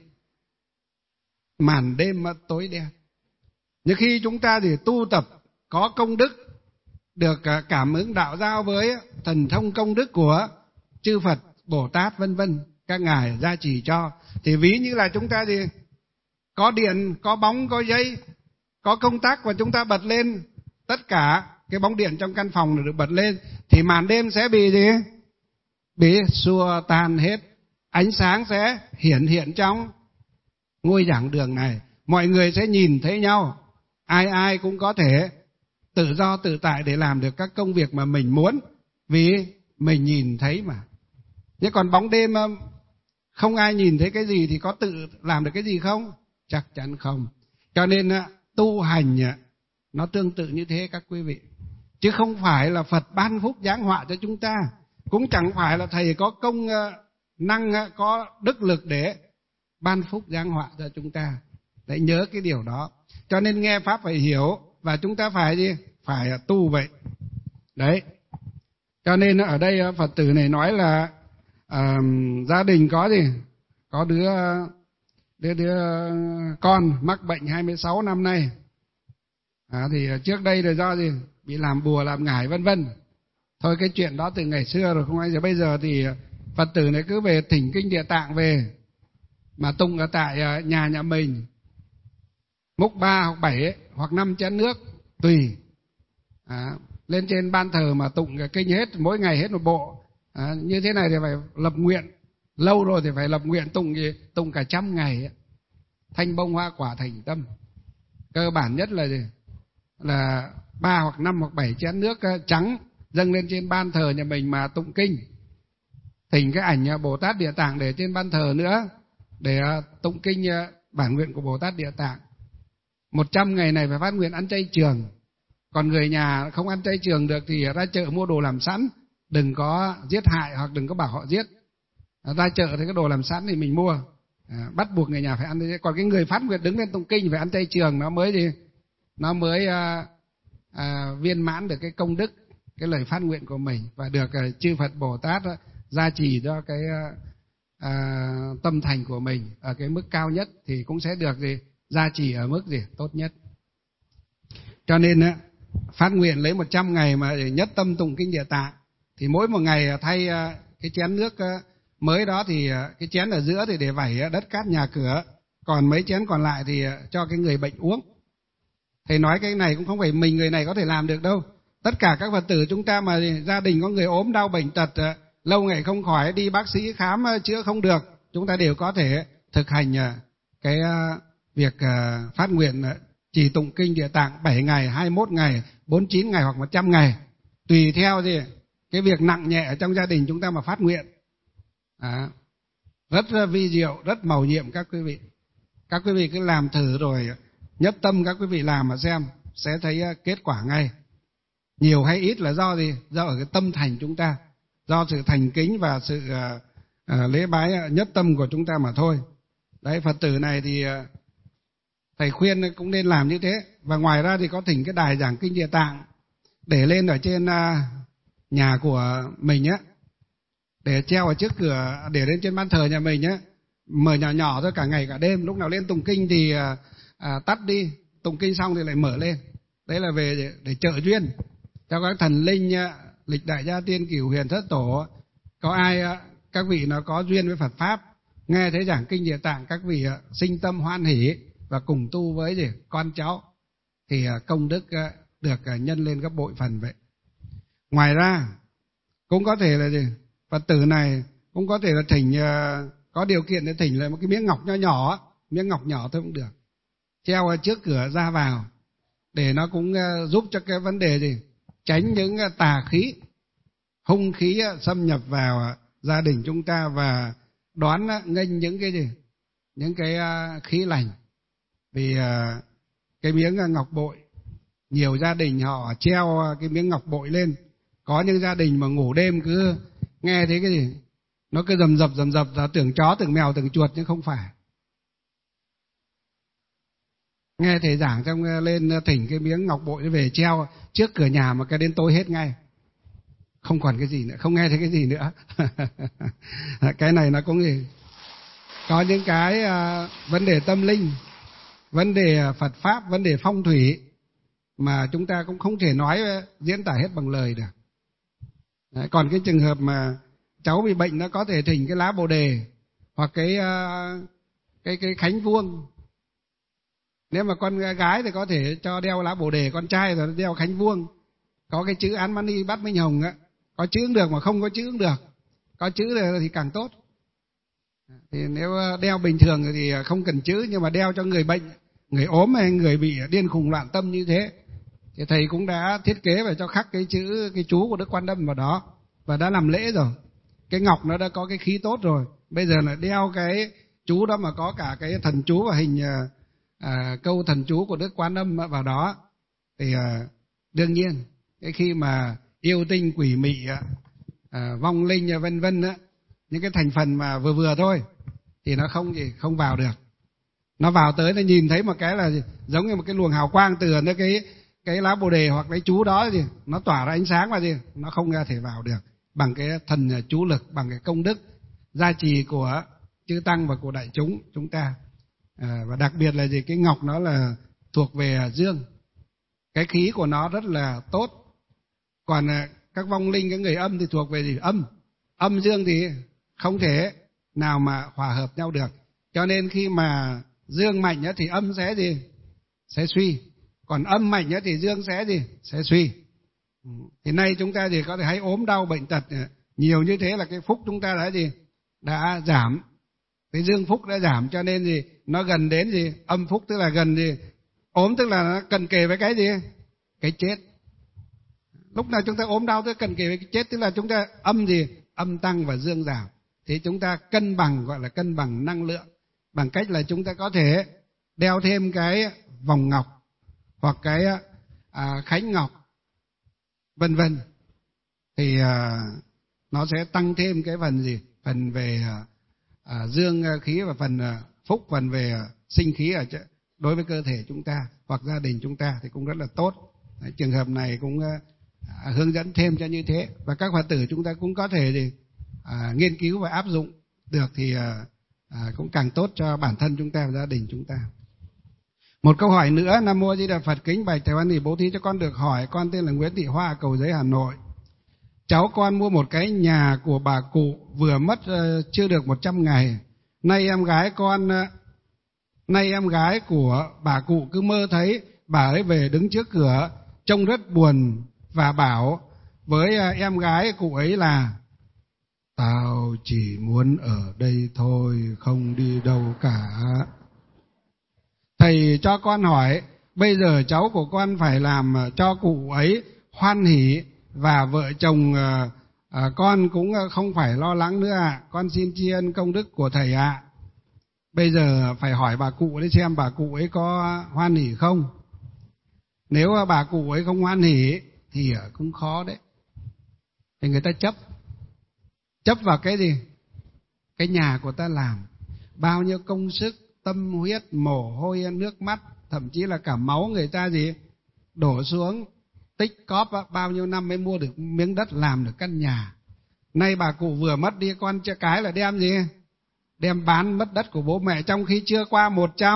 Màn đêm tối đen. Nhưng khi chúng ta thì tu tập có công đức, được cảm ứng đạo giao với thần thông công đức của chư Phật, Bồ Tát, vân vân, các ngài gia trì cho, thì ví như là chúng ta thì có điện, có bóng, có dây, có công tắc và chúng ta bật lên, tất cả cái bóng điện trong căn phòng được bật lên, thì màn đêm sẽ bị gì? Bị xua tan hết. Ánh sáng sẽ hiện trong ngôi giảng đường này. Mọi người sẽ nhìn thấy nhau. Ai cũng có thể tự do tự tại để làm được các công việc mà mình muốn, vì mình nhìn thấy mà. Nhưng còn bóng đêm không ai nhìn thấy cái gì thì có tự làm được cái gì không? Chắc chắn không. Cho nên tu hành nó tương tự như thế các quý vị. Chứ không phải là Phật ban phúc giáng họa cho chúng ta. Cũng chẳng phải là thầy có công năng, có đức lực để ban phúc giáng họa cho chúng ta. Để nhớ cái điều đó. Cho nên nghe pháp phải hiểu, và chúng ta phải gì? Phải tu vậy. Đấy. Cho nên ở đây Phật tử này nói là gia đình có gì? Có đứa con mắc bệnh 26 năm nay. Thì trước đây là do gì? Bị làm bùa, làm ngải, vân vân. Thôi cái chuyện đó từ ngày xưa rồi, không ai giờ. Bây giờ thì Phật tử này cứ về thỉnh kinh Địa Tạng về, mà tụng ở tại nhà mình, múc 3 hoặc 7 hoặc 5 chén nước tùy, lên trên ban thờ mà tụng kinh hết, mỗi ngày hết một bộ. Như thế này thì phải lập nguyện, lâu rồi thì phải lập nguyện tụng cả 100 ngày. Thanh bông hoa quả thành tâm. Cơ bản nhất là gì? Là 3 hoặc 5 hoặc 7 chén nước trắng dâng lên trên ban thờ nhà mình mà tụng kinh. Thỉnh cái ảnh Bồ Tát Địa Tạng để trên ban thờ nữa, để tụng kinh bản nguyện của Bồ Tát Địa Tạng. 100 ngày này phải phát nguyện ăn chay trường. Còn người nhà không ăn chay trường được thì ra chợ mua đồ làm sẵn, đừng có giết hại hoặc đừng có bảo họ giết. Ra chợ thì cái đồ làm sẵn thì mình mua, bắt buộc người nhà phải ăn. Còn cái người phát nguyện đứng lên tụng kinh phải ăn chay trường, nó mới viên mãn được cái công đức, cái lời phát nguyện của mình, và được chư Phật Bồ Tát gia trì cho cái tâm thành của mình ở cái mức cao nhất, thì cũng sẽ được gia trì ở mức tốt nhất. Cho nên phát nguyện lấy 100 ngày mà nhất tâm tụng kinh Địa Tạng, thì mỗi một ngày thay cái chén nước mới đó thì cái chén ở giữa thì để vẩy đất cát nhà cửa, còn mấy chén còn lại thì cho cái người bệnh uống. Thầy nói cái này cũng không phải mình người này có thể làm được đâu. Tất cả các Phật tử chúng ta mà gia đình có người ốm đau bệnh tật, lâu ngày không khỏi, đi bác sĩ khám chữa không được, chúng ta đều có thể thực hành cái việc phát nguyện chỉ tụng kinh Địa Tạng 7 ngày, 21 ngày, 49 ngày hoặc 100 ngày, tùy theo cái việc nặng nhẹ ở trong gia đình chúng ta mà phát nguyện. Rất vi diệu, rất mầu nhiệm các quý vị. Các quý vị cứ làm thử rồi nhất tâm các quý vị làm mà xem, sẽ thấy kết quả ngay. Nhiều hay ít là do gì? Do ở cái tâm thành chúng ta, do sự thành kính và sự lễ bái nhất tâm của chúng ta mà thôi. Đấy, Phật tử này thì thầy khuyên cũng nên làm như thế. Và ngoài ra thì có thỉnh cái đài giảng kinh Địa Tạng để lên ở trên nhà của mình á, để treo ở trước cửa, để lên trên ban thờ nhà mình á, mở nhỏ nhỏ thôi, cả ngày cả đêm. Lúc nào lên tụng kinh thì tắt đi, tụng kinh xong thì lại mở lên. Đấy là về để trợ duyên cho các thần linh, lịch đại gia tiên, cửu huyền thất tổ. Có ai các vị nó có duyên với Phật pháp, nghe thấy giảng kinh Địa Tạng, các vị sinh tâm hoan hỷ và cùng tu với con cháu, thì công đức được nhân lên gấp bội phần vậy. Ngoài ra cũng có thể là Phật tử này cũng có thể là thỉnh, có điều kiện để thỉnh lại một cái miếng ngọc nho nhỏ, miếng ngọc nhỏ thôi cũng được, treo ở trước cửa ra vào, để nó cũng giúp cho cái vấn đề tránh những tà khí, hung khí xâm nhập vào gia đình chúng ta, và đoán nghênh những cái khí lành. Vì cái miếng ngọc bội, nhiều gia đình họ treo cái miếng ngọc bội lên. Có những gia đình mà ngủ đêm cứ nghe thấy cái gì nó cứ rầm rập ra, tưởng chó, tưởng mèo, tưởng chuột, nhưng không phải. Nghe thầy giảng xong lên thỉnh cái miếng ngọc bội về treo trước cửa nhà mà cái đến tối hết ngay, không còn cái gì nữa, không nghe thấy cái gì nữa. Cái này nó cũng có những cái vấn đề tâm linh, vấn đề Phật pháp, vấn đề phong thủy mà chúng ta cũng không thể nói diễn tả hết bằng lời được. Đấy, còn cái trường hợp mà cháu bị bệnh, nó có thể thỉnh cái lá bồ đề hoặc cái khánh vuông. Nếu mà con gái thì có thể cho đeo lá bồ đề, con trai rồi đeo khánh vuông, có cái chữ Án Mani Bát Minh Hồng á, có chữ cũng được mà không có chữ cũng được, có chữ thì càng tốt. Thì nếu đeo bình thường thì không cần chữ, nhưng mà đeo cho người bệnh, người ốm hay người bị điên khùng loạn tâm như thế, thì thầy cũng đã thiết kế và cho khắc cái chữ, cái chú của Đức Quan Âm vào đó, và đã làm lễ rồi. Cái ngọc nó đã có cái khí tốt rồi, bây giờ là đeo cái chú đó mà có cả cái thần chú và hình câu thần chú của Đức Quan Âm vào đó, thì đương nhiên cái khi mà yêu tinh quỷ mị, vong linh vân vân á, những cái thành phần mà vừa vừa thôi thì nó không vào được. Nó vào tới nó nhìn thấy một cái là giống như một cái luồng hào quang từ cái lá bồ đề hoặc cái chú đó, thì nó tỏa ra ánh sáng mà nó không thể vào được bằng cái thần chú lực, bằng cái công đức gia trì của chư tăng và của đại chúng ta. Và đặc biệt là cái ngọc nó là thuộc về dương, cái khí của nó rất là tốt. Còn các vong linh, cái người âm thì thuộc về âm dương thì không thể nào mà hòa hợp nhau được. Cho nên khi mà dương mạnh thì âm sẽ gì? Sẽ suy. Còn âm mạnh thì dương sẽ gì? Sẽ suy. Thì nay chúng ta thì có thể hay ốm đau bệnh tật nhiều như thế là cái phúc chúng ta đã gì? Đã giảm. Cái dương phúc đã giảm, cho nên gì? Nó gần đến gì? Âm phúc, tức là gần gì? Ốm tức là nó cận kề với cái gì? Cái chết. Lúc nào chúng ta ốm đau tức cận kề với cái chết, tức là chúng ta âm gì? Âm tăng và dương giảm. Thì chúng ta cân bằng, gọi là cân bằng năng lượng, bằng cách là chúng ta có thể đeo thêm cái vòng ngọc hoặc cái khánh ngọc vân vân, thì nó sẽ tăng thêm cái phần gì? Phần về dương khí và phần phúc, phần về sinh khí ở đối với cơ thể chúng ta hoặc gia đình chúng ta thì cũng rất là tốt. Đấy, trường hợp này cũng hướng dẫn thêm cho như thế, và các Phật tử chúng ta cũng có thể gì? Nghiên cứu và áp dụng được thì cũng càng tốt cho bản thân chúng ta và gia đình chúng ta. Một câu hỏi nữa. Nam Mô A Di Đà Phật. Kính bạch thầy Hoan Hỷ bố thí cho con được hỏi. Con tên là Nguyễn Thị Hoa, Cầu Giấy, Hà Nội. Cháu con mua một cái nhà của bà cụ vừa mất chưa được 100 ngày. Nay em gái của bà cụ cứ mơ thấy bà ấy về đứng trước cửa, trông rất buồn và bảo với em gái cụ ấy là: tao chỉ muốn ở đây thôi, không đi đâu cả. Thầy cho con hỏi, bây giờ cháu của con phải làm cho cụ ấy hoan hỉ và vợ chồng con cũng không phải lo lắng nữa ạ. Con xin tri ân công đức của thầy ạ. Bây giờ phải hỏi bà cụ để xem bà cụ ấy có hoan hỉ không. Nếu bà cụ ấy không hoan hỉ thì cũng khó đấy. Thì người ta chấp vào cái gì? Cái nhà của ta làm bao nhiêu công sức, tâm huyết, mồ hôi, nước mắt, thậm chí là cả máu người ta gì đổ xuống, tích cóp bao nhiêu năm mới mua được miếng đất, làm được căn nhà. Nay bà cụ vừa mất đi, con cái là đem gì? Đem bán mất đất của bố mẹ, trong khi chưa qua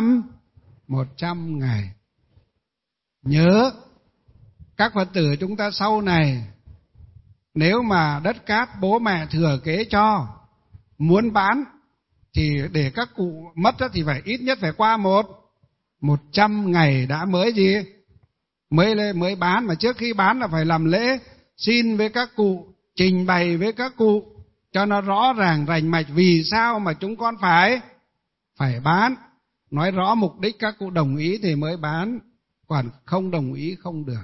100 ngày. Nhớ các Phật tử chúng ta sau này, nếu mà đất cát bố mẹ thừa kế cho, muốn bán thì để các cụ mất thì phải ít nhất phải qua 100 ngày đã mới gì? Mới bán. Mà trước khi bán là phải làm lễ xin với các cụ, trình bày với các cụ cho nó rõ ràng rành mạch vì sao mà chúng con phải bán. Nói rõ mục đích, các cụ đồng ý thì mới bán, còn không đồng ý không được.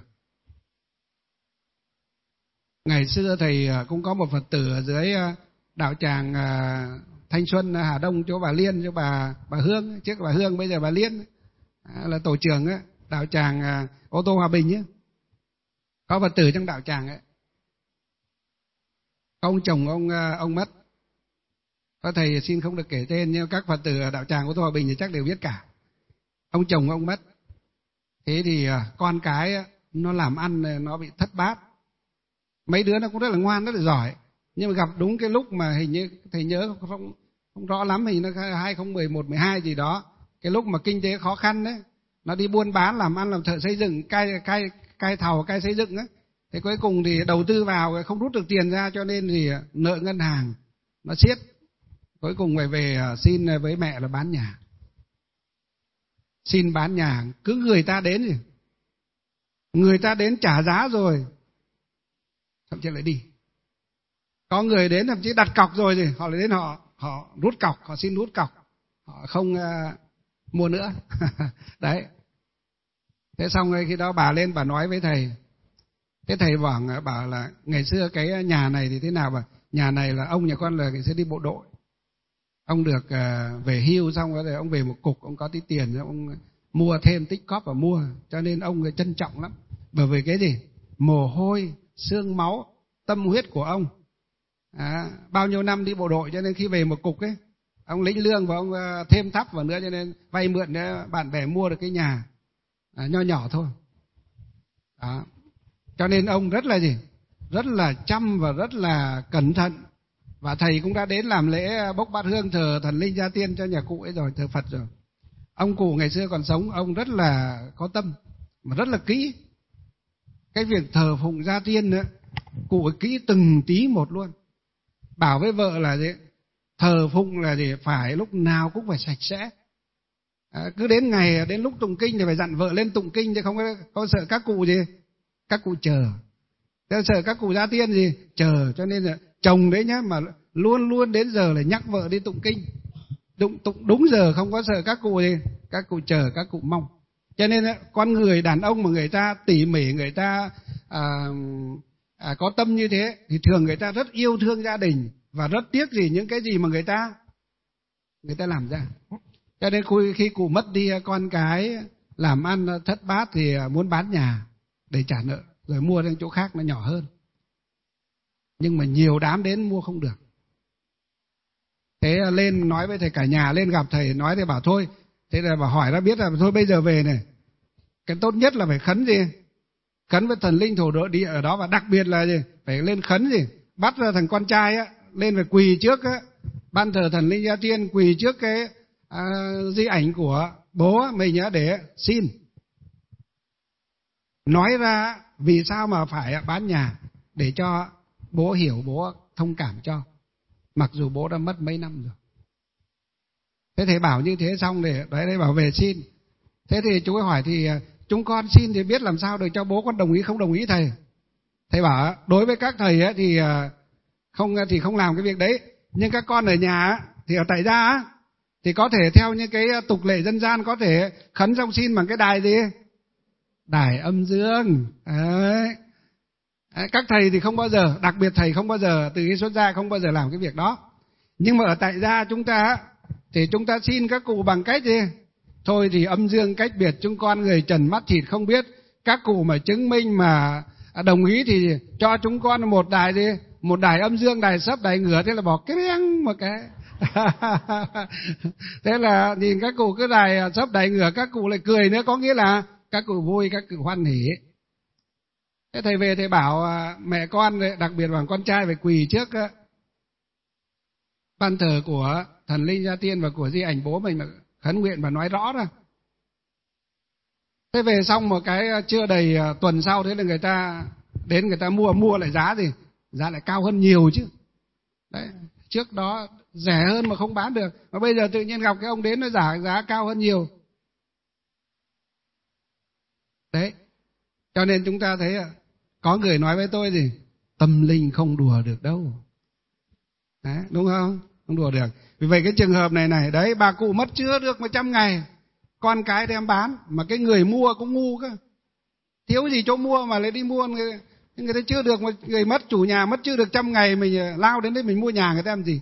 Ngày xưa thầy cũng có một Phật tử ở dưới đạo tràng Thanh Xuân, Hà Đông, chỗ bà Liên, chỗ bà Hương, trước bà Hương bây giờ bà Liên, là tổ trưởng đạo tràng ô tô Hòa Bình ấy. Có Phật tử trong đạo tràng ấy. Ông chồng ông mất. Có thầy xin không được kể tên, nhưng các Phật tử ở đạo tràng ô tô Hòa Bình thì chắc đều biết cả. Ông chồng ông mất. Thế thì con cái nó làm ăn nó bị thất bát. Mấy đứa nó cũng rất là ngoan, rất là giỏi, nhưng mà gặp đúng cái lúc mà hình như thầy nhớ không rõ lắm, hình như nó 2011, 12 gì đó, cái lúc mà kinh tế khó khăn đấy, nó đi buôn bán làm ăn, làm thợ xây dựng, cai thầu, cai xây dựng ấy. Thế cuối cùng thì đầu tư vào không rút được tiền ra, cho nên thì nợ ngân hàng nó siết. Cuối cùng phải về xin với mẹ là bán nhà. Xin bán nhà, cứ người ta đến gì, người ta đến trả giá rồi thậm chí lại đi. Có người đến thậm chí đặt cọc rồi thì họ lại đến, họ rút cọc, họ xin rút cọc, họ không mua nữa. Đấy. Thế xong rồi khi đó bà lên bà nói với thầy. Thế thầy bảo là ngày xưa cái nhà này thì thế nào, bà nhà này là ông nhà con là ngày xưa đi bộ đội, ông được về hưu xong rồi ông về một cục, ông có tí tiền, ông mua thêm, tích cóp và mua, cho nên ông trân trọng lắm. Bởi vì cái gì? Mồ hôi, xương máu, tâm huyết của ông. Bao nhiêu năm đi bộ đội, cho nên khi về một cục ấy, ông lĩnh lương và ông thêm thắp vào nữa, cho nên vay mượn để bạn bè mua được cái nhà nho nhỏ thôi. Đó. Cho nên ông rất là gì? Rất là chăm và rất là cẩn thận. Và thầy cũng đã đến làm lễ bốc bát hương thờ thần linh gia tiên cho nhà cụ ấy rồi, thờ Phật rồi. Ông cụ ngày xưa còn sống, ông rất là có tâm mà rất là kỹ. Cái việc thờ phụng gia tiên nữa, cụ ấy kỹ từng tí một luôn. Bảo với vợ là gì? thờ phụng là gì, phải lúc nào cũng phải sạch sẽ. Cứ đến ngày đến lúc tụng kinh thì phải dặn vợ lên tụng kinh, chứ không có sợ các cụ gì, các cụ chờ. Thế sợ các cụ gia tiên gì chờ, cho nên là chồng đấy nhá, mà luôn luôn đến giờ là nhắc vợ đi tụng kinh, tụng đúng giờ, không có sợ các cụ gì, các cụ chờ, các cụ mong. Cho nên con người đàn ông mà người ta tỉ mỉ, người ta có tâm như thế thì thường người ta rất yêu thương gia đình và rất tiếc gì những cái gì mà người ta làm ra. Cho nên khi cụ mất đi, con cái làm ăn thất bát thì muốn bán nhà để trả nợ, rồi mua đến chỗ khác nó nhỏ hơn. Nhưng mà nhiều đám đến mua không được. Thế lên nói với thầy, cả nhà lên gặp thầy, nói thầy bảo thôi. Thế là bảo hỏi ra biết là thôi bây giờ về này, cái tốt nhất là phải khấn gì, khấn với thần linh thổ địa ở đó, và đặc biệt là gì, phải lên khấn gì, bắt ra thằng con trai á lên phải quỳ trước á ban thờ thần linh gia tiên, quỳ trước cái di ảnh của bố mình nhớ để xin, nói ra vì sao mà phải bán nhà, để cho bố hiểu, bố thông cảm cho, mặc dù bố đã mất mấy năm rồi. Thế thầy bảo như thế xong để đấy, thầy bảo về xin. Thế thì chú ấy hỏi thì chúng con xin thì biết làm sao được cho bố con đồng ý không đồng ý thầy. Thầy bảo đối với các thầy ấy thì không làm cái việc đấy, nhưng các con ở nhà thì ở tại gia thì có thể theo những cái tục lệ dân gian, có thể khấn xong xin bằng cái đài gì, đài âm dương đấy. Các thầy thì không bao giờ, đặc biệt thầy không bao giờ, từ khi xuất gia không bao giờ làm cái việc đó. Nhưng mà ở tại gia chúng ta thì chúng ta xin các cụ bằng cách gì, thôi thì âm dương cách biệt, chúng con người trần mắt thịt không biết, các cụ mà chứng minh mà đồng ý thì cho chúng con một đài gì, một đài âm dương, đài sấp, đài ngửa. Thế là bỏ cái beng một cái thế là nhìn các cụ cứ đài sấp đài ngửa, các cụ lại cười nữa, có nghĩa là các cụ vui, các cụ hoan hỉ. Thế thầy về thầy bảo mẹ con, đặc biệt là con trai, phải quỳ trước ban thờ của thần linh gia tiên và của di ảnh bố mình mà khấn nguyện và nói rõ ra. Thế về xong một cái chưa đầy tuần sau, thế là người ta đến, người ta mua lại giá gì, giá lại cao hơn nhiều chứ. Đấy, trước đó rẻ hơn mà không bán được, mà bây giờ tự nhiên gặp cái ông đến nó giá cao hơn nhiều. Đấy, cho nên chúng ta thấy có người nói với tôi gì, tâm linh không đùa được đâu. Đấy, đúng không? Không đùa được. Vì vậy cái trường hợp này đấy, bà cụ mất chưa được 100 ngày, con cái đem bán, mà cái người mua cũng ngu cơ, thiếu gì chỗ mua mà lại đi mua. Người ta chưa được, người mất, chủ nhà mất chưa được 100 ngày, mình lao đến đấy mình mua nhà người ta làm gì?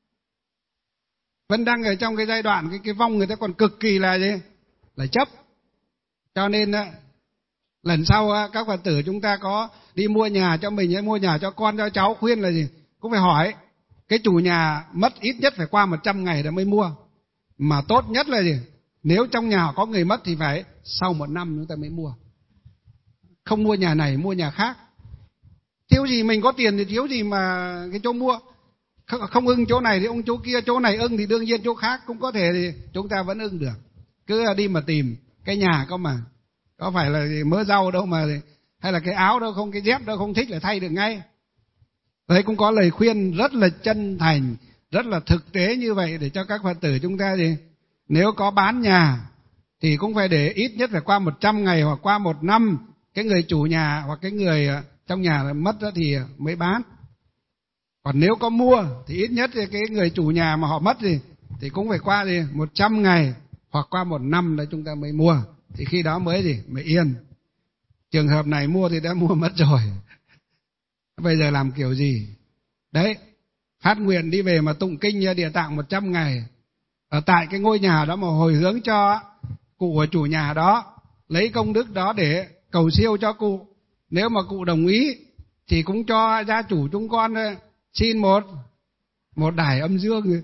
Vẫn đang ở trong cái giai đoạn cái vong người ta còn cực kỳ là gì? Là chấp. Cho nên lần sau các Phật tử chúng ta có đi mua nhà cho mình hay mua nhà cho con cho cháu, khuyên là gì? Cũng phải hỏi cái chủ nhà mất ít nhất phải qua 100 ngày để mới mua. Mà tốt nhất là gì? Nếu trong nhà có người mất thì phải sau 1 năm chúng ta mới mua. Không mua nhà này, mua nhà khác. Thiếu gì mình có tiền thì thiếu gì mà cái chỗ mua. Không ưng chỗ này thì ông chỗ kia, chỗ này ưng thì đương nhiên chỗ khác cũng có thể thì chúng ta vẫn ưng được. Cứ đi mà tìm cái nhà có phải là mớ rau đâu mà, hay là cái áo đâu không, cái dép đâu không thích là thay được ngay. Đấy cũng có lời khuyên rất là chân thành, rất là thực tế như vậy để cho các Phật tử chúng ta gì, nếu có bán nhà thì cũng phải để ít nhất phải qua 100 ngày hoặc qua 1 năm, cái người chủ nhà hoặc cái người trong nhà mất đó thì mới bán. Còn nếu có mua thì ít nhất cái người chủ nhà mà họ mất thì cũng phải qua 100 ngày hoặc qua 1 năm đấy chúng ta mới mua, thì khi đó mới mới yên. Trường hợp này mua thì đã mua mất rồi, bây giờ làm kiểu gì? Đấy, phát nguyện đi về mà tụng kinh Địa Tạng 100 ngày ở tại cái ngôi nhà đó, mà hồi hướng cho cụ của chủ nhà đó, lấy công đức đó để cầu siêu cho cụ. Nếu mà cụ đồng ý thì cũng cho gia chủ chúng con xin một đài âm dương.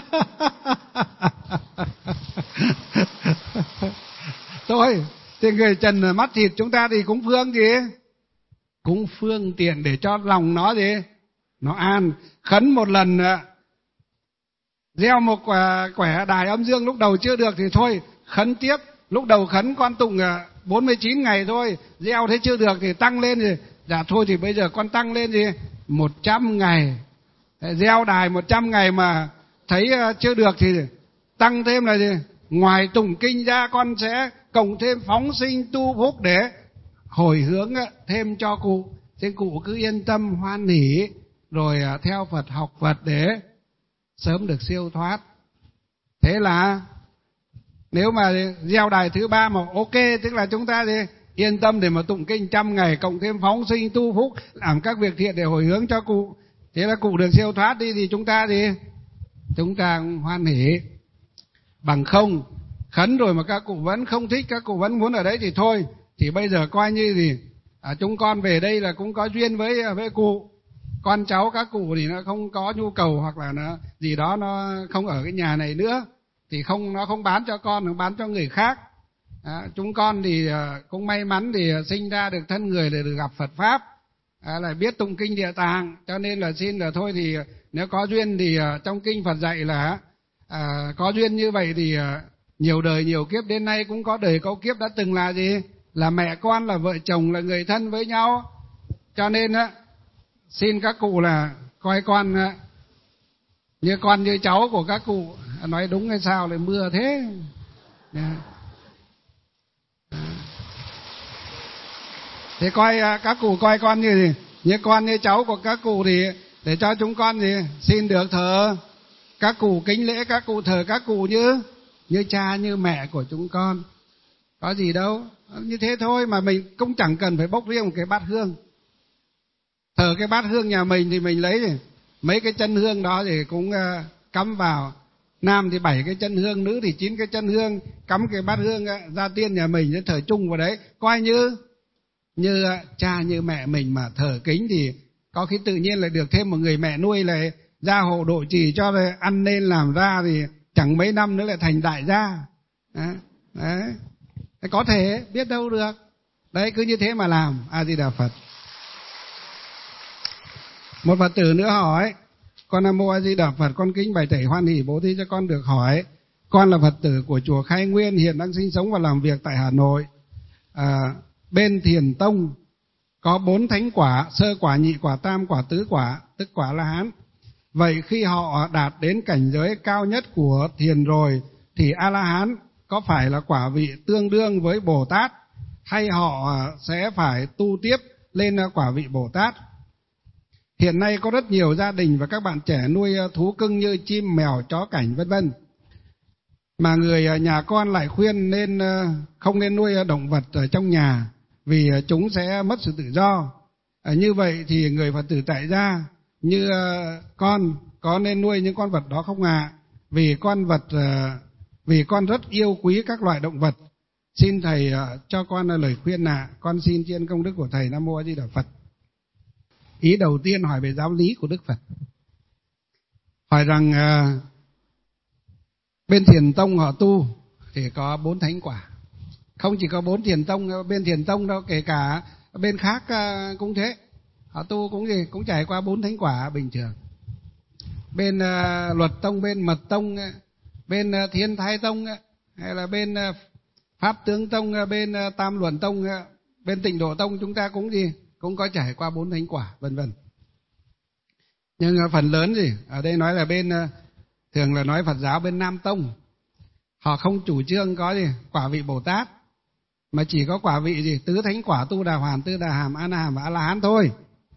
Thôi thì người trần mắt thịt chúng ta thì cũng cũng phương tiện để cho lòng nó nó an. Khấn một lần, gieo một quẻ đài âm dương, lúc đầu chưa được thì thôi khấn tiếp. Lúc đầu khấn con tụng 49 ngày thôi, gieo thế chưa được thì tăng lên thì dạ thôi thì bây giờ con tăng lên 100 ngày, gieo đài 100 ngày mà thấy chưa được thì tăng thêm là gì? Ngoài tụng kinh ra con sẽ cộng thêm phóng sinh tu phúc để hồi hướng thêm cho cụ. Thế cụ cứ yên tâm hoan hỉ rồi theo Phật học Phật để sớm được siêu thoát. Thế là nếu mà gieo đài thứ 3 mà ok, tức là chúng ta thì yên tâm để mà tụng kinh 100 ngày cộng thêm phóng sinh tu phúc, làm các việc thiện để hồi hướng cho cụ. Thế là cụ được siêu thoát đi thì chúng ta hoan hỉ. Bằng không khấn rồi mà các cụ vẫn không thích, các cụ vẫn muốn ở đấy thì thôi, thì bây giờ coi như gì chúng con về đây là cũng có duyên với cụ. Con cháu các cụ thì nó không có nhu cầu hoặc là nó gì đó, nó không ở cái nhà này nữa thì nó không bán cho con, nó bán cho người khác. Chúng con thì cũng may mắn thì sinh ra được thân người để được gặp Phật pháp, lại biết tụng kinh Địa Tạng, cho nên là xin là thôi thì nếu có duyên thì trong kinh Phật dạy là có duyên như vậy thì nhiều đời nhiều kiếp đến nay cũng có đời có kiếp đã từng là gì? Là mẹ con, là vợ chồng, là người thân với nhau. Cho nên xin các cụ là coi con như cháu của các cụ. Nói đúng hay sao lại mưa thế? Thế coi các cụ coi con như gì? Như con như cháu của các cụ thì để cho chúng con thì xin được thờ các cụ, kính lễ các cụ, thờ các cụ như cha như mẹ của chúng con. Có gì đâu, như thế thôi mà mình cũng chẳng cần phải bốc riêng một cái bát hương. Thờ cái bát hương nhà mình thì mình lấy thì mấy cái chân hương đó thì cũng cắm vào. Nam thì 7 cái chân hương, nữ thì 9 cái chân hương, cắm cái bát hương gia tiên nhà mình để thờ chung vào đấy. Coi như cha như mẹ mình mà thờ kính thì có khi tự nhiên lại được thêm một người mẹ nuôi lại gia hộ độ trì cho ăn nên làm ra thì chẳng mấy năm nữa lại thành đại gia. Đấy. Có thể, biết đâu được. Đấy, cứ như thế mà làm. A Di Đà Phật. Một Phật tử nữa hỏi: con Nam Mô A Di Đà Phật, con kính bạch thầy hoan hỷ bố thí cho con được hỏi. Con là Phật tử của chùa Khai Nguyên, hiện đang sinh sống và làm việc tại Hà Nội. Bên Thiền Tông có 4 thánh quả: sơ quả, nhị quả, tam quả, tứ quả, tức quả La Hán. Vậy khi họ đạt đến cảnh giới cao nhất của thiền rồi thì A La Hán có phải là quả vị tương đương với Bồ Tát, hay họ sẽ phải tu tiếp lên quả vị Bồ Tát? Hiện nay có rất nhiều gia đình và các bạn trẻ nuôi thú cưng như chim, mèo, chó cảnh vân vân, mà người nhà con lại khuyên không nên nuôi động vật ở trong nhà vì chúng sẽ mất sự tự do. Như vậy thì người Phật tử tại gia như con có nên nuôi những con vật đó không ạ? Vì con rất yêu quý các loại động vật. Xin thầy cho con lời khuyên ạ. Con xin tri ân công đức của thầy. Nam Mô A Di Đà Phật. Ý đầu tiên hỏi về giáo lý của Đức Phật. Hỏi rằng bên Thiền Tông họ tu thì có 4 thánh quả. Không chỉ có 4 bên Thiền Tông đâu, kể cả bên khác cũng thế. Họ tu cũng trải qua 4 thánh quả bình thường. Bên Luật Tông, bên Mật Tông, bên Thiên Thái Tông, hay là bên Pháp Tướng Tông, bên Tam Luận Tông, bên Tịnh Độ Tông, chúng ta cũng có trải qua 4 thánh quả vân vân. Nhưng phần lớn ở đây nói là thường là nói Phật giáo bên Nam Tông, họ không chủ trương có quả vị Bồ Tát, mà chỉ có quả vị tứ thánh quả: Tu Đà Hoàn, Tư Đà Hàm, A Na Hàm và A La Hán thôi.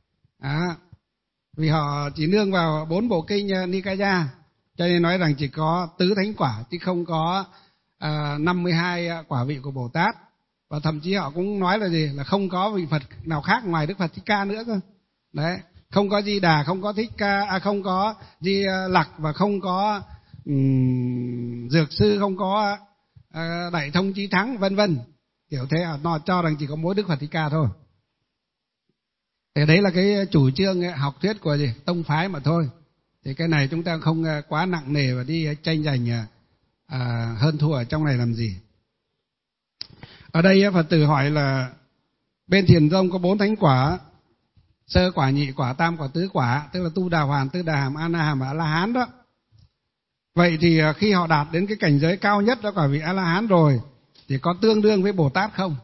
Vì họ chỉ nương vào 4 bộ kinh Nikaya, cho nên nói rằng chỉ có tứ thánh quả chứ không có 52 quả vị của Bồ Tát. Và thậm chí họ cũng nói là không có vị Phật nào khác ngoài Đức Phật Thích Ca nữa cơ. Đấy, không có Di Đà, không có Thích Ca, không có Di Lặc, và không có Dược Sư, không có Đại Thông Chí Thắng vân vân. Kiểu thế họ cho rằng chỉ có mỗi Đức Phật Thích Ca thôi. Thì đấy là cái chủ trương học thuyết của tông phái mà thôi. Thì cái này chúng ta không quá nặng nề và đi tranh giành hơn thua ở trong này làm gì. Ở đây Phật tử hỏi là bên Thiền Tông có 4 thánh quả: sơ quả, nhị quả, tam quả, tứ quả, tức là Tu Đà Hoàn, Tư Đà Hàm, A Na Hàm và A La Hán đó. Vậy thì khi họ đạt đến cái cảnh giới cao nhất đó, quả vị A La Hán rồi, thì có tương đương với Bồ Tát không?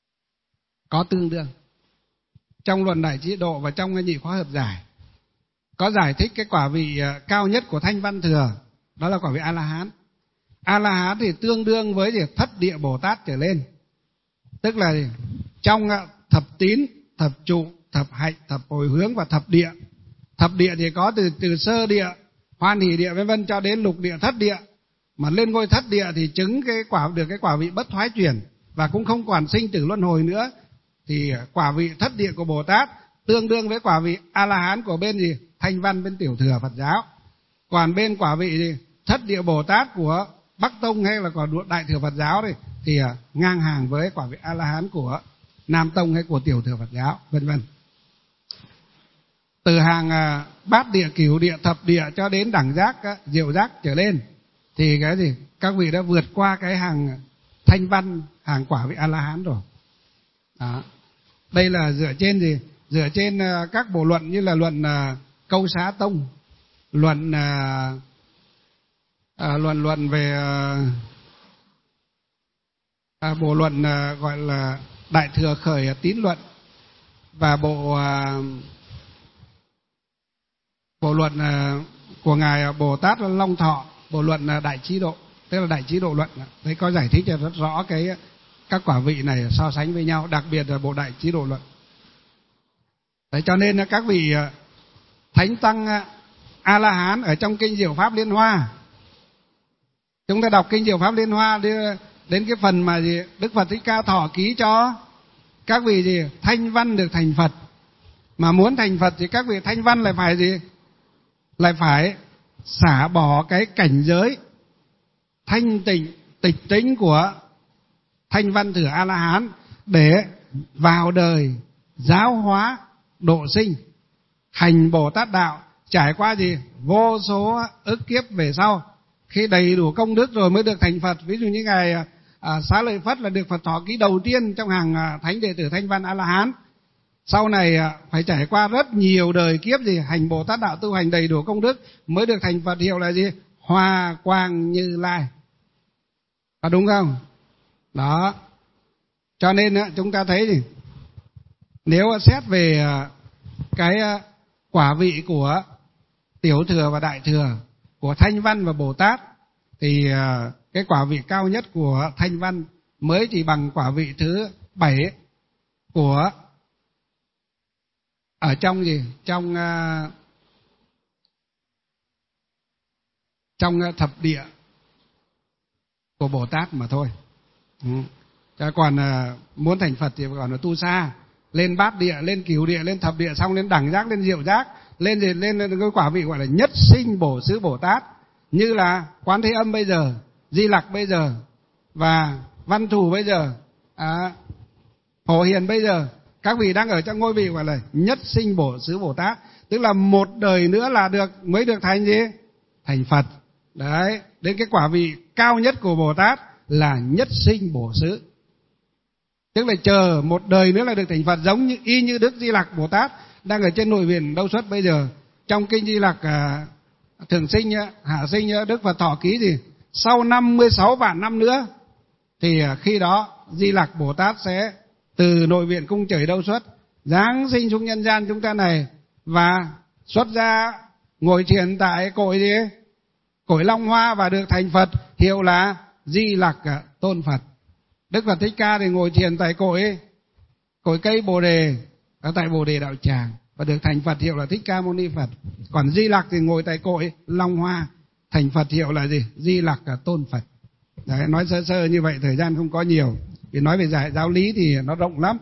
Có tương đương. Trong luận Đại Trí Độ và trong nhị khóa hợp giải có giải thích cái quả vị cao nhất của Thanh Văn Thừa, đó là quả vị A-la-hán. A-la-hán thì tương đương với Thất Địa Bồ Tát trở lên. Tức là trong thập tín, thập trụ, thập hạnh, thập hồi hướng và thập địa. Thập địa thì có từ sơ địa, hoan hỷ địa vân vân cho đến lục địa, thất địa. Mà lên ngôi thất địa thì chứng được cái quả vị bất thoái chuyển và cũng không còn sinh tử luân hồi nữa. Thì quả vị thất địa của Bồ Tát tương đương với quả vị A-la-hán của bên Thanh Văn, bên Tiểu Thừa Phật giáo. Còn bên quả vị thất địa Bồ Tát của Bắc Tông hay là của Đại Thừa Phật giáo thì ngang hàng với quả vị A-la-hán của Nam Tông hay của Tiểu Thừa Phật giáo, vân vân. Từ hàng bát địa, cửu địa, thập địa cho đến đẳng giác, diệu giác trở lên thì các vị đã vượt qua cái hàng Thanh Văn, hàng quả vị A-la-hán rồi. Đó. Đây là dựa trên các bộ luận như là luận Câu Xá Tông, luận về bộ luận gọi là Đại Thừa Khởi Tín Luận và bộ luận của ngài Bồ Tát Long Thọ, bộ luận Đại Trí Độ, tức là Đại Trí Độ luận. Đấy có giải thích rất rõ các quả vị này so sánh với nhau, đặc biệt là bộ Đại Trí Độ luận. Đấy, cho nên các vị thánh tăng A-la-hán ở trong kinh Diệu Pháp Liên Hoa, chúng ta đọc kinh Diệu Pháp Liên Hoa đến cái phần mà Đức Phật Thích Ca thọ ký cho các vị thanh văn được thành Phật. Mà muốn thành Phật thì các vị thanh văn lại phải xả bỏ cái cảnh giới thanh tịnh tịch tính của Thanh Văn Thừa A-la-hán để vào đời giáo hóa độ sinh, hành Bồ Tát đạo, trải qua vô số ức kiếp về sau, khi đầy đủ công đức rồi mới được thành Phật. Ví dụ như ngài Xá Lợi Phất là được Phật thọ ký đầu tiên trong hàng thánh đệ tử Thanh Văn A-la-hán. Sau này phải trải qua rất nhiều đời kiếp hành Bồ Tát đạo, tu hành đầy đủ công đức mới được thành Phật, hiệu là Hoa Quang Như Lai. Có đúng không? Đó. Cho nên chúng ta thấy nếu xét về cái quả vị của Tiểu Thừa và Đại Thừa, của Thanh Văn và Bồ Tát, thì cái quả vị cao nhất của Thanh Văn mới chỉ bằng quả vị thứ 7 của ở trong trong thập địa của Bồ Tát mà thôi. Chứ còn muốn thành Phật thì còn là tu xa, lên bát địa, lên cửu địa, lên thập địa, xong lên đẳng giác, lên diệu giác, lên cái quả vị gọi là nhất sinh bổ xứ Bồ Tát, như là Quán Thế Âm bây giờ, Di Lặc bây giờ và Văn Thù bây giờ, Phổ Hiền bây giờ, các vị đang ở trong ngôi vị gọi là nhất sinh bổ xứ Bồ Tát, tức là một đời nữa là mới được thành thành Phật. Đấy, đến cái quả vị cao nhất của Bồ Tát là nhất sinh bổ xứ, tức là chờ một đời nữa là được thành Phật, giống như Đức Di Lặc Bồ Tát đang ở trên nội viện Đâu Xuất bây giờ. Trong kinh Di Lặc thường sinh hạ sinh Đức Phật thọ ký sau 56 vạn năm nữa thì khi đó Di Lặc Bồ Tát sẽ từ nội viện cung trời Đâu Xuất giáng sinh xuống nhân gian chúng ta này và xuất ra ngồi thiền tại cội Long Hoa và được thành Phật, hiệu là Di Lặc Tôn Phật. Đức Phật Thích Ca thì ngồi thiền tại cội cây Bồ Đề ở tại Bồ Đề Đạo Tràng và được thành Phật, hiệu là Thích Ca Mâu Ni Phật. Còn Di Lặc thì ngồi tại cội Long Hoa, thành Phật, hiệu là Di Lặc Tôn Phật. Đấy, nói sơ sơ như vậy, thời gian không có nhiều, vì nói về giáo lý thì nó rộng lắm.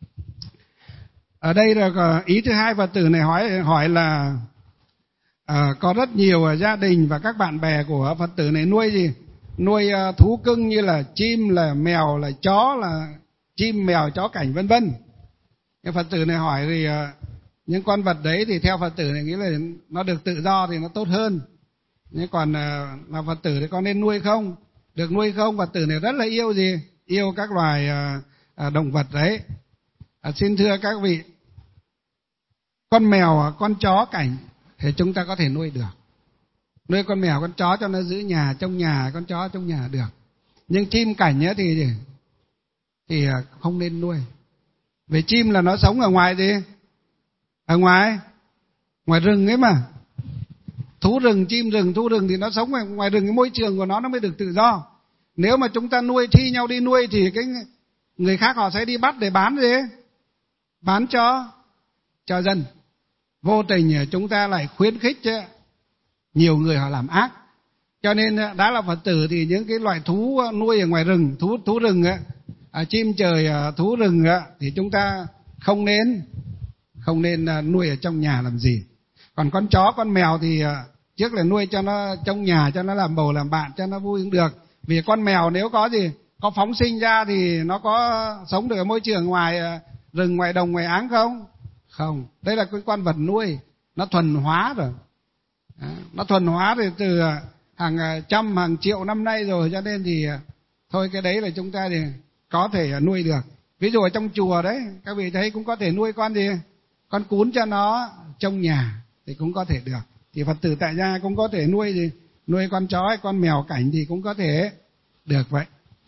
Ở đây là ý thứ hai Phật tử này hỏi là có rất nhiều gia đình và các bạn bè của Phật tử này nuôi thú cưng như là chim, là mèo, là chó, là chim, mèo, chó cảnh vân vân. Phật tử này hỏi thì những con vật đấy thì theo Phật tử này nghĩ là nó được tự do thì nó tốt hơn. Nhưng còn là Phật tử thì có nên nuôi không? Được nuôi không? Phật tử này rất là yêu các loài động vật đấy. Xin thưa các vị, con mèo, con chó cảnh thì chúng ta có thể nuôi được. Nuôi con mèo, con chó cho nó giữ nhà, trong nhà, con chó trong nhà được. Nhưng chim cảnh ấy thì không nên nuôi. Vì chim là nó sống ở ngoài ở ngoài ngoài rừng ấy mà. Thú rừng, chim rừng, thú rừng thì nó sống ngoài rừng, cái môi trường của nó mới được tự do. Nếu mà chúng ta nuôi, thi nhau đi nuôi thì cái người khác họ sẽ đi bắt để bán gì? Bán cho dân. Vô tình chúng ta lại khuyến khích nhiều người họ làm ác. Cho nên đã là Phật tử thì những cái loại thú nuôi ở ngoài rừng, thú rừng chim trời, thú rừng thì chúng ta không nên nuôi ở trong nhà làm gì. Còn con chó, con mèo thì trước là nuôi cho nó trong nhà, cho nó làm bầu làm bạn, cho nó vui cũng được. Vì con mèo nếu có phóng sinh ra thì nó có sống được ở môi trường ngoài rừng, ngoài đồng, ngoài áng không? Không. Đây là cái con vật nuôi, nó thuần hóa rồi. Nó thuần hóa thì từ hàng trăm, hàng triệu năm nay rồi, cho nên thì thôi cái đấy là chúng ta thì có thể nuôi được. Ví dụ ở trong chùa đấy, các vị thấy cũng có thể nuôi con gì? Con cún cho nó trong nhà thì cũng có thể được. Thì Phật tử tại gia cũng có thể nuôi gì? Nuôi con chó hay con mèo cảnh thì cũng có thể được vậy.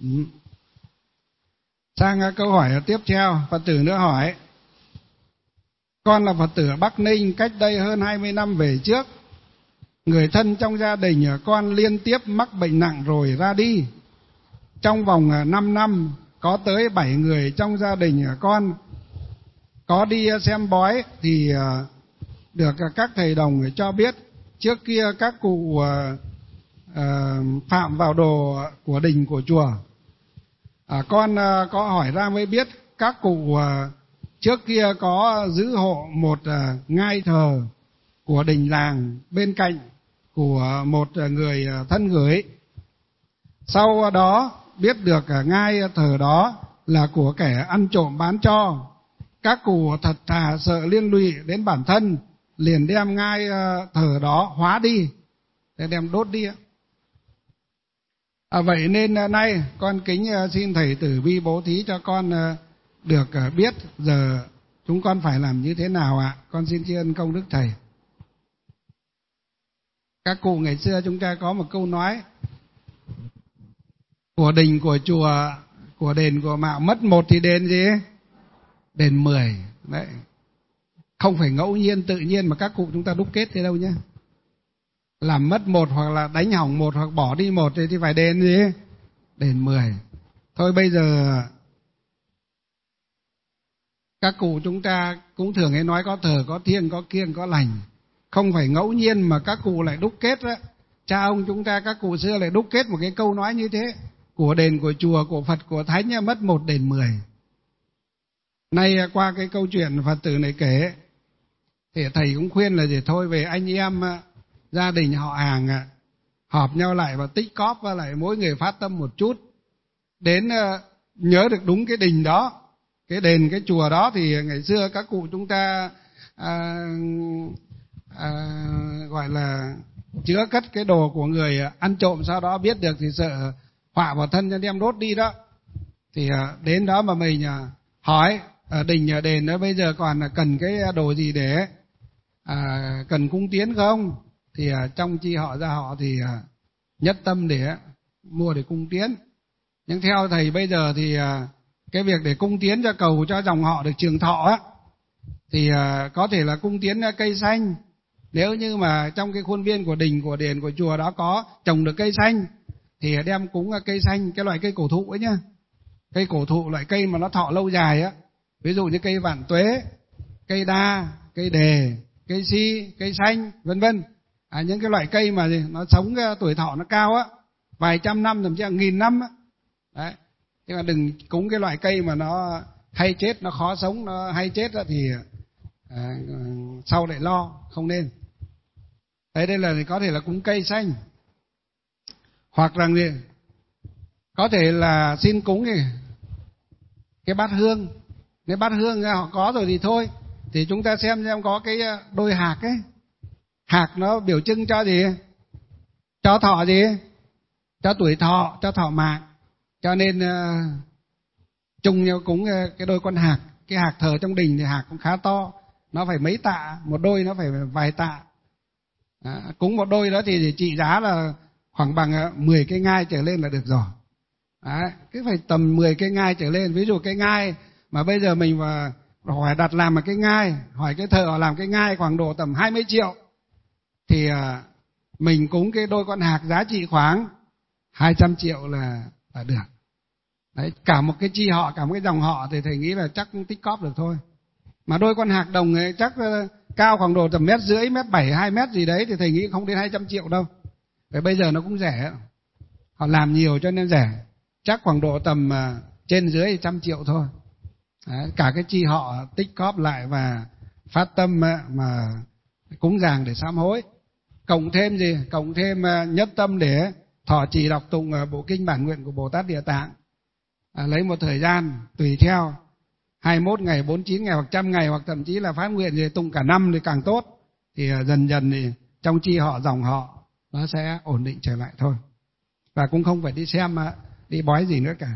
Sang câu hỏi tiếp theo, Phật tử nữa hỏi: con là Phật tử ở Bắc Ninh, cách đây hơn 20 năm về trước. Người thân trong gia đình con liên tiếp mắc bệnh nặng rồi ra đi. Trong vòng 5 năm, có tới 7 người trong gia đình con có đi xem bói thì được các thầy đồng cho biết trước kia các cụ phạm vào đồ của đình của chùa. Con có hỏi ra mới biết các cụ trước kia có giữ hộ một ngai thờ của đình làng bên cạnh của một người thân gửi. Sau đó biết được ngai thờ đó là của kẻ ăn trộm bán cho. Các cụ thật thà sợ liên lụy đến bản thân, liền đem ngai thờ đó hóa đi, đem đốt đi. Vậy nên nay con kính xin thầy từ bi bố thí cho con được biết giờ chúng con phải làm như thế nào ạ? Con xin tri ân công đức thầy. Các cụ ngày xưa chúng ta có một câu nói: của đình, của chùa, của đền, của mạo, mất một thì đền gì? Đền 10. Đấy. Không phải ngẫu nhiên tự nhiên mà các cụ chúng ta đúc kết thế đâu nhé. Làm mất một hoặc là đánh hỏng một hoặc bỏ đi một thì phải đền gì? Đền 10. Thôi bây giờ các cụ chúng ta cũng thường hay nói có thờ, có thiêng, có kiêng, có lành. Không phải ngẫu nhiên mà các cụ lại đúc kết đó. Cha ông chúng ta, các cụ xưa lại đúc kết một cái câu nói như thế: của đền, của chùa, của Phật, của Thánh mất một đền 10. Nay qua cái câu chuyện Phật tử này kể thì thầy cũng khuyên là gì? Thôi về anh em gia đình họ hàng họp nhau lại và tích cóp và lại mỗi người phát tâm một chút, đến nhớ được đúng cái đình đó, cái đền, cái chùa đó. Thì ngày xưa các cụ chúng ta gọi là chứa cất cái đồ của người ăn trộm, sau đó biết được thì sợ họa vào thân cho đem đốt đi đó. Thì đến đó mà mình hỏi ở đình ở đền đó bây giờ còn cần cái đồ gì để cần cung tiến không? Thì trong chi họ gia họ thì nhất tâm để mua để cung tiến. Nhưng theo thầy bây giờ thì cái việc để cung tiến cho cầu cho dòng họ được trường thọ á, thì có thể là cung tiến cây xanh. Nếu như mà trong cái khuôn viên của đình, của đền, của chùa đó có trồng được cây xanh thì đem cúng cây xanh, cái loại cây cổ thụ ấy nhá. Cây cổ thụ, loại cây mà nó thọ lâu dài á. Ví dụ như cây vạn tuế, cây đa, cây đề, cây si, cây xanh, vân vân. Những cái loại cây mà nó sống tuổi thọ nó cao á, vài trăm năm thậm chí là 1000 năm á. Đấy. Nhưng mà đừng cúng cái loại cây mà nó hay chết, nó khó sống, nó hay chết á thì sau lại lo, không nên. Đấy, đây là có thể là cúng cây xanh. Hoặc rằng gì? Có thể là xin cúng cái bát hương. Nếu bát hương họ có rồi thì thôi, thì chúng ta xem có cái đôi hạc ấy. Hạc nó biểu trưng cho gì? Cho thọ gì? Cho tuổi thọ, cho thọ mạng. Cho nên chung nhau cúng cái đôi con hạc. Cái hạc thờ trong đình thì hạc cũng khá to, nó phải mấy tạ, một đôi nó phải vài tạ. Cúng một đôi đó thì trị giá là khoảng bằng 10 cây ngai trở lên là được rồi. Đấy, cứ phải tầm 10 cây ngai trở lên. Ví dụ cây ngai mà bây giờ mình hỏi đặt làm một cái ngai, hỏi cái thợ họ làm cái ngai khoảng độ tầm 20 triệu thì mình cúng cái đôi con hạc giá trị khoảng 200 triệu là được. Đấy, cả một cái chi họ, cả một cái dòng họ thì thầy nghĩ là chắc tích cóp được thôi. Mà đôi con hạc đồng ấy chắc cao khoảng độ tầm 1,5 mét, 1,7, 2 mét gì đấy thì thầy nghĩ không đến 200 triệu đâu. Vậy bây giờ nó cũng rẻ. Họ làm nhiều cho nên rẻ. Chắc khoảng độ tầm trên dưới 100 triệu thôi. Đấy, cả cái chi họ tích cóp lại và phát tâm mà cúng dường để sám hối. Cộng thêm gì? Cộng thêm nhất tâm để thọ trì đọc tụng bộ kinh bản nguyện của Bồ Tát Địa Tạng. Lấy một thời gian tùy theo 21 ngày, 49 ngày hoặc 100 ngày, hoặc thậm chí là phát nguyện gì tụng cả năm thì càng tốt. Thì dần dần thì trong chi họ, dòng họ nó sẽ ổn định trở lại thôi. Và cũng không phải đi xem đi bói gì nữa cả.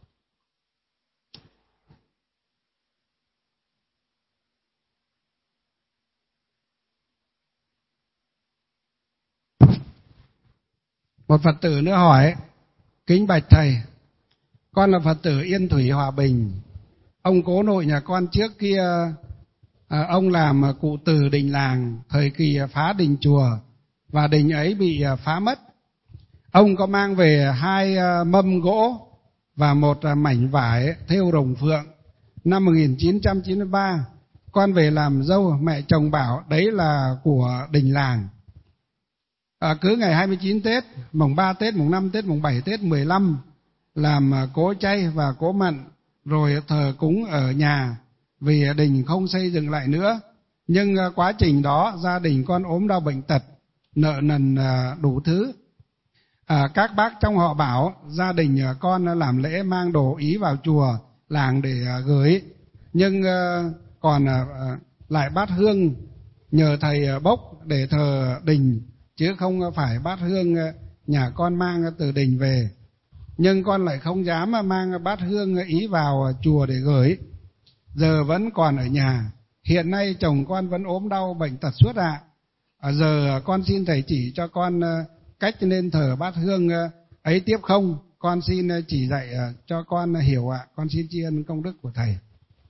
Một Phật tử nữa hỏi: kính bạch thầy, con là Phật tử Yên Thủy Hòa Bình. Ông cố nội nhà con trước kia ông làm cụ từ đình làng thời kỳ phá đình chùa, và đình ấy bị phá mất. Ông có mang về 2 mâm gỗ và 1 mảnh vải thêu rồng phượng. Năm 1993 con về làm dâu, mẹ chồng bảo đấy là của đình làng. Cứ ngày 29 Tết, mùng 3 Tết, mùng 5 Tết, mùng 7 Tết, 15 làm cỗ chay và cỗ mặn, rồi thờ cúng ở nhà vì đình không xây dựng lại nữa. Nhưng quá trình đó gia đình con ốm đau bệnh tật, nợ nần đủ thứ. Các bác trong họ bảo gia đình con làm lễ mang đồ ý vào chùa làng để gửi, nhưng còn lại bát hương nhờ thầy bốc để thờ đình, chứ không phải bát hương nhà con mang từ đình về. Nhưng con lại không dám mang bát hương ý vào chùa để gửi. Giờ vẫn còn ở nhà. Hiện nay chồng con vẫn ốm đau bệnh tật suốt ạ. Giờ con xin thầy chỉ cho con cách nên thờ bát hương ấy tiếp không? Con xin chỉ dạy cho con hiểu ạ. Con xin tri ân công đức của thầy.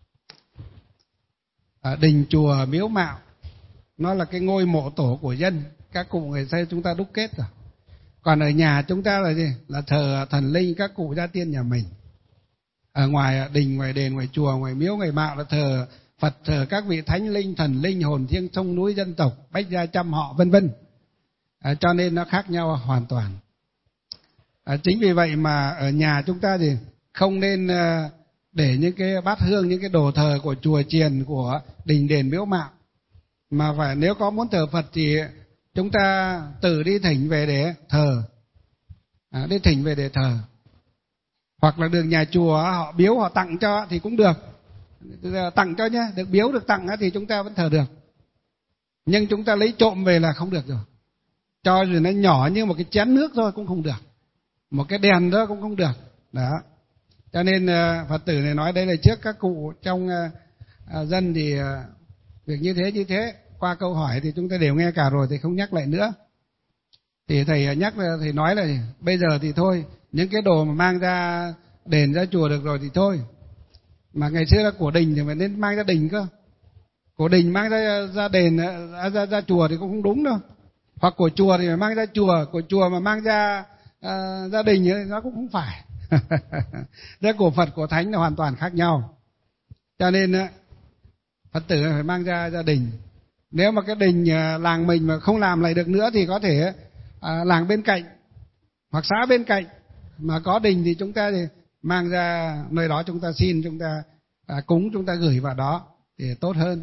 Đình chùa miếu mạo nó là cái ngôi mộ tổ của dân. Các cụ ngày xưa chúng ta đúc kết rồi. Còn ở nhà chúng ta là gì? Là thờ thần linh, các cụ gia tiên nhà mình. Ở ngoài đình, ngoài đền, ngoài chùa, ngoài miếu, ngoài mạo là thờ Phật, thờ các vị thánh linh, thần linh, hồn thiêng sông núi dân tộc, bách gia trăm họ vân vân. Cho nên nó khác nhau hoàn toàn. Chính vì vậy mà ở nhà chúng ta thì không nên để những cái bát hương, những cái đồ thờ của chùa chiền, của đình đền miếu mạo, mà phải nếu có muốn thờ Phật thì chúng ta tự đi thỉnh về để thờ, đi thỉnh về để thờ, hoặc là được nhà chùa họ biếu họ tặng cho thì cũng được, tặng cho nhé, được biếu được tặng thì chúng ta vẫn thờ được. Nhưng chúng ta lấy trộm về là không được rồi. Cho dù nó nhỏ như một cái chén nước thôi cũng không được, một cái đèn đó cũng không được. Đó. Cho nên Phật tử này nói đây là trước các cụ trong dân thì việc như thế. Qua câu hỏi thì chúng ta đều nghe cả rồi thì không nhắc lại nữa. Thì thầy nhắc, thầy nói là bây giờ thì thôi, những cái đồ mà mang ra đền ra chùa được rồi thì thôi. Mà ngày xưa là của đình thì phải nên mang ra đình cơ. Của đình mang ra đền, ra chùa thì cũng không đúng đâu. Hoặc của chùa thì phải mang ra chùa, của chùa mà mang ra gia đình thì nó cũng không phải. Thế của Phật, của Thánh là hoàn toàn khác nhau. Cho nên Phật tử phải mang ra gia đình. Nếu mà cái đình làng mình mà không làm lại được nữa thì có thể làng bên cạnh hoặc xã bên cạnh mà có đình thì chúng ta thì mang ra nơi đó, chúng ta xin, chúng ta cúng, chúng ta gửi vào đó thì tốt hơn.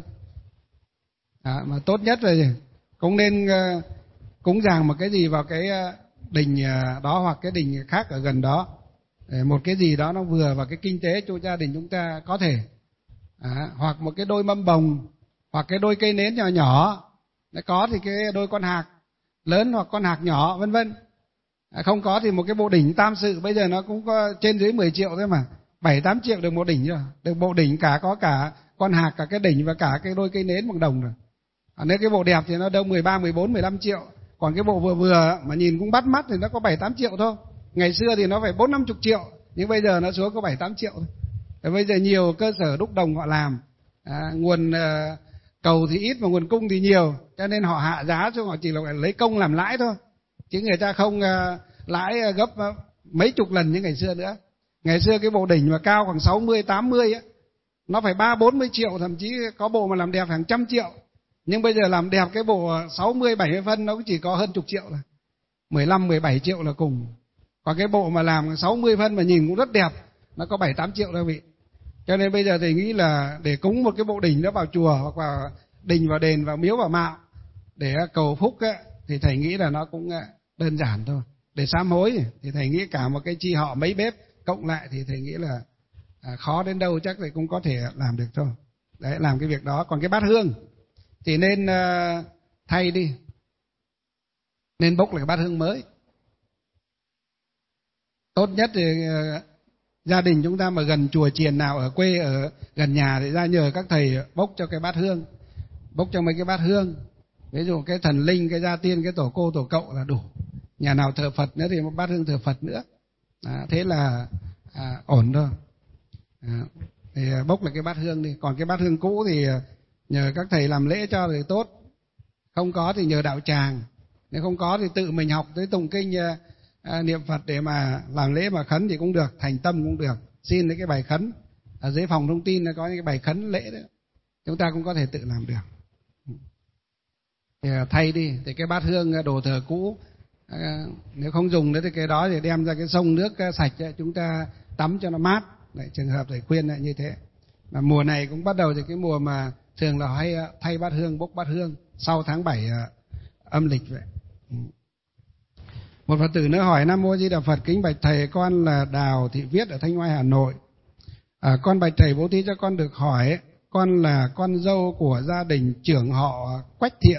Mà tốt nhất là cũng nên cúng dường một cái gì vào cái đình đó hoặc cái đình khác ở gần đó, một cái gì đó nó vừa vào cái kinh tế cho gia đình chúng ta có thể, hoặc một cái đôi mâm bồng, hoặc cái đôi cây nến nhỏ nhỏ, nếu có thì cái đôi con hạc lớn hoặc con hạc nhỏ vân vân. Không có thì một cái bộ đỉnh tam sự, bây giờ nó cũng có trên dưới 10 triệu thôi mà, 7-8 triệu được một đỉnh rồi, được bộ đỉnh cả, có cả con hạc, cả cái đỉnh và cả cái đôi cây nến bằng đồng rồi. Nếu cái bộ đẹp thì nó đâu 13, 14, 15 triệu, còn cái bộ vừa vừa mà nhìn cũng bắt mắt thì nó có 7-8 triệu thôi. Ngày xưa thì nó phải 4-50 triệu, nhưng bây giờ nó xuống có 7-8 triệu thôi. Bây giờ nhiều cơ sở đúc đồng họ làm, nguồn cầu thì ít mà nguồn cung thì nhiều, cho nên họ hạ giá cho họ chỉ là lấy công làm lãi thôi, chứ người ta không lãi gấp mấy chục lần như ngày xưa nữa. Ngày xưa cái bộ đỉnh mà cao khoảng 60, 80 á, nó phải 30-40 triệu, thậm chí có bộ mà làm đẹp hàng trăm triệu. Nhưng bây giờ làm đẹp cái bộ 60-70 phân nó cũng chỉ có hơn chục triệu là 15-17 triệu là cùng. Còn cái bộ mà làm 60 phân mà nhìn cũng rất đẹp, nó có 7-8 triệu đâu vị. Cho nên bây giờ thầy nghĩ là để cúng một cái bộ đỉnh đó vào chùa, hoặc vào đình, vào đền, vào miếu, vào mạo để cầu phúc ấy, thì thầy nghĩ là nó cũng đơn giản thôi. Để sám hối thì thầy nghĩ cả một cái chi họ mấy bếp cộng lại thì thầy nghĩ là khó đến đâu, chắc thầy cũng có thể làm được thôi. Đấy, làm cái việc đó. Còn cái bát hương thì nên thay đi, nên bốc lại cái bát hương mới. Tốt nhất thì gia đình chúng ta mà gần chùa chiền nào ở quê, ở gần nhà thì ra nhờ các thầy bốc cho cái bát hương, bốc cho mấy cái bát hương. Ví dụ cái thần linh, cái gia tiên, cái tổ cô, tổ cậu là đủ. Nhà nào thờ Phật nữa thì một bát hương thờ Phật nữa. Thế là ổn thôi. Thì bốc lại cái bát hương đi. Còn cái bát hương cũ thì nhờ các thầy làm lễ cho thì tốt. Không có thì nhờ đạo tràng. Nếu không có thì tự mình học tới tụng kinh niệm Phật để mà làm lễ mà khấn thì cũng được, thành tâm cũng được. Xin lấy cái bài khấn ở dưới phòng thông tin có những cái bài khấn lễ đó, chúng ta cũng có thể tự làm được. Thì thay đi thì cái bát hương đồ thờ cũ, nếu không dùng nữa thì cái đó thì đem ra cái sông nước sạch chúng ta tắm cho nó mát. Đấy, trường hợp thầy khuyên là như thế. Mà mùa này cũng bắt đầu thì cái mùa mà thường là hay thay bát hương, bốc bát hương sau tháng 7 âm lịch vậy. Một Phật tử nữa hỏi: Nam Mô Di Đà Phật, kính bạch thầy, con là Đào Thị Viết ở Thanh Oai, Hà Nội. Con bạch thầy bố thí cho con được hỏi, con là con dâu của gia đình trưởng họ Quách Thiện.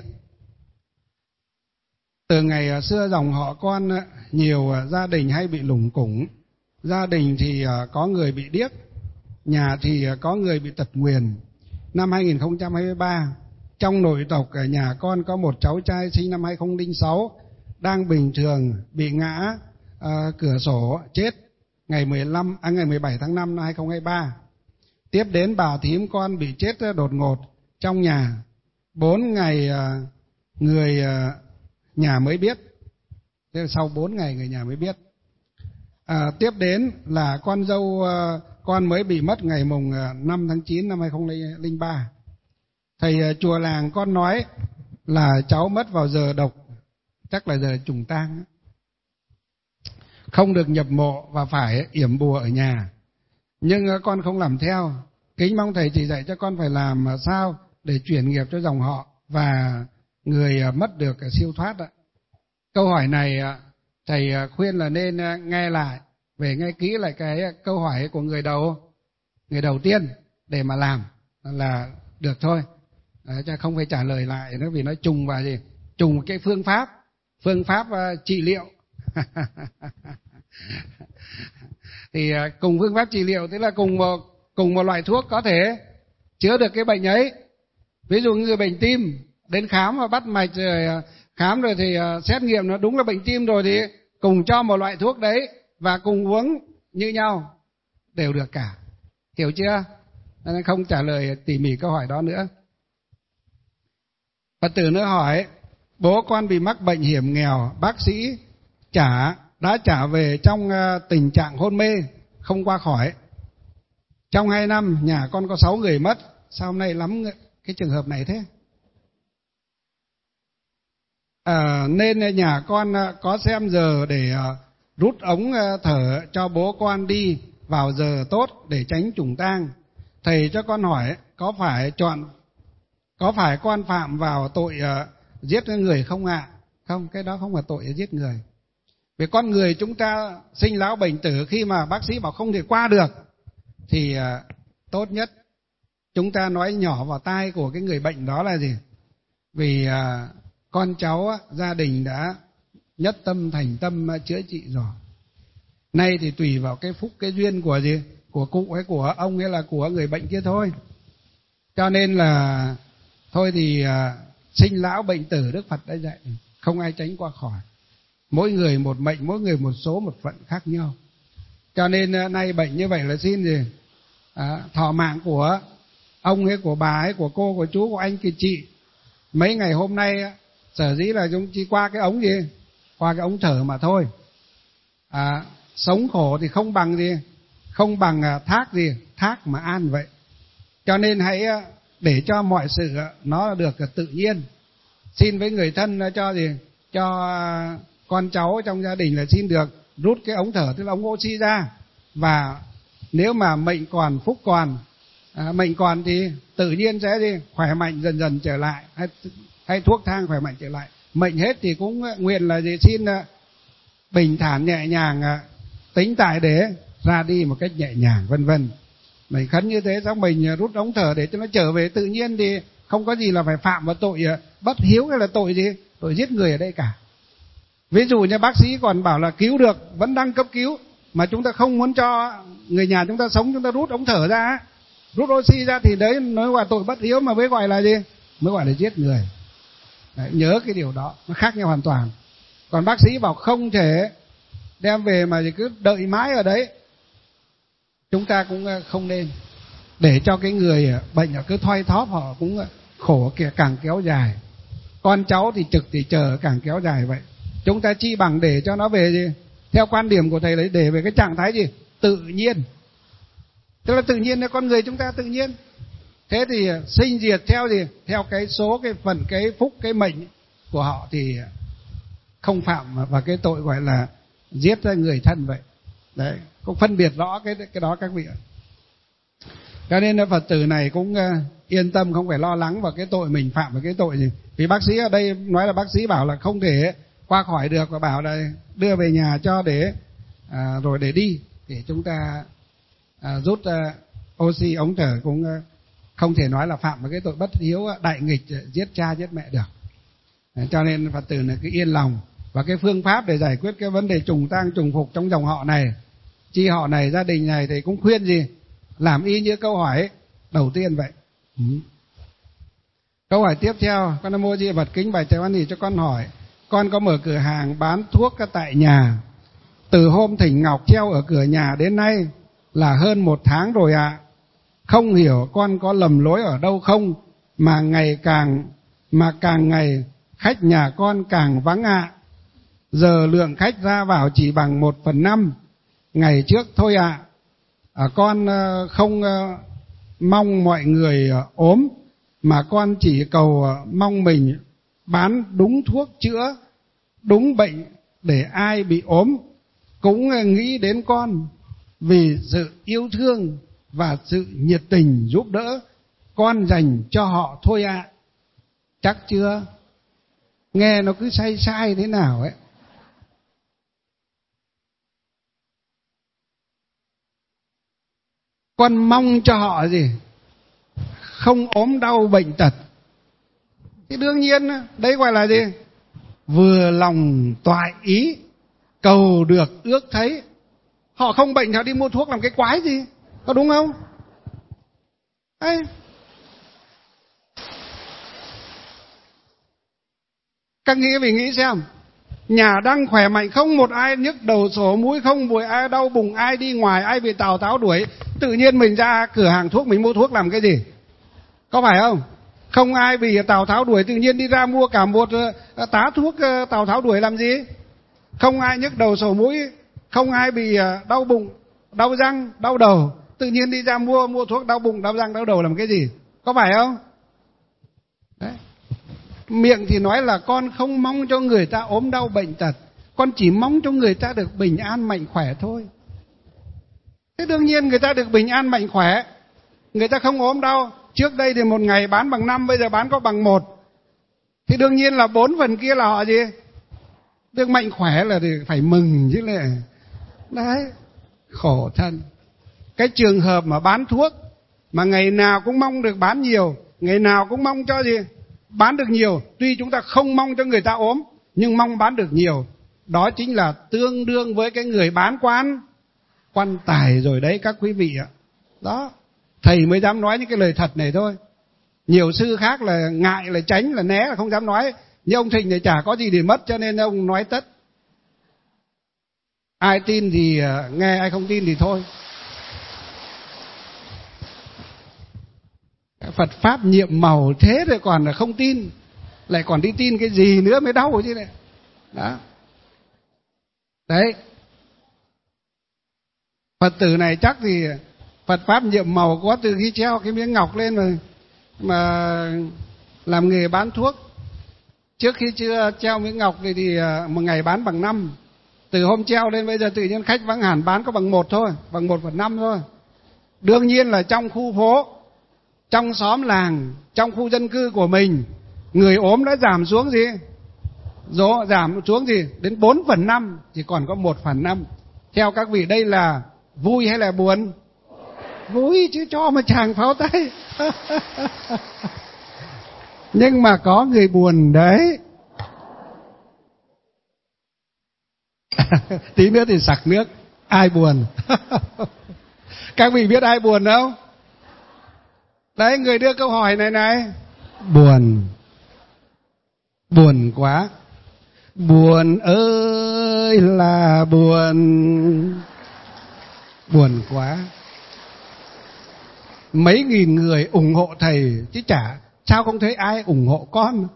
Từ ngày xưa dòng họ con nhiều gia đình hay bị lủng củng. Gia đình thì có người bị điếc, nhà thì có người bị tật nguyền. Năm 2023, trong nội tộc nhà con có một cháu trai sinh năm 2006 đang bình thường bị ngã cửa sổ chết ngày 17 tháng 5 năm 2023. Tiếp đến bà thím con bị chết đột ngột trong nhà. 4 ngày người nhà mới biết. Thế là sau 4 ngày người nhà mới biết. Tiếp đến là con dâu con mới bị mất ngày mùng 5 tháng 9 năm 2003. Thầy chùa làng con nói là cháu mất vào giờ độc, chắc là giờ trùng tang, không được nhập mộ và phải yểm bùa ở nhà. Nhưng con không làm theo. Kính mong thầy chỉ dạy cho con phải làm sao để chuyển nghiệp cho dòng họ và người mất được siêu thoát. Câu hỏi này thầy khuyên là nên nghe lại, về nghe kỹ lại cái câu hỏi của người đầu tiên để mà làm là được thôi. Chứ không phải trả lời lại nữa, vì nó trùng vào gì, trùng cái phương pháp trị liệu. Thì cùng phương pháp trị liệu tức là cùng một loại thuốc có thể chữa được cái bệnh ấy. Ví dụ người bệnh tim đến khám và bắt mạch rồi khám rồi thì xét nghiệm nó đúng là bệnh tim rồi thì cùng cho một loại thuốc đấy và cùng uống như nhau đều được cả. Hiểu chưa? Nên không trả lời tỉ mỉ câu hỏi đó nữa. Phật tử nữa hỏi: bố con bị mắc bệnh hiểm nghèo, bác sĩ đã trả về trong tình trạng hôn mê, không qua khỏi. Trong 2 năm nhà con có 6 người mất. Sao hôm nay lắm cái trường hợp này thế? Nên nhà con có xem giờ để rút ống thở cho bố con đi vào giờ tốt để tránh trùng tang. Thầy cho con hỏi có phải con phạm vào tội giết người không ạ? Không, cái đó không phải tội giết người. Vì con người chúng ta sinh lão bệnh tử, khi mà bác sĩ bảo không thể qua được thì tốt nhất chúng ta nói nhỏ vào tai của cái người bệnh đó là gì? Vì con cháu gia đình đã nhất tâm thành tâm chữa trị rồi. Nay thì tùy vào cái phúc cái duyên của gì? Của cụ hay của ông hay là của người bệnh kia thôi. Cho nên là thôi thì sinh lão bệnh tử Đức Phật đã dạy, không ai tránh qua khỏi. Mỗi người một mệnh, mỗi người một số một phận khác nhau. Cho nên nay bệnh như vậy là xin gì? Thọ mạng của ông hay của bà hay của cô, của chú, của anh, của chị. Mấy ngày hôm nay sở dĩ là chúng chỉ qua cái ống gì, qua cái ống thở mà thôi. Sống khổ thì không bằng gì, không bằng thác gì, thác mà an vậy. Cho nên hãy để cho mọi sự nó được tự nhiên. Xin với người thân cho gì, cho con cháu trong gia đình là xin được rút cái ống thở, tức là ống oxy ra. Và nếu mà mệnh còn, phúc còn, mệnh còn thì tự nhiên sẽ gì, khỏe mạnh dần dần trở lại, hay thuốc thang khỏe mạnh trở lại. Mệnh hết thì cũng nguyện là gì, xin bình thản nhẹ nhàng, tính tại để ra đi một cách nhẹ nhàng, vân vân. Mình khấn như thế, xong mình rút ống thở để cho nó trở về tự nhiên, thì không có gì là phải phạm vào tội bất hiếu hay là tội gì, tội giết người ở đây cả. Ví dụ như bác sĩ còn bảo là cứu được, vẫn đang cấp cứu, mà chúng ta không muốn cho người nhà chúng ta sống, chúng ta rút ống thở ra, rút oxy ra, thì đấy nói là tội bất hiếu, mà mới gọi là gì, mới gọi là giết người. Đấy, nhớ cái điều đó, nó khác nhau hoàn toàn. Còn bác sĩ bảo không thể đem về mà cứ đợi mãi ở đấy, chúng ta cũng không nên để cho cái người bệnh cứ thoi thóp, họ cũng khổ càng kéo dài. Con cháu thì trực thì chờ càng kéo dài vậy. Chúng ta chi bằng để cho nó về gì, theo quan điểm của thầy đấy, để về cái trạng thái gì, tự nhiên. Tức là tự nhiên là con người chúng ta tự nhiên. Thế thì sinh diệt theo gì, theo cái số, cái phần, cái phúc, cái mệnh của họ, thì không phạm vào cái tội gọi là giết người thân vậy. Đấy, cũng phân biệt rõ cái đó các vị ạ. Cho nên Phật tử này cũng yên tâm, không phải lo lắng vào cái tội mình phạm vào cái tội gì. Vì bác sĩ ở đây nói là bác sĩ bảo là không thể qua khỏi được, và bảo là đưa về nhà cho để rồi để đi, để chúng ta rút oxy ống thở, cũng không thể nói là phạm vào cái tội bất hiếu đại nghịch giết cha giết mẹ được. Cho nên Phật tử này cứ yên lòng. Và cái phương pháp để giải quyết cái vấn đề trùng tang trùng phục trong dòng họ này, chi họ này, gia đình này, thì cũng khuyên gì, làm y như câu hỏi đầu tiên vậy. Câu hỏi tiếp theo: Con Nam Mô Di Phật, kính bạch thầy Văn Nhị cho con hỏi, con có mở cửa hàng bán thuốc tại nhà. Từ hôm thỉnh ngọc treo ở cửa nhà đến nay là hơn 1 tháng rồi ạ. Không hiểu con có lầm lối ở đâu không, mà càng ngày khách nhà con càng vắng ạ. Giờ lượng khách ra vào chỉ bằng 1/5 ngày trước thôi ạ. Con không mong mọi người ốm, mà con chỉ cầu mong mình bán đúng thuốc chữa đúng bệnh, để ai bị ốm cũng nghĩ đến con, vì sự yêu thương và sự nhiệt tình giúp đỡ con dành cho họ thôi ạ. Chắc chưa? Nghe nó cứ sai sai thế nào ấy. Con mong cho họ gì? Không ốm đau bệnh tật. Thì đương nhiên đấy gọi là gì? Vừa lòng toại ý, cầu được ước thấy. Họ không bệnh họ đi mua thuốc làm cái quái gì, có đúng không? Đấy. Các nghĩ vì nghĩ xem, nhà đang khỏe mạnh, không một ai nhức đầu sổ mũi, không một ai đau bụng, ai đi ngoài, ai bị Tào Tháo đuổi, tự nhiên mình ra cửa hàng thuốc mình mua thuốc làm cái gì? Có phải không? Không ai bị Tào Tháo đuổi tự nhiên đi ra mua cả một tá thuốc Tào Tháo đuổi làm gì? Không ai nhức đầu sổ mũi, không ai bị đau bụng, đau răng, đau đầu, tự nhiên đi ra mua thuốc đau bụng, đau răng, đau đầu làm cái gì? Có phải không? Đấy. Miệng thì nói là con không mong cho người ta ốm đau bệnh tật, con chỉ mong cho người ta được bình an mạnh khỏe thôi. Thế đương nhiên người ta được bình an mạnh khỏe, người ta không ốm đau. Trước đây thì một ngày bán bằng 5, bây giờ bán có bằng 1. Thì đương nhiên là 4 phần kia là họ gì? Được mạnh khỏe là phải mừng chứ lệ. Đấy, khổ thân. Cái trường hợp mà bán thuốc mà ngày nào cũng mong được bán nhiều, ngày nào cũng mong cho gì? Bán được nhiều. Tuy chúng ta không mong cho người ta ốm, nhưng mong bán được nhiều. Đó chính là tương đương với cái người bán quan tài rồi đấy các quý vị ạ. Đó, thầy mới dám nói những cái lời thật này thôi. Nhiều sư khác là ngại, là tránh, là né, là không dám nói. Nhưng ông Thịnh này chả có gì để mất, cho nên ông nói tất. Ai tin thì nghe, ai không tin thì thôi. Phật pháp nhiệm màu thế rồi còn là không tin, lại còn đi tin cái gì nữa mới đau chứ này. Đó. Đấy. Phật tử này chắc thì Phật pháp nhiệm màu có từ khi treo cái miếng ngọc lên rồi mà làm nghề bán thuốc. Trước khi chưa treo miếng ngọc thì một ngày bán bằng 5. Từ hôm treo lên bây giờ tự nhiên khách vắng hẳn, bán có bằng 1 thôi, bằng 1/5 thôi. Đương nhiên là trong khu phố, trong xóm làng, trong khu dân cư của mình, người ốm đã giảm xuống gì? Giảm xuống gì? Đến 4/5, chỉ còn có 1/5. Theo các vị đây là vui hay là buồn? Vui chứ, cho mà chàng pháo tay. Nhưng mà có người buồn đấy. Tí nữa thì sặc nước. Ai buồn? Các vị biết ai buồn không? Đấy, người đưa câu hỏi này. Buồn. Buồn quá. Buồn ơi là buồn. Buồn quá. Mấy nghìn người ủng hộ thầy chứ sao không thấy ai ủng hộ con.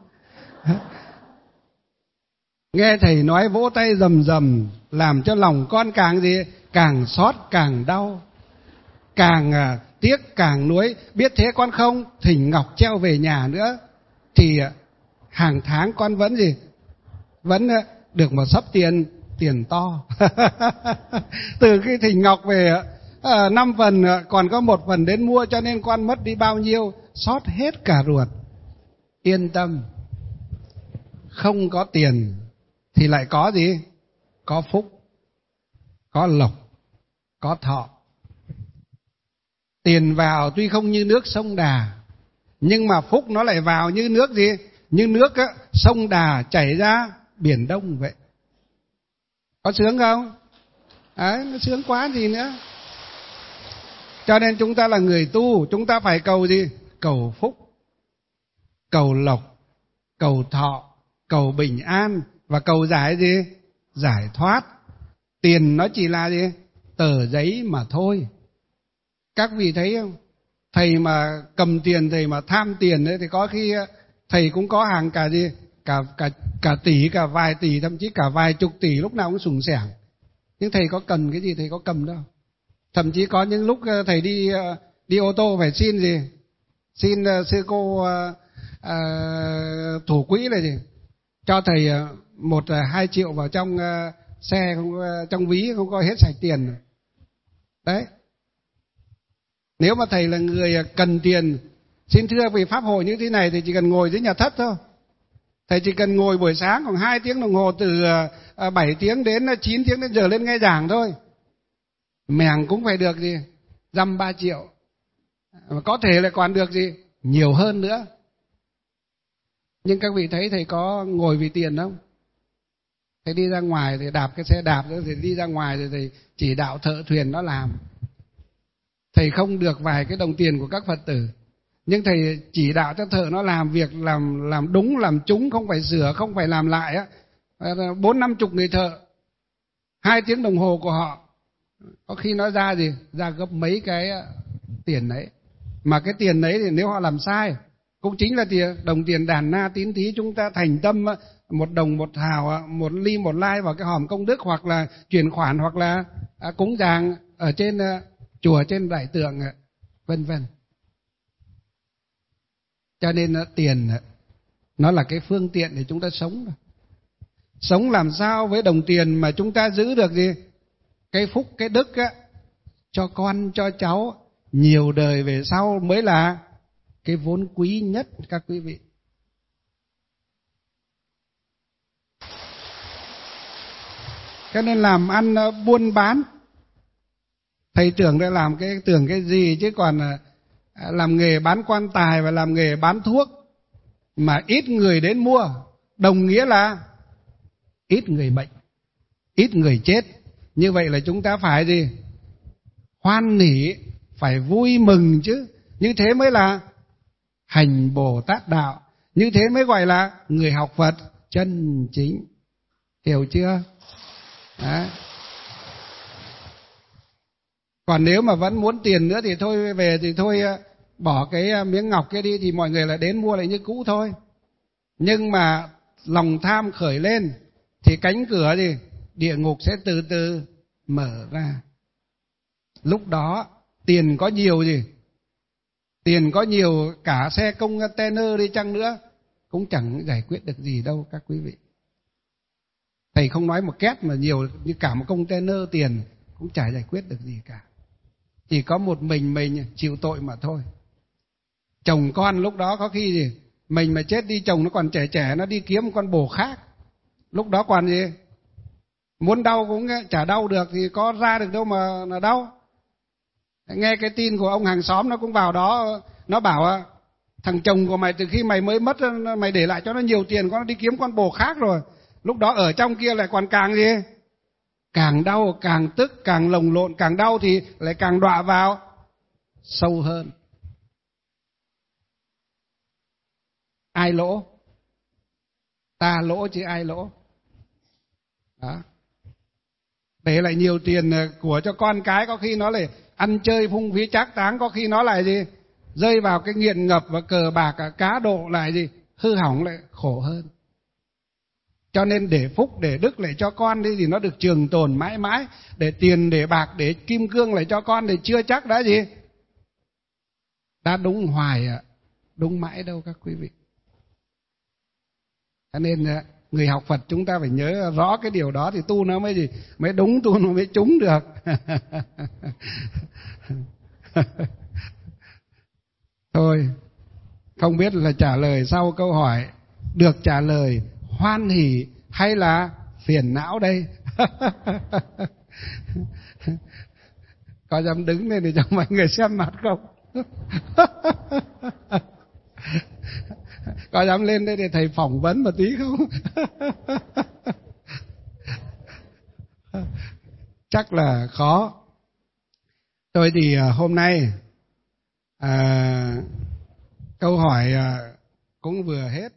Nghe thầy nói vỗ tay rầm rầm, làm cho lòng con càng gì? Càng xót càng đau, càng tiếc càng nuối. Biết thế con không thỉnh ngọc treo về nhà nữa thì hàng tháng con vẫn gì? Vẫn được một xấp tiền to. Từ khi thỉnh ngọc về 5 phần còn có 1 phần đến mua, cho nên con mất đi bao nhiêu, xót hết cả ruột. Yên tâm, không có tiền thì lại có gì? Có phúc, có lộc, có thọ. Tiền vào tuy không như nước sông Đà, nhưng mà phúc nó lại vào như nước gì? Như nước sông Đà chảy ra Biển Đông vậy. Có sướng không? Đấy, nó sướng quá gì nữa. Cho nên chúng ta là người tu, chúng ta phải cầu gì? Cầu phúc, cầu lộc, cầu thọ, cầu bình an và cầu giải gì? Giải thoát. Tiền nó chỉ là gì? Tờ giấy mà thôi. Các vị thấy không? Thầy mà cầm tiền, thầy mà tham tiền ấy, thì có khi thầy cũng có hàng cả gì? Cả tỷ, cả vài tỷ, thậm chí cả vài chục tỷ, lúc nào cũng sủng sẻng. Nhưng thầy có cần cái gì thầy có cầm đâu. Thậm chí có những lúc thầy đi ô tô phải xin gì? Xin sư cô thủ quỹ là gì? Cho thầy 1-2 triệu vào trong xe, trong ví không có hết sạch tiền. Đấy. Nếu mà thầy là người cần tiền, xin thưa vì pháp hội như thế này thì chỉ cần ngồi dưới nhà thất thôi. Thầy chỉ cần ngồi buổi sáng khoảng 2 tiếng đồng hồ, từ 7 tiếng đến 9 tiếng đến giờ lên nghe giảng thôi. Mèng cũng phải được gì? Dăm 3 triệu. Có thể lại còn được gì? Nhiều hơn nữa. Nhưng các vị thấy thầy có ngồi vì tiền không? Thầy đi ra ngoài thì đạp cái xe đạp, rồi đi ra ngoài rồi thầy chỉ đạo thợ thuyền nó làm. Thầy không được vài cái đồng tiền của các Phật tử, nhưng thầy chỉ đạo cho thợ nó làm việc, làm đúng, làm trúng, không phải sửa, không phải làm lại á. 40-50 người thợ, 2 tiếng đồng hồ của họ, có khi nó ra gì? Ra gấp mấy cái tiền đấy. Mà cái tiền đấy thì nếu họ làm sai, cũng chính là đồng tiền đàn na tín thí, chúng ta thành tâm 1 đồng 1 hào, 1 ly 1 lai vào cái hòm công đức, hoặc là chuyển khoản, hoặc là cúng dường ở trên chùa, trên đại tượng, vân vân. Cho nên tiền nó là cái phương tiện để chúng ta sống. Sống làm sao với đồng tiền mà chúng ta giữ được gì? Cái phúc, cái đức á, cho con, cho cháu nhiều đời về sau mới là cái vốn quý nhất các quý vị. Cho nên làm ăn buôn bán, thầy tưởng đã làm cái gì chứ còn làm nghề bán quan tài và làm nghề bán thuốc mà ít người đến mua, đồng nghĩa là ít người bệnh, ít người chết. Như vậy là chúng ta phải gì? Hoan hỉ, phải vui mừng chứ. Như thế mới là hành Bồ Tát đạo. Như thế mới gọi là người học Phật chân chính. Hiểu chưa? Đó. Còn nếu mà vẫn muốn tiền nữa thì thôi, về thì thôi bỏ cái miếng ngọc kia đi thì mọi người lại đến mua lại như cũ thôi. Nhưng mà lòng tham khởi lên thì cánh cửa gì địa ngục sẽ từ từ mở ra. Lúc đó tiền có nhiều gì, tiền có nhiều cả xe container đi chăng nữa cũng chẳng giải quyết được gì đâu các quý vị. Thầy không nói một két mà nhiều như cả một container tiền cũng chả giải quyết được gì cả. Chỉ có một mình chịu tội mà thôi. Chồng con lúc đó có khi gì mình mà chết đi, chồng nó còn trẻ nó đi kiếm một con bồ khác, lúc đó còn gì muốn đau cũng chả đau được, thì có ra được đâu mà đau. Nghe cái tin của ông hàng xóm nó cũng vào đó, nó bảo thằng chồng của mày từ khi mày mới mất mày để lại cho nó nhiều tiền, nó đi kiếm con bồ khác rồi. Lúc đó ở trong kia lại còn càng gì, càng đau, càng tức, càng lồng lộn, càng đau thì lại càng đọa vào sâu hơn. Ai lỗ? Ta lỗ chứ ai lỗ. Đó. Để lại nhiều tiền của cho con cái, có khi nó lại ăn chơi phung phí trác táng, có khi nó lại gì rơi vào cái nghiện ngập và cờ bạc cá độ, lại gì hư hỏng, lại khổ hơn. Cho nên để phúc để đức lại cho con đi thì nó được trường tồn mãi mãi. Để tiền để bạc để kim cương lại cho con thì chưa chắc đã gì đã đúng hoài đúng mãi đâu các quý vị. Cho nên người học Phật chúng ta phải nhớ rõ cái điều đó thì tu nó mới gì mới đúng, tu nó mới trúng được. Thôi, không biết là trả lời sau câu hỏi được trả lời hoan hỉ hay là phiền não đây. Có dám đứng lên để cho mọi người xem mặt không? Có dám lên đây để thầy phỏng vấn một tí không? Chắc là khó. Thôi thì hôm nay câu hỏi cũng vừa hết.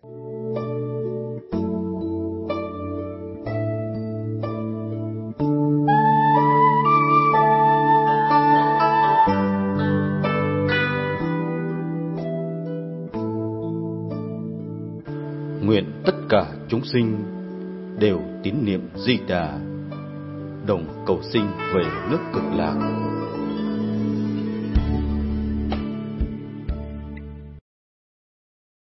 Nguyện tất cả chúng sinh đều tín niệm Di Đà, đồng cầu sinh về nước Cực Lạc.